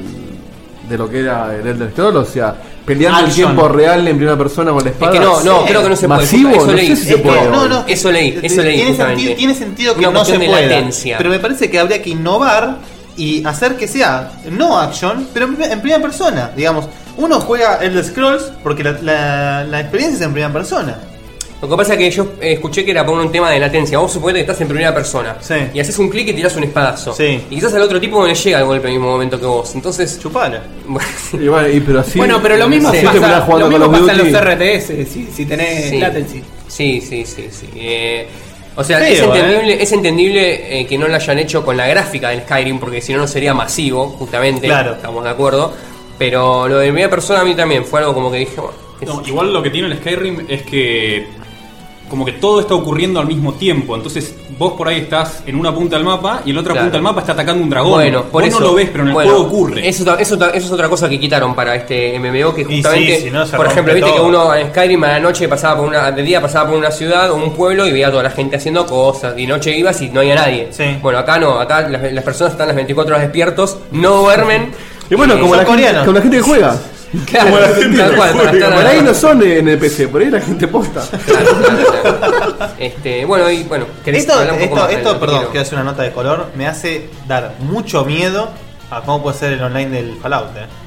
de lo que era el Elder Scrolls, o sea, peleando en Action. tiempo real en primera persona con la Es espada. que no, no, Sí. creo que no se puede. ¿Masivo? Eso No leí. sé si se Es que- puede. No, no, Eso leí, eso leí, Tiene justamente. sentido, tiene sentido que Una no se cuestión de pueda. latencia. Pero me parece que habría que innovar y hacer que sea no action, pero en en primera persona. Digamos, uno juega Elder Scrolls porque la, la, la experiencia es en primera persona. Lo que pasa es que yo eh, escuché que era por un tema de latencia. Vos suponete que estás en primera persona Sí. y haces un clic y tirás un espadazo. Sí. Y quizás al otro tipo no le llega el golpe en el mismo momento que vos. Entonces, Chupala. bueno, Y bueno, y- pero así, Bueno, pero lo mismo así pasa, terminás lo jugando mismo Call of pasa en los Duty. R T S, si, si tenés Sí. latency. Sí, sí, sí, sí. Eh, o sea, Feo, es entendible, ¿eh? es entendible eh, que no lo hayan hecho con la gráfica del Skyrim, porque si no, no sería masivo, justamente. Claro. Estamos de acuerdo. Pero lo de primera persona a mí también fue algo como que dije, bueno, qué No, sé yo. igual lo que tiene el Skyrim es que como que todo está ocurriendo al mismo tiempo. Entonces vos por ahí estás en una punta del mapa y en la otra Claro. punta del mapa está atacando un dragón. Bueno, por vos eso, no lo ves, pero en el bueno, juego ocurre. Eso, ta- eso, ta- eso es otra cosa que quitaron para este M M O, que Y justamente, sí, si no, se por rompe ejemplo, viste todo. que uno en Skyrim a la noche pasaba por una, de día pasaba por una ciudad o un pueblo y veía a toda la gente haciendo cosas, y de noche ibas y no había nadie. Sí. Bueno, acá no, acá las, las personas están las veinticuatro horas despiertos, no duermen. Y bueno, como son la, gente, coreanos. como la gente que juega. Claro, Como la gente tal que cual, para juega. estar Por ahí a- no son en N P C, por ahí la gente posta. Claro, claro, claro. Este, bueno, y bueno, ¿querés Esto, hablar un poco esto, más de esto lo que perdón, quiero? quiero hacer una nota de color. Me hace dar mucho miedo a cómo puede ser el online del Fallout. ¿eh?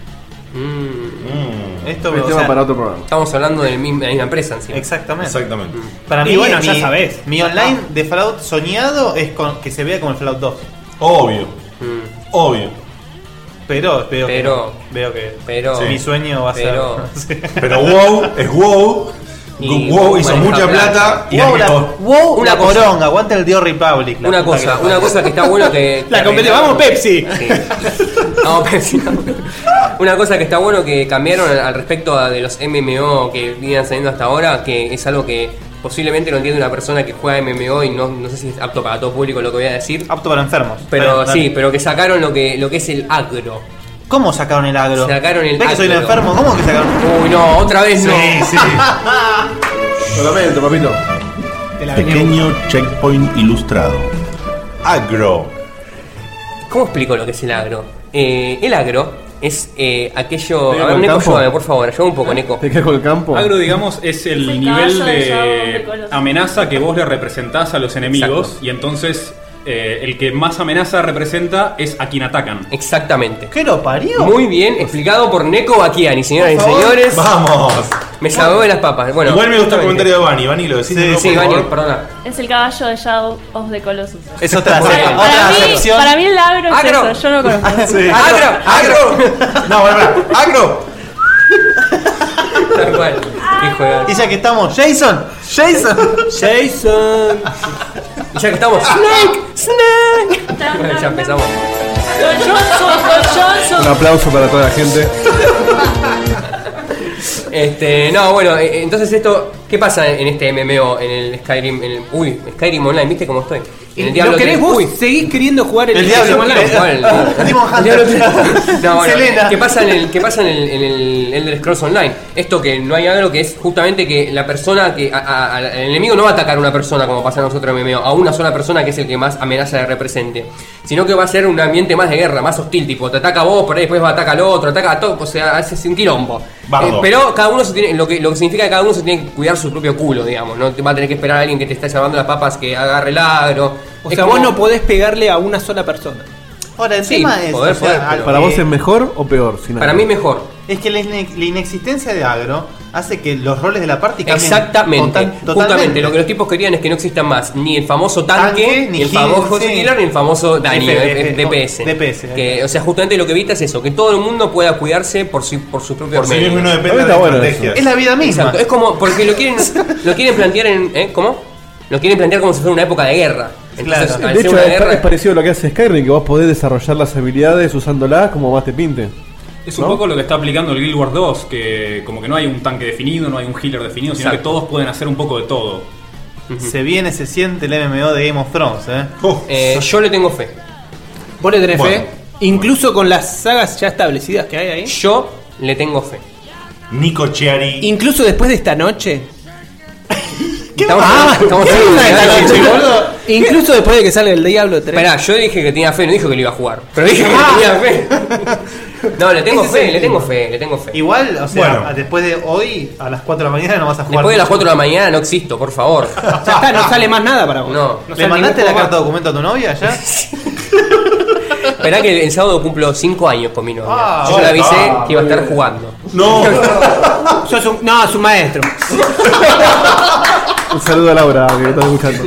Mm, Esto, Es o tema sea, para otro programa. estamos hablando de la misma, de la misma empresa encima. Exactamente. Exactamente. Para Y mí, bueno, mi, ya sabés. mi online de Fallout soñado es con, que se vea como el Fallout dos. Obvio, Mm, obvio. Pero veo Pero- que, veo que pero- mi sueño va a pero- ser. Pero WoW es WoW. Y WoW hizo maneja mucha plata. plata y wow, hay que- la, wow, Una la cosa- poronga, aguanta el Dio Republic. la Una puta cosa, que una lo cosa que está bueno que. La que competencia, arreglaron- vamos Pepsi. Sí. Vamos Pepsi. No, Una cosa que está bueno que cambiaron al, al respecto a de los M M O que vienen saliendo hasta ahora, que es algo que posiblemente no entiende una persona que juega M M O y no, no sé si es apto para todo público lo que voy a decir. Apto para enfermos. Pero Dale. sí, pero que sacaron lo que, lo que es el agro. ¿Cómo sacaron el agro? Sacaron el ¿Ves que soy un agro. enfermo? ¿Cómo que sacaron? Uy, no, otra vez no. Sí, sí. Lo lamento, papito. Pequeño checkpoint ilustrado. Agro. ¿Cómo explico lo que es el agro? Eh, el agro es eh, aquello... ¿Te A queda ver, con el Neko, campo? ayúdame, por favor, ayúdame un poco, Neko. ¿Te quedas con el campo? Agro, digamos, es el Es el nivel caballo de Shadow of the de Colossus. amenaza que vos le representás a los enemigos. Exacto. Y entonces eh, el que más amenaza representa es a quien atacan. Exactamente. ¿Qué lo parió? Muy bien explicado por Neko Bakiani, señoras y Por favor. señores. Vamos. Me salvó de las papas. Bueno, Igual me gusta el justamente. comentario de Bani. Bani, lo decís. Sí, de nuevo, Sí, por Bani, favor? perdona. Es el caballo de Shadow of the Colossus. Es otra, Para, otra para mí, acepción. para mí el agro es Agro. eso, yo no conozco. Sí. ¡Agro! ¡Agro! No, bueno, bueno. Agro. Tal cual. Qué juega. Y ya que estamos, Jason, Jason, Jason. Y ya que estamos. ¡Snake! ¡Snake! Bueno, ya empezamos. Don Johnson, Don Johnson. Un aplauso para toda la gente. Este, no, bueno, eh, entonces esto, ¿qué pasa en este M M O, en el Skyrim, en el, uy, Skyrim Online, ¿viste cómo estoy? En el ¿Lo querés tres, vos? uy, ¿Seguís queriendo jugar el, El Diablo Online? tres. ¿cuál? El Demon El Hunter. Diablo tres. No, bueno, Selena. ¿qué pasa en el, qué pasa en el, en el Elder Scrolls Online? Esto que no hay agro, que es justamente que la persona que, a- a- a- el enemigo no va a atacar a una persona como pasa en nosotros en M M O, a una sola persona que es el que más amenaza le represente, sino que va a ser un ambiente más de guerra, más hostil, tipo, te ataca a vos, por ahí después va a atacar al otro, ataca a todo, o sea, hace un quilombo. Bardo. Eh, pero cada uno se tiene, lo que, lo que significa que cada uno se tiene que cuidar su propio culo, digamos, no te va a tener que esperar a alguien que te esté llamando las papas que agarre el agro. O Es sea, como- vos no podés pegarle a una sola persona. Ahora, el Sí, tema es. poder, o sea, poder, al- pero- ¿Para eh, vos es mejor o peor? Sin Para agro? mí mejor. Es que la, ine- la inexistencia de agro hace que los roles de la party cambien. Exactamente, total- justamente totalmente. lo que los tipos querían es que no existan más ni el famoso tanque, Tanque, ni ni el heal, famoso sí. healer, ni el famoso daño, F- eh, F- D P S. D P S, Que, o sea, justamente lo que evita es eso, que todo el mundo pueda cuidarse por su, por sus propios Por si medios. mismo no depende de Está la bueno estrategia. Es la vida misma. Exacto, es como porque lo quieren lo quieren plantear en ¿eh? ¿Cómo? Lo quieren plantear como si fuera una época de guerra. Entonces, Claro. al De ser hecho, una es, guerra, es parecido a lo que hace Skyrim, que vos podés desarrollar las habilidades usándolas como más te pinte. Es un ¿No? poco lo que está aplicando el Guild Wars dos, que como que no hay un tanque definido, no hay un healer definido, sino Exacto. que todos pueden hacer un poco de todo. Se viene, se siente el M M O de Game of Thrones, ¿eh? Uf. eh, yo le tengo fe. ¿Vos le tenés Bueno. fe? Incluso con las sagas ya establecidas que hay ahí. Yo le tengo fe. Nico Chiari. Incluso después de esta noche. Estamos, Ah, estamos ¿qué hablando onda de esta algo, noche, chicos. boludo? Incluso después de que salga el Diablo tres. Esperá, yo dije que tenía fe, no dije que lo iba a jugar. Pero dije que Ah. tenía fe. No, le tengo Ese es fe, el le tengo tema. fe, le tengo fe. Igual, o sea, Bueno. a- después de hoy, a las cuatro de la mañana no vas a jugar. Después de las mucho. cuatro de la mañana no existo, por favor. Ya está, no sale más nada para vos. No. ¿Le sale mandaste la ningún carta de juego documento a tu novia ya? Esperá que el sábado cumplo cinco años con mi novia. Ah, Yo le avisé ah, que iba a muy estar bien. jugando. No. más. Sos un- no, es un maestro. Un saludo a Laura, que está escuchando.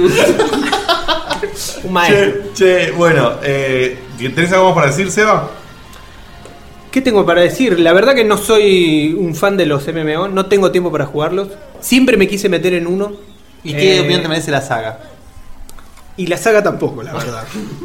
Un maestro. Che, che, bueno, eh, ¿tenés algo más para decir, Seba? ¿Qué tengo para decir? La verdad que no soy un fan de los M M O, no tengo tiempo para jugarlos. Siempre me quise meter en uno. ¿Y qué Eh, opinión te merece la saga? Y la saga tampoco, la verdad.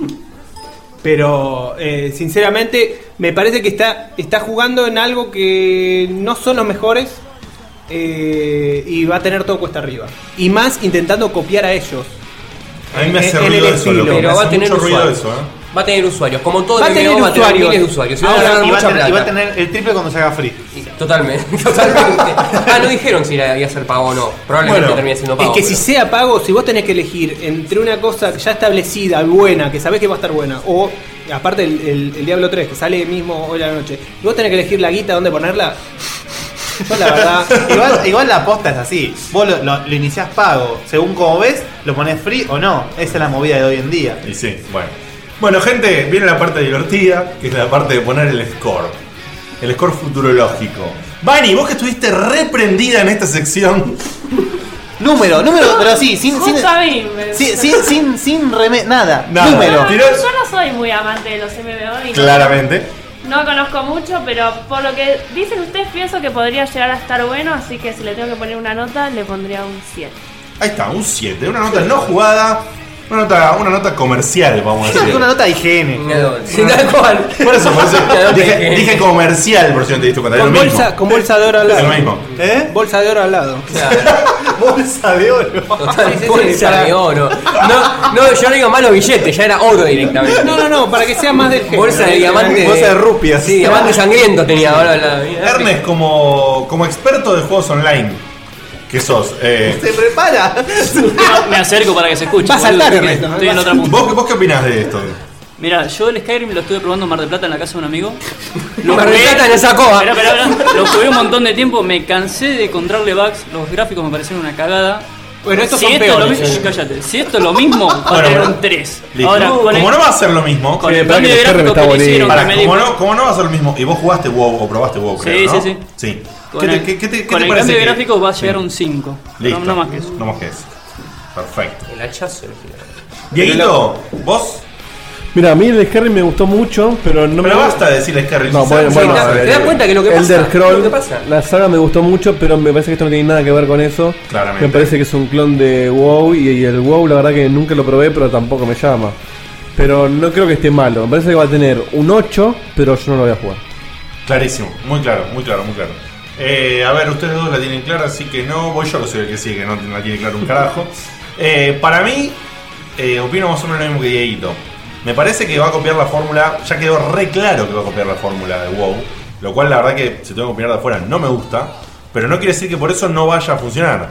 Pero eh, sinceramente me parece que está, está jugando en algo que no son los mejores eh, y va a tener todo cuesta arriba. Y más intentando copiar a ellos. A mí me hace En- en ruido el eso, estilo. loco. Me Pero va hace a tener mucho ruido usuarios. eso, ¿eh? Va a tener usuarios. Como todo Va a el tener M M O va a tener usuarios. miles de usuarios. Y va a Ahora, ganar y, va a mucha tener, y va a plata. tener el triple cuando se haga free. Totalmente, totalmente. Ah, no dijeron si era- iba a ser pago o no. Probablemente Bueno, termine siendo Es pago. que pero- si sea pago, si vos tenés que elegir entre una cosa ya establecida, buena, que sabés que va a estar buena, o aparte el, el- el Diablo tres, que sale mismo hoy a la noche, y vos tenés que elegir la guita dónde ponerla, yo la verdad... Igual, igual la aposta es así. Vos lo, lo, lo iniciás pago. Según como ves, lo pones free o no. Esa es la movida de hoy en día. Y sí, bueno. Bueno, gente, viene la parte divertida, que es la parte de poner el score. El score futurológico. Vani, vos que estuviste reprendida en esta sección. Número, número, pero sí, sin. sin Justo a mí. me- sin, sin, sin, sin reme- nada. Nada. Número. No, Tiró- yo no soy muy amante de los M M O y no- Claramente. no conozco mucho, pero por lo que dicen ustedes pienso que podría llegar a estar bueno, así que si le tengo que poner una nota le pondría un siete. Ahí está, un siete. Una nota no jugada. Una nota, una nota comercial, vamos a decir. Una nota de higiene. Sí, tal cual. Por eso, por eso dije, dije comercial, por si no te diste cuenta. Con es lo bolsa, mismo. con bolsa de oro al lado. Es lo mismo. ¿Eh? Bolsa de oro al lado. Bolsa de oro. Total, Sí, sí, bolsa para- de oro. No, no, yo no digo malos billetes, ya era oro directamente. No, no, no, para que sea más del género. Bolsa de diamante. Bolsa de rupias. Sí, diamante sangriento tenía ahora al lado. Ernest, como, como experto de juegos online, ¿qué sos? Eh, Se prepara. Me acerco para que se escuche. Va a saltar, boludo, Ernesto, ¿no? Estoy en otra punta. ¿vos, ¿Vos qué opinás de esto? Mira, yo el Skyrim lo estuve probando en Mar del Plata en la casa de un amigo. Lo Mar del jugué- Plata en esa cova. Esperá, esperá, esperá. Lo jugué un montón de tiempo, me cansé de encontrarle bugs, los gráficos me parecieron una cagada. Bueno, estos si son esto es lo peores. mismo, cállate. Si esto es lo mismo, va a Bueno, tener bueno. un tres. Listo. Ahora, con como el, no va a ser lo mismo, con Sí, el pará cambio que de el Skyrim gráfico está que le bonito. hicieron, pará, que me como, di- no, como no va a ser lo mismo, y vos jugaste WoW o probaste WoW, Sí, creo, sí, ¿no? sí. Sí. con ¿Qué te, el, qué, qué te, qué con te el parece cambio de que- gráfico va a llegar Sí. a un cinco. Listo. No, no más que eso. No más que eso. Perfecto. El hachazo. el final. Dieguito, vos. Mira, a mí el Skyrim me gustó mucho, pero no Pero me basta de decirle Skyrim. No, si bueno, sabes- bueno, sí, a te- ver, te das cuenta que lo que pasa, Elder Scroll, lo que pasa. la saga me gustó mucho, pero me parece que esto no tiene nada que ver con eso. Claramente. Me parece que es un clon de WoW y, y el WoW la verdad que nunca lo probé, pero tampoco me llama. Pero no creo que esté malo. Me parece que va a tener un ocho, pero yo no lo voy a jugar. Clarísimo, muy claro, muy claro, muy claro. Eh, a ver, ustedes dos la tienen clara, así que no. Voy yo que soy el que sigue, que no la tiene claro un carajo. Eh, para mí, eh, opino más o menos lo mismo que Dieguito. Me parece que va a copiar la fórmula, ya quedó re claro que va a copiar la fórmula de WoW, lo cual la verdad que si tengo que opinar de afuera no me gusta, pero no quiere decir que por eso no vaya a funcionar.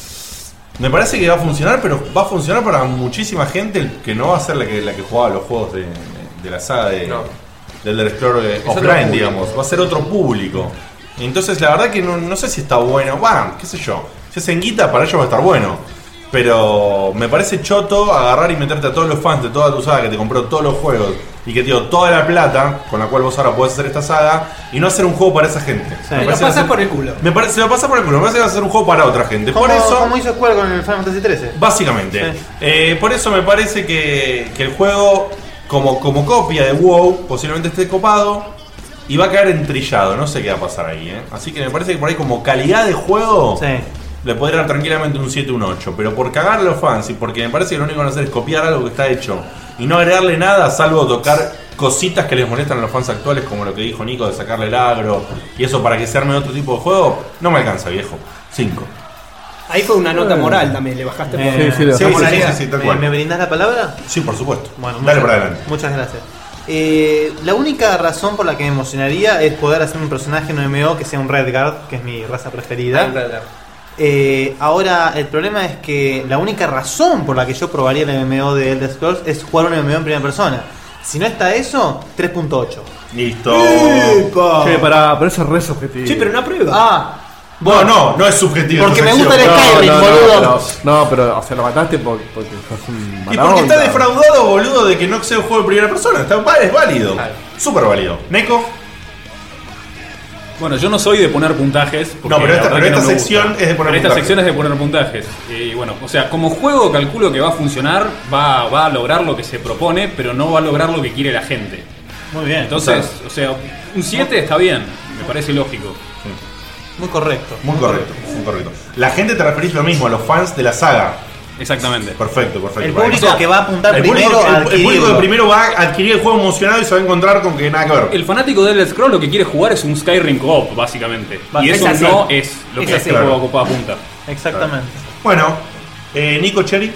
Me parece que va a funcionar, pero va a funcionar para muchísima gente que no va a ser la que, la que jugaba los juegos de, de la saga de, No. del Elder Scrolls eh, otro offline, público. digamos. Va a ser otro público. Entonces la verdad que no, no sé si está bueno. Bueno, qué sé yo. Si es en guita, para ellos va a estar bueno. Pero me parece choto agarrar y meterte a todos los fans de toda tu saga que te compró todos los juegos y que te dio toda la plata con la cual vos ahora podés hacer esta saga y no hacer un juego para esa gente. Me Me lo parece que va a pasas ser- por el culo. Me parece, se lo pasa por el culo. Me parece que va a ser un juego para otra gente. Como, Por eso. como hizo Square con el Final Fantasy trece. Básicamente. Sí. Eh, por eso me parece que, que el juego, como, como copia de WoW, posiblemente esté copado y va a caer entrillado. No sé qué va a pasar ahí. ¿eh? Así que me parece que por ahí, como calidad de juego, Sí. le podría dar tranquilamente un siete, un ocho. Pero por cagar a los fans y porque me parece que lo único que van a hacer es copiar algo que está hecho y no agregarle nada, salvo tocar cositas que les molestan a los fans actuales, como lo que dijo Nico de sacarle el agro y eso para que se arme otro tipo de juego, no me alcanza, viejo. cinco. Ahí fue una nota moral también, le bajaste por Sí, sí, le Sí, bajamos. sí, sí, sí, tal ¿Me, cual. ¿Me brindás la palabra? Sí, por supuesto. Bueno, Dale muchas- para adelante. Muchas gracias. Eh, la única razón por la que me emocionaría es poder hacer un personaje en un M M O que sea un Redguard, que es mi raza preferida. Eh, ahora, el problema es que la única razón por la que yo probaría el M M O de Elder Scrolls es jugar un M M O en primera persona. Si no está eso, tres punto ocho. Listo. Che, pará, pero eso es re subjetivo. Sí, pero una prueba. Ah, Bueno, no, no es subjetivo. Porque esta me gusta sección. el Skyrim, no, boludo. No, no, pero o sea, lo mataste porque, porque sos un Y mala porque está onda. defraudado, boludo, de que no sea un juego de primera persona. Está, es válido. Claro. Súper válido. Neko. Bueno, yo no soy de poner puntajes. porque No, pero la esta- verdad pero que esta no me sección gusta. es de poner Pero esta puntajes. sección es de poner puntajes. Y bueno, o sea, como juego calculo que va a funcionar, va, va a lograr lo que se propone, pero no va a lograr lo que quiere la gente. muy bien. Entonces, o sea, un siete está bien, me parece lógico. Muy correcto. Muy correcto, muy correcto. La gente te referís lo mismo, a los fans de la saga. Exactamente. Perfecto, perfecto. El Para público eso- que va a apuntar el primero público, a el- el, público adquirirlo. que primero va a adquirir el juego emocionado y se va a encontrar con que nada que ver. El fanático de Elder Scrolls lo que quiere jugar es un Skyrim co-op, básicamente. Va, Y es eso así. no es lo Es que así. este Claro. juego ocupa apunta. Exactamente. Bueno, eh, Nico Cherry.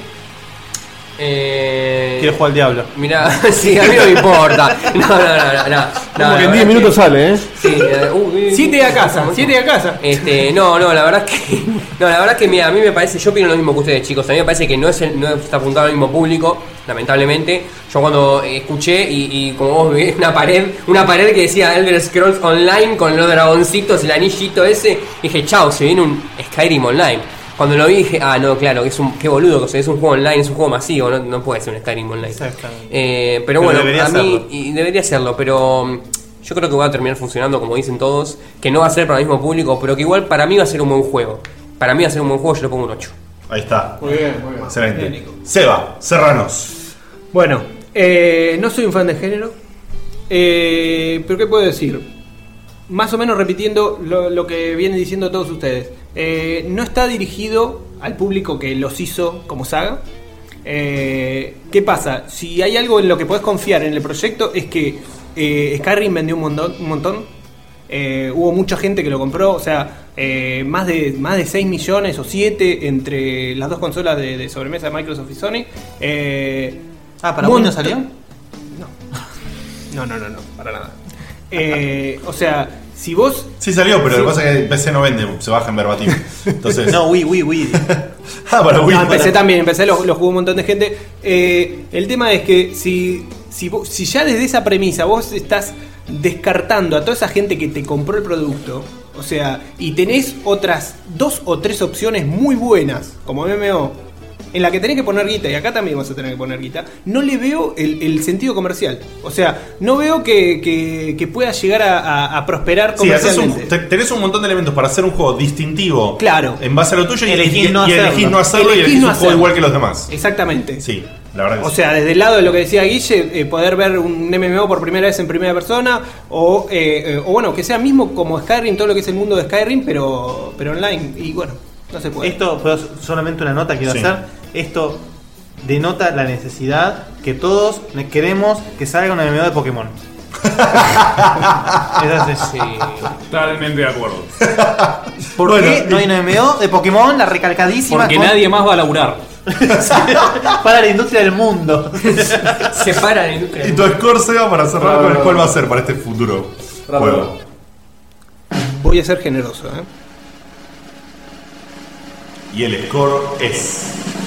Eh, Quiero jugar al diablo. Mira, sí, a mí no me importa. No, no, no, no. no, Como no, que en la diez verdad minutos que- sale, ¿eh? Sí, eh, uh, eh, Siete a casa, siete a casa. Este, no, no, la verdad es que no, la verdad es que mira, a mí me parece, yo opino lo mismo que ustedes, chicos. A mí me parece que no es el, no está apuntado al mismo público, lamentablemente. Yo cuando eh, escuché y, y como vos ves una pared, una pared que decía Elder Scrolls Online con los dragoncitos, el anillito ese, dije, chao, se viene un Skyrim Online. Cuando lo vi dije, ah, no, claro, que es un, qué boludo, que es un juego online, es un juego masivo, no, no puede ser un Skyrim Online. Exactamente. Eh, pero, Pero bueno, debería a mí serlo. y debería serlo, pero mm, yo creo que va a terminar funcionando como dicen todos, que no va a ser para el mismo público, pero que igual para mí va a ser un buen juego. Para mí va a ser un buen juego, yo le pongo un ocho. Ahí está. Muy bien, muy bien. Excelente. Seba, Serranos. Bueno, eh, no soy un fan de género, eh, pero ¿qué puedo decir? Más o menos repitiendo lo, lo que vienen diciendo todos ustedes. Eh, no está dirigido al público que los hizo como saga. Eh, ¿Qué pasa? Si hay algo en lo que podés confiar en el proyecto es que eh, Skyrim vendió un montón, un montón. Eh, hubo mucha gente que lo compró, o sea, eh, más de más de seis millones o siete entre las dos consolas de, de sobremesa de Microsoft y Sony. Eh, ah, ¿para Windows salió? No, no, no, no, para nada. Eh, o sea, si vos... Sí salió, pero si lo que pasa es que P C no vende, se baja en verbatim. Entonces... no, Wii, Wii, Wii. ah, para Wii. No, empecé para... también, empecé, lo, lo jugó un montón de gente. Eh, el tema es que si, si, vos, si ya desde esa premisa vos estás descartando a toda esa gente que te compró el producto, o sea, y tenés otras dos o tres opciones muy buenas, como M M O, en la que tenés que poner guita, y acá también vas a tener que poner guita, no le veo el, el sentido comercial. O sea, no veo que, que, que pueda llegar a, a, a prosperar comercialmente. Sí, un, tenés un montón de elementos para hacer un juego distintivo. Claro. En base a lo tuyo y elegís y, no y hacerlo. elegís no hacerlo Elegís y elegís no un juego hacerlo. igual que los demás. Exactamente. Sí, la verdad que O sí. sea, desde el lado de lo que decía Guille, eh, poder ver un M M O por primera vez en primera persona, o, eh, eh, o bueno, que sea mismo como Skyrim, todo lo que es el mundo de Skyrim, pero, pero online. Y bueno, no se puede. Esto, pero solamente una nota quiero Sí. hacer. Esto denota la necesidad que todos queremos que salga un M M O de Pokémon. Es así. Sí, totalmente de acuerdo. ¿Por Bueno, qué no hay un M M O de Pokémon? La recalcadísima. Porque con- nadie más va a laburar. Para la industria del mundo. Se para la industria. Y tu score, Seba, para cerrar, Bravo. ¿cuál va a ser para este futuro Bravo. juego? Voy a ser generoso, ¿eh? Y el score es...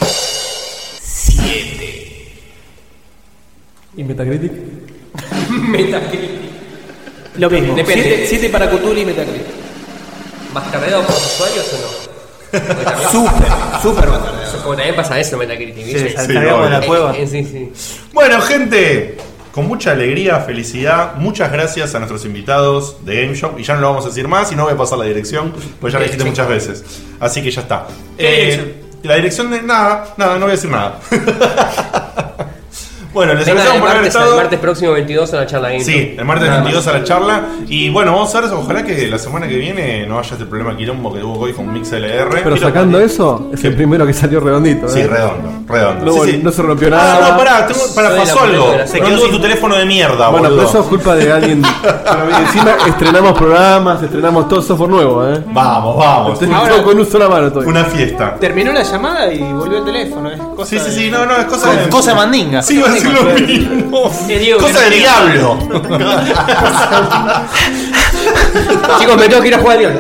siete. ¿Y Metacritic? Metacritic. Lo mismo. Depende. siete para Cthulhu y Metacritic. ¿Más cargado por usuarios o no? Súper, súper bastardeado. Como también pasa eso en Metacritic, ¿viste? Sí, salgamos de la cueva. Sí, sí. Bueno, gente, con mucha alegría, felicidad, muchas gracias a nuestros invitados de Game Shop. Y ya no lo vamos a decir más y no voy a pasar la dirección, pues ya lo dijiste muchas veces. Así que ya está. ¿Qué dirección? La dirección de nada, nada, no voy a decir nada. Bueno, les Vengan agradecemos el por haber martes, estado. el martes próximo veintidós a la charla Game Sí, Show. el martes Nada veintidós más. a la charla. Y bueno, vamos a ver, ojalá que la semana que viene no haya este problema quilombo que hubo hoy con MixLR. Pero Mira, sacando eso, es el primero que salió redondito. Sí, ¿eh? redondo, redondo. No, Sí, sí. no se rompió Ah, nada. no, pará, tengo, pará, Soy pasó la algo. polenta de la Se quedó semana. sin tu teléfono de mierda, Bueno, boludo. pero eso es culpa de alguien. Pero encima estrenamos programas, estrenamos todo software nuevo, ¿eh? Vamos, vamos. Ahora con un sola mano todavía. Una fiesta. Terminó la llamada y volvió el teléfono. Es cosa Sí, sí, de- sí, no, no, es cosa Co- de. cosa de mandinga. Sí, iba a decir lo mismo. Cosa del diablo. Chicos, me tengo que ir a jugar al diablo.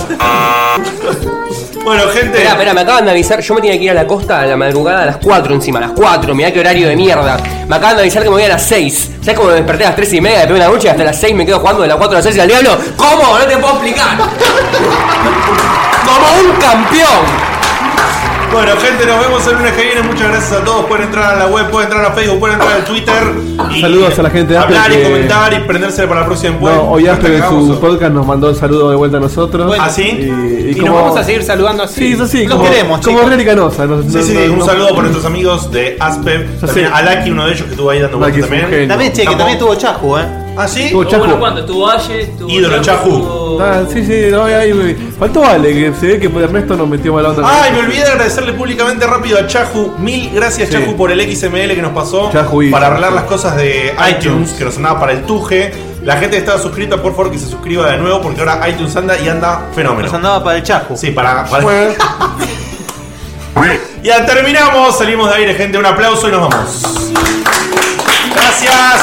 Bueno, gente. Espera, espera, me acaban de avisar. Yo me tenía que ir a la costa a la madrugada a las cuatro encima, a las cuatro. Mirá qué horario de mierda. Me acaban de avisar que me voy a las seis. ¿Sabes cómo me desperté a las tres y media de una noche y hasta las seis me quedo jugando de las cuatro a las seis al diablo? ¿Cómo? No te puedo explicar. Como un campeón. Bueno, gente, nos vemos el lunes que viene. Muchas gracias a todos. Pueden entrar a la web, pueden entrar a Facebook, pueden entrar al Twitter. Y Saludos a la gente de Apple hablar y que- comentar y prenderse para la próxima encuesta. No, hoy Asper en Hagamos- su podcast nos mandó un saludo de vuelta a nosotros. Bueno, ¿Ah, sí? Y, Y nos vamos a seguir saludando así. Sí, eso sí, Los como, queremos, como chicos. Real y Canosa. nos- Sí, nos- sí, nos- un nos- saludo por nuestros amigos de Aspe. Ya También sé. a Laki, uno de ellos que estuvo ahí dando Laki vueltas es un también. genio. También, che, que Estamos- también tuvo Chahu, ¿eh? ¿Ah, sí? Tuvo Chahu. Bueno, ¿cuánto? Tuvo Aye, tuvo Ídolo Chahu. tuvo- Ah, sí, sí, no, ahí, ahí, faltó Ale, que se ve que Ernesto nos metió mala onda. Ay, me olvidé de agradecerle públicamente rápido a Chahu. Mil gracias, Sí. Chahu, por el X M L que nos pasó Chahu y- para arreglar las cosas de iTunes, que nos andaba para el Tuje. La gente que estaba suscrita, por favor, que se suscriba de nuevo, porque ahora iTunes anda y anda fenómeno. Nos andaba para el Chahu. Sí, para. para... Ya terminamos, salimos de aire, gente. Un aplauso y nos vamos. Gracias.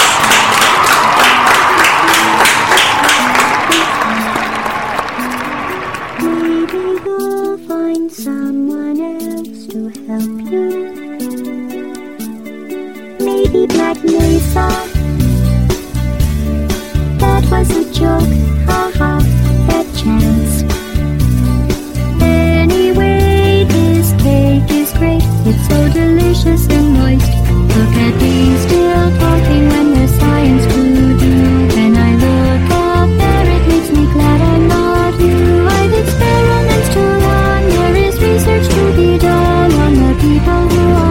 Maybe you'll find someone else to help you. Maybe Black Mesa. That was a joke, haha, that chance. Anyway, this cake is great. It's so delicious and moist. Look at me still talking when there's science to do. When I look up there, it makes me glad I'm not you. I've experiments to run. There is research to be done on the people who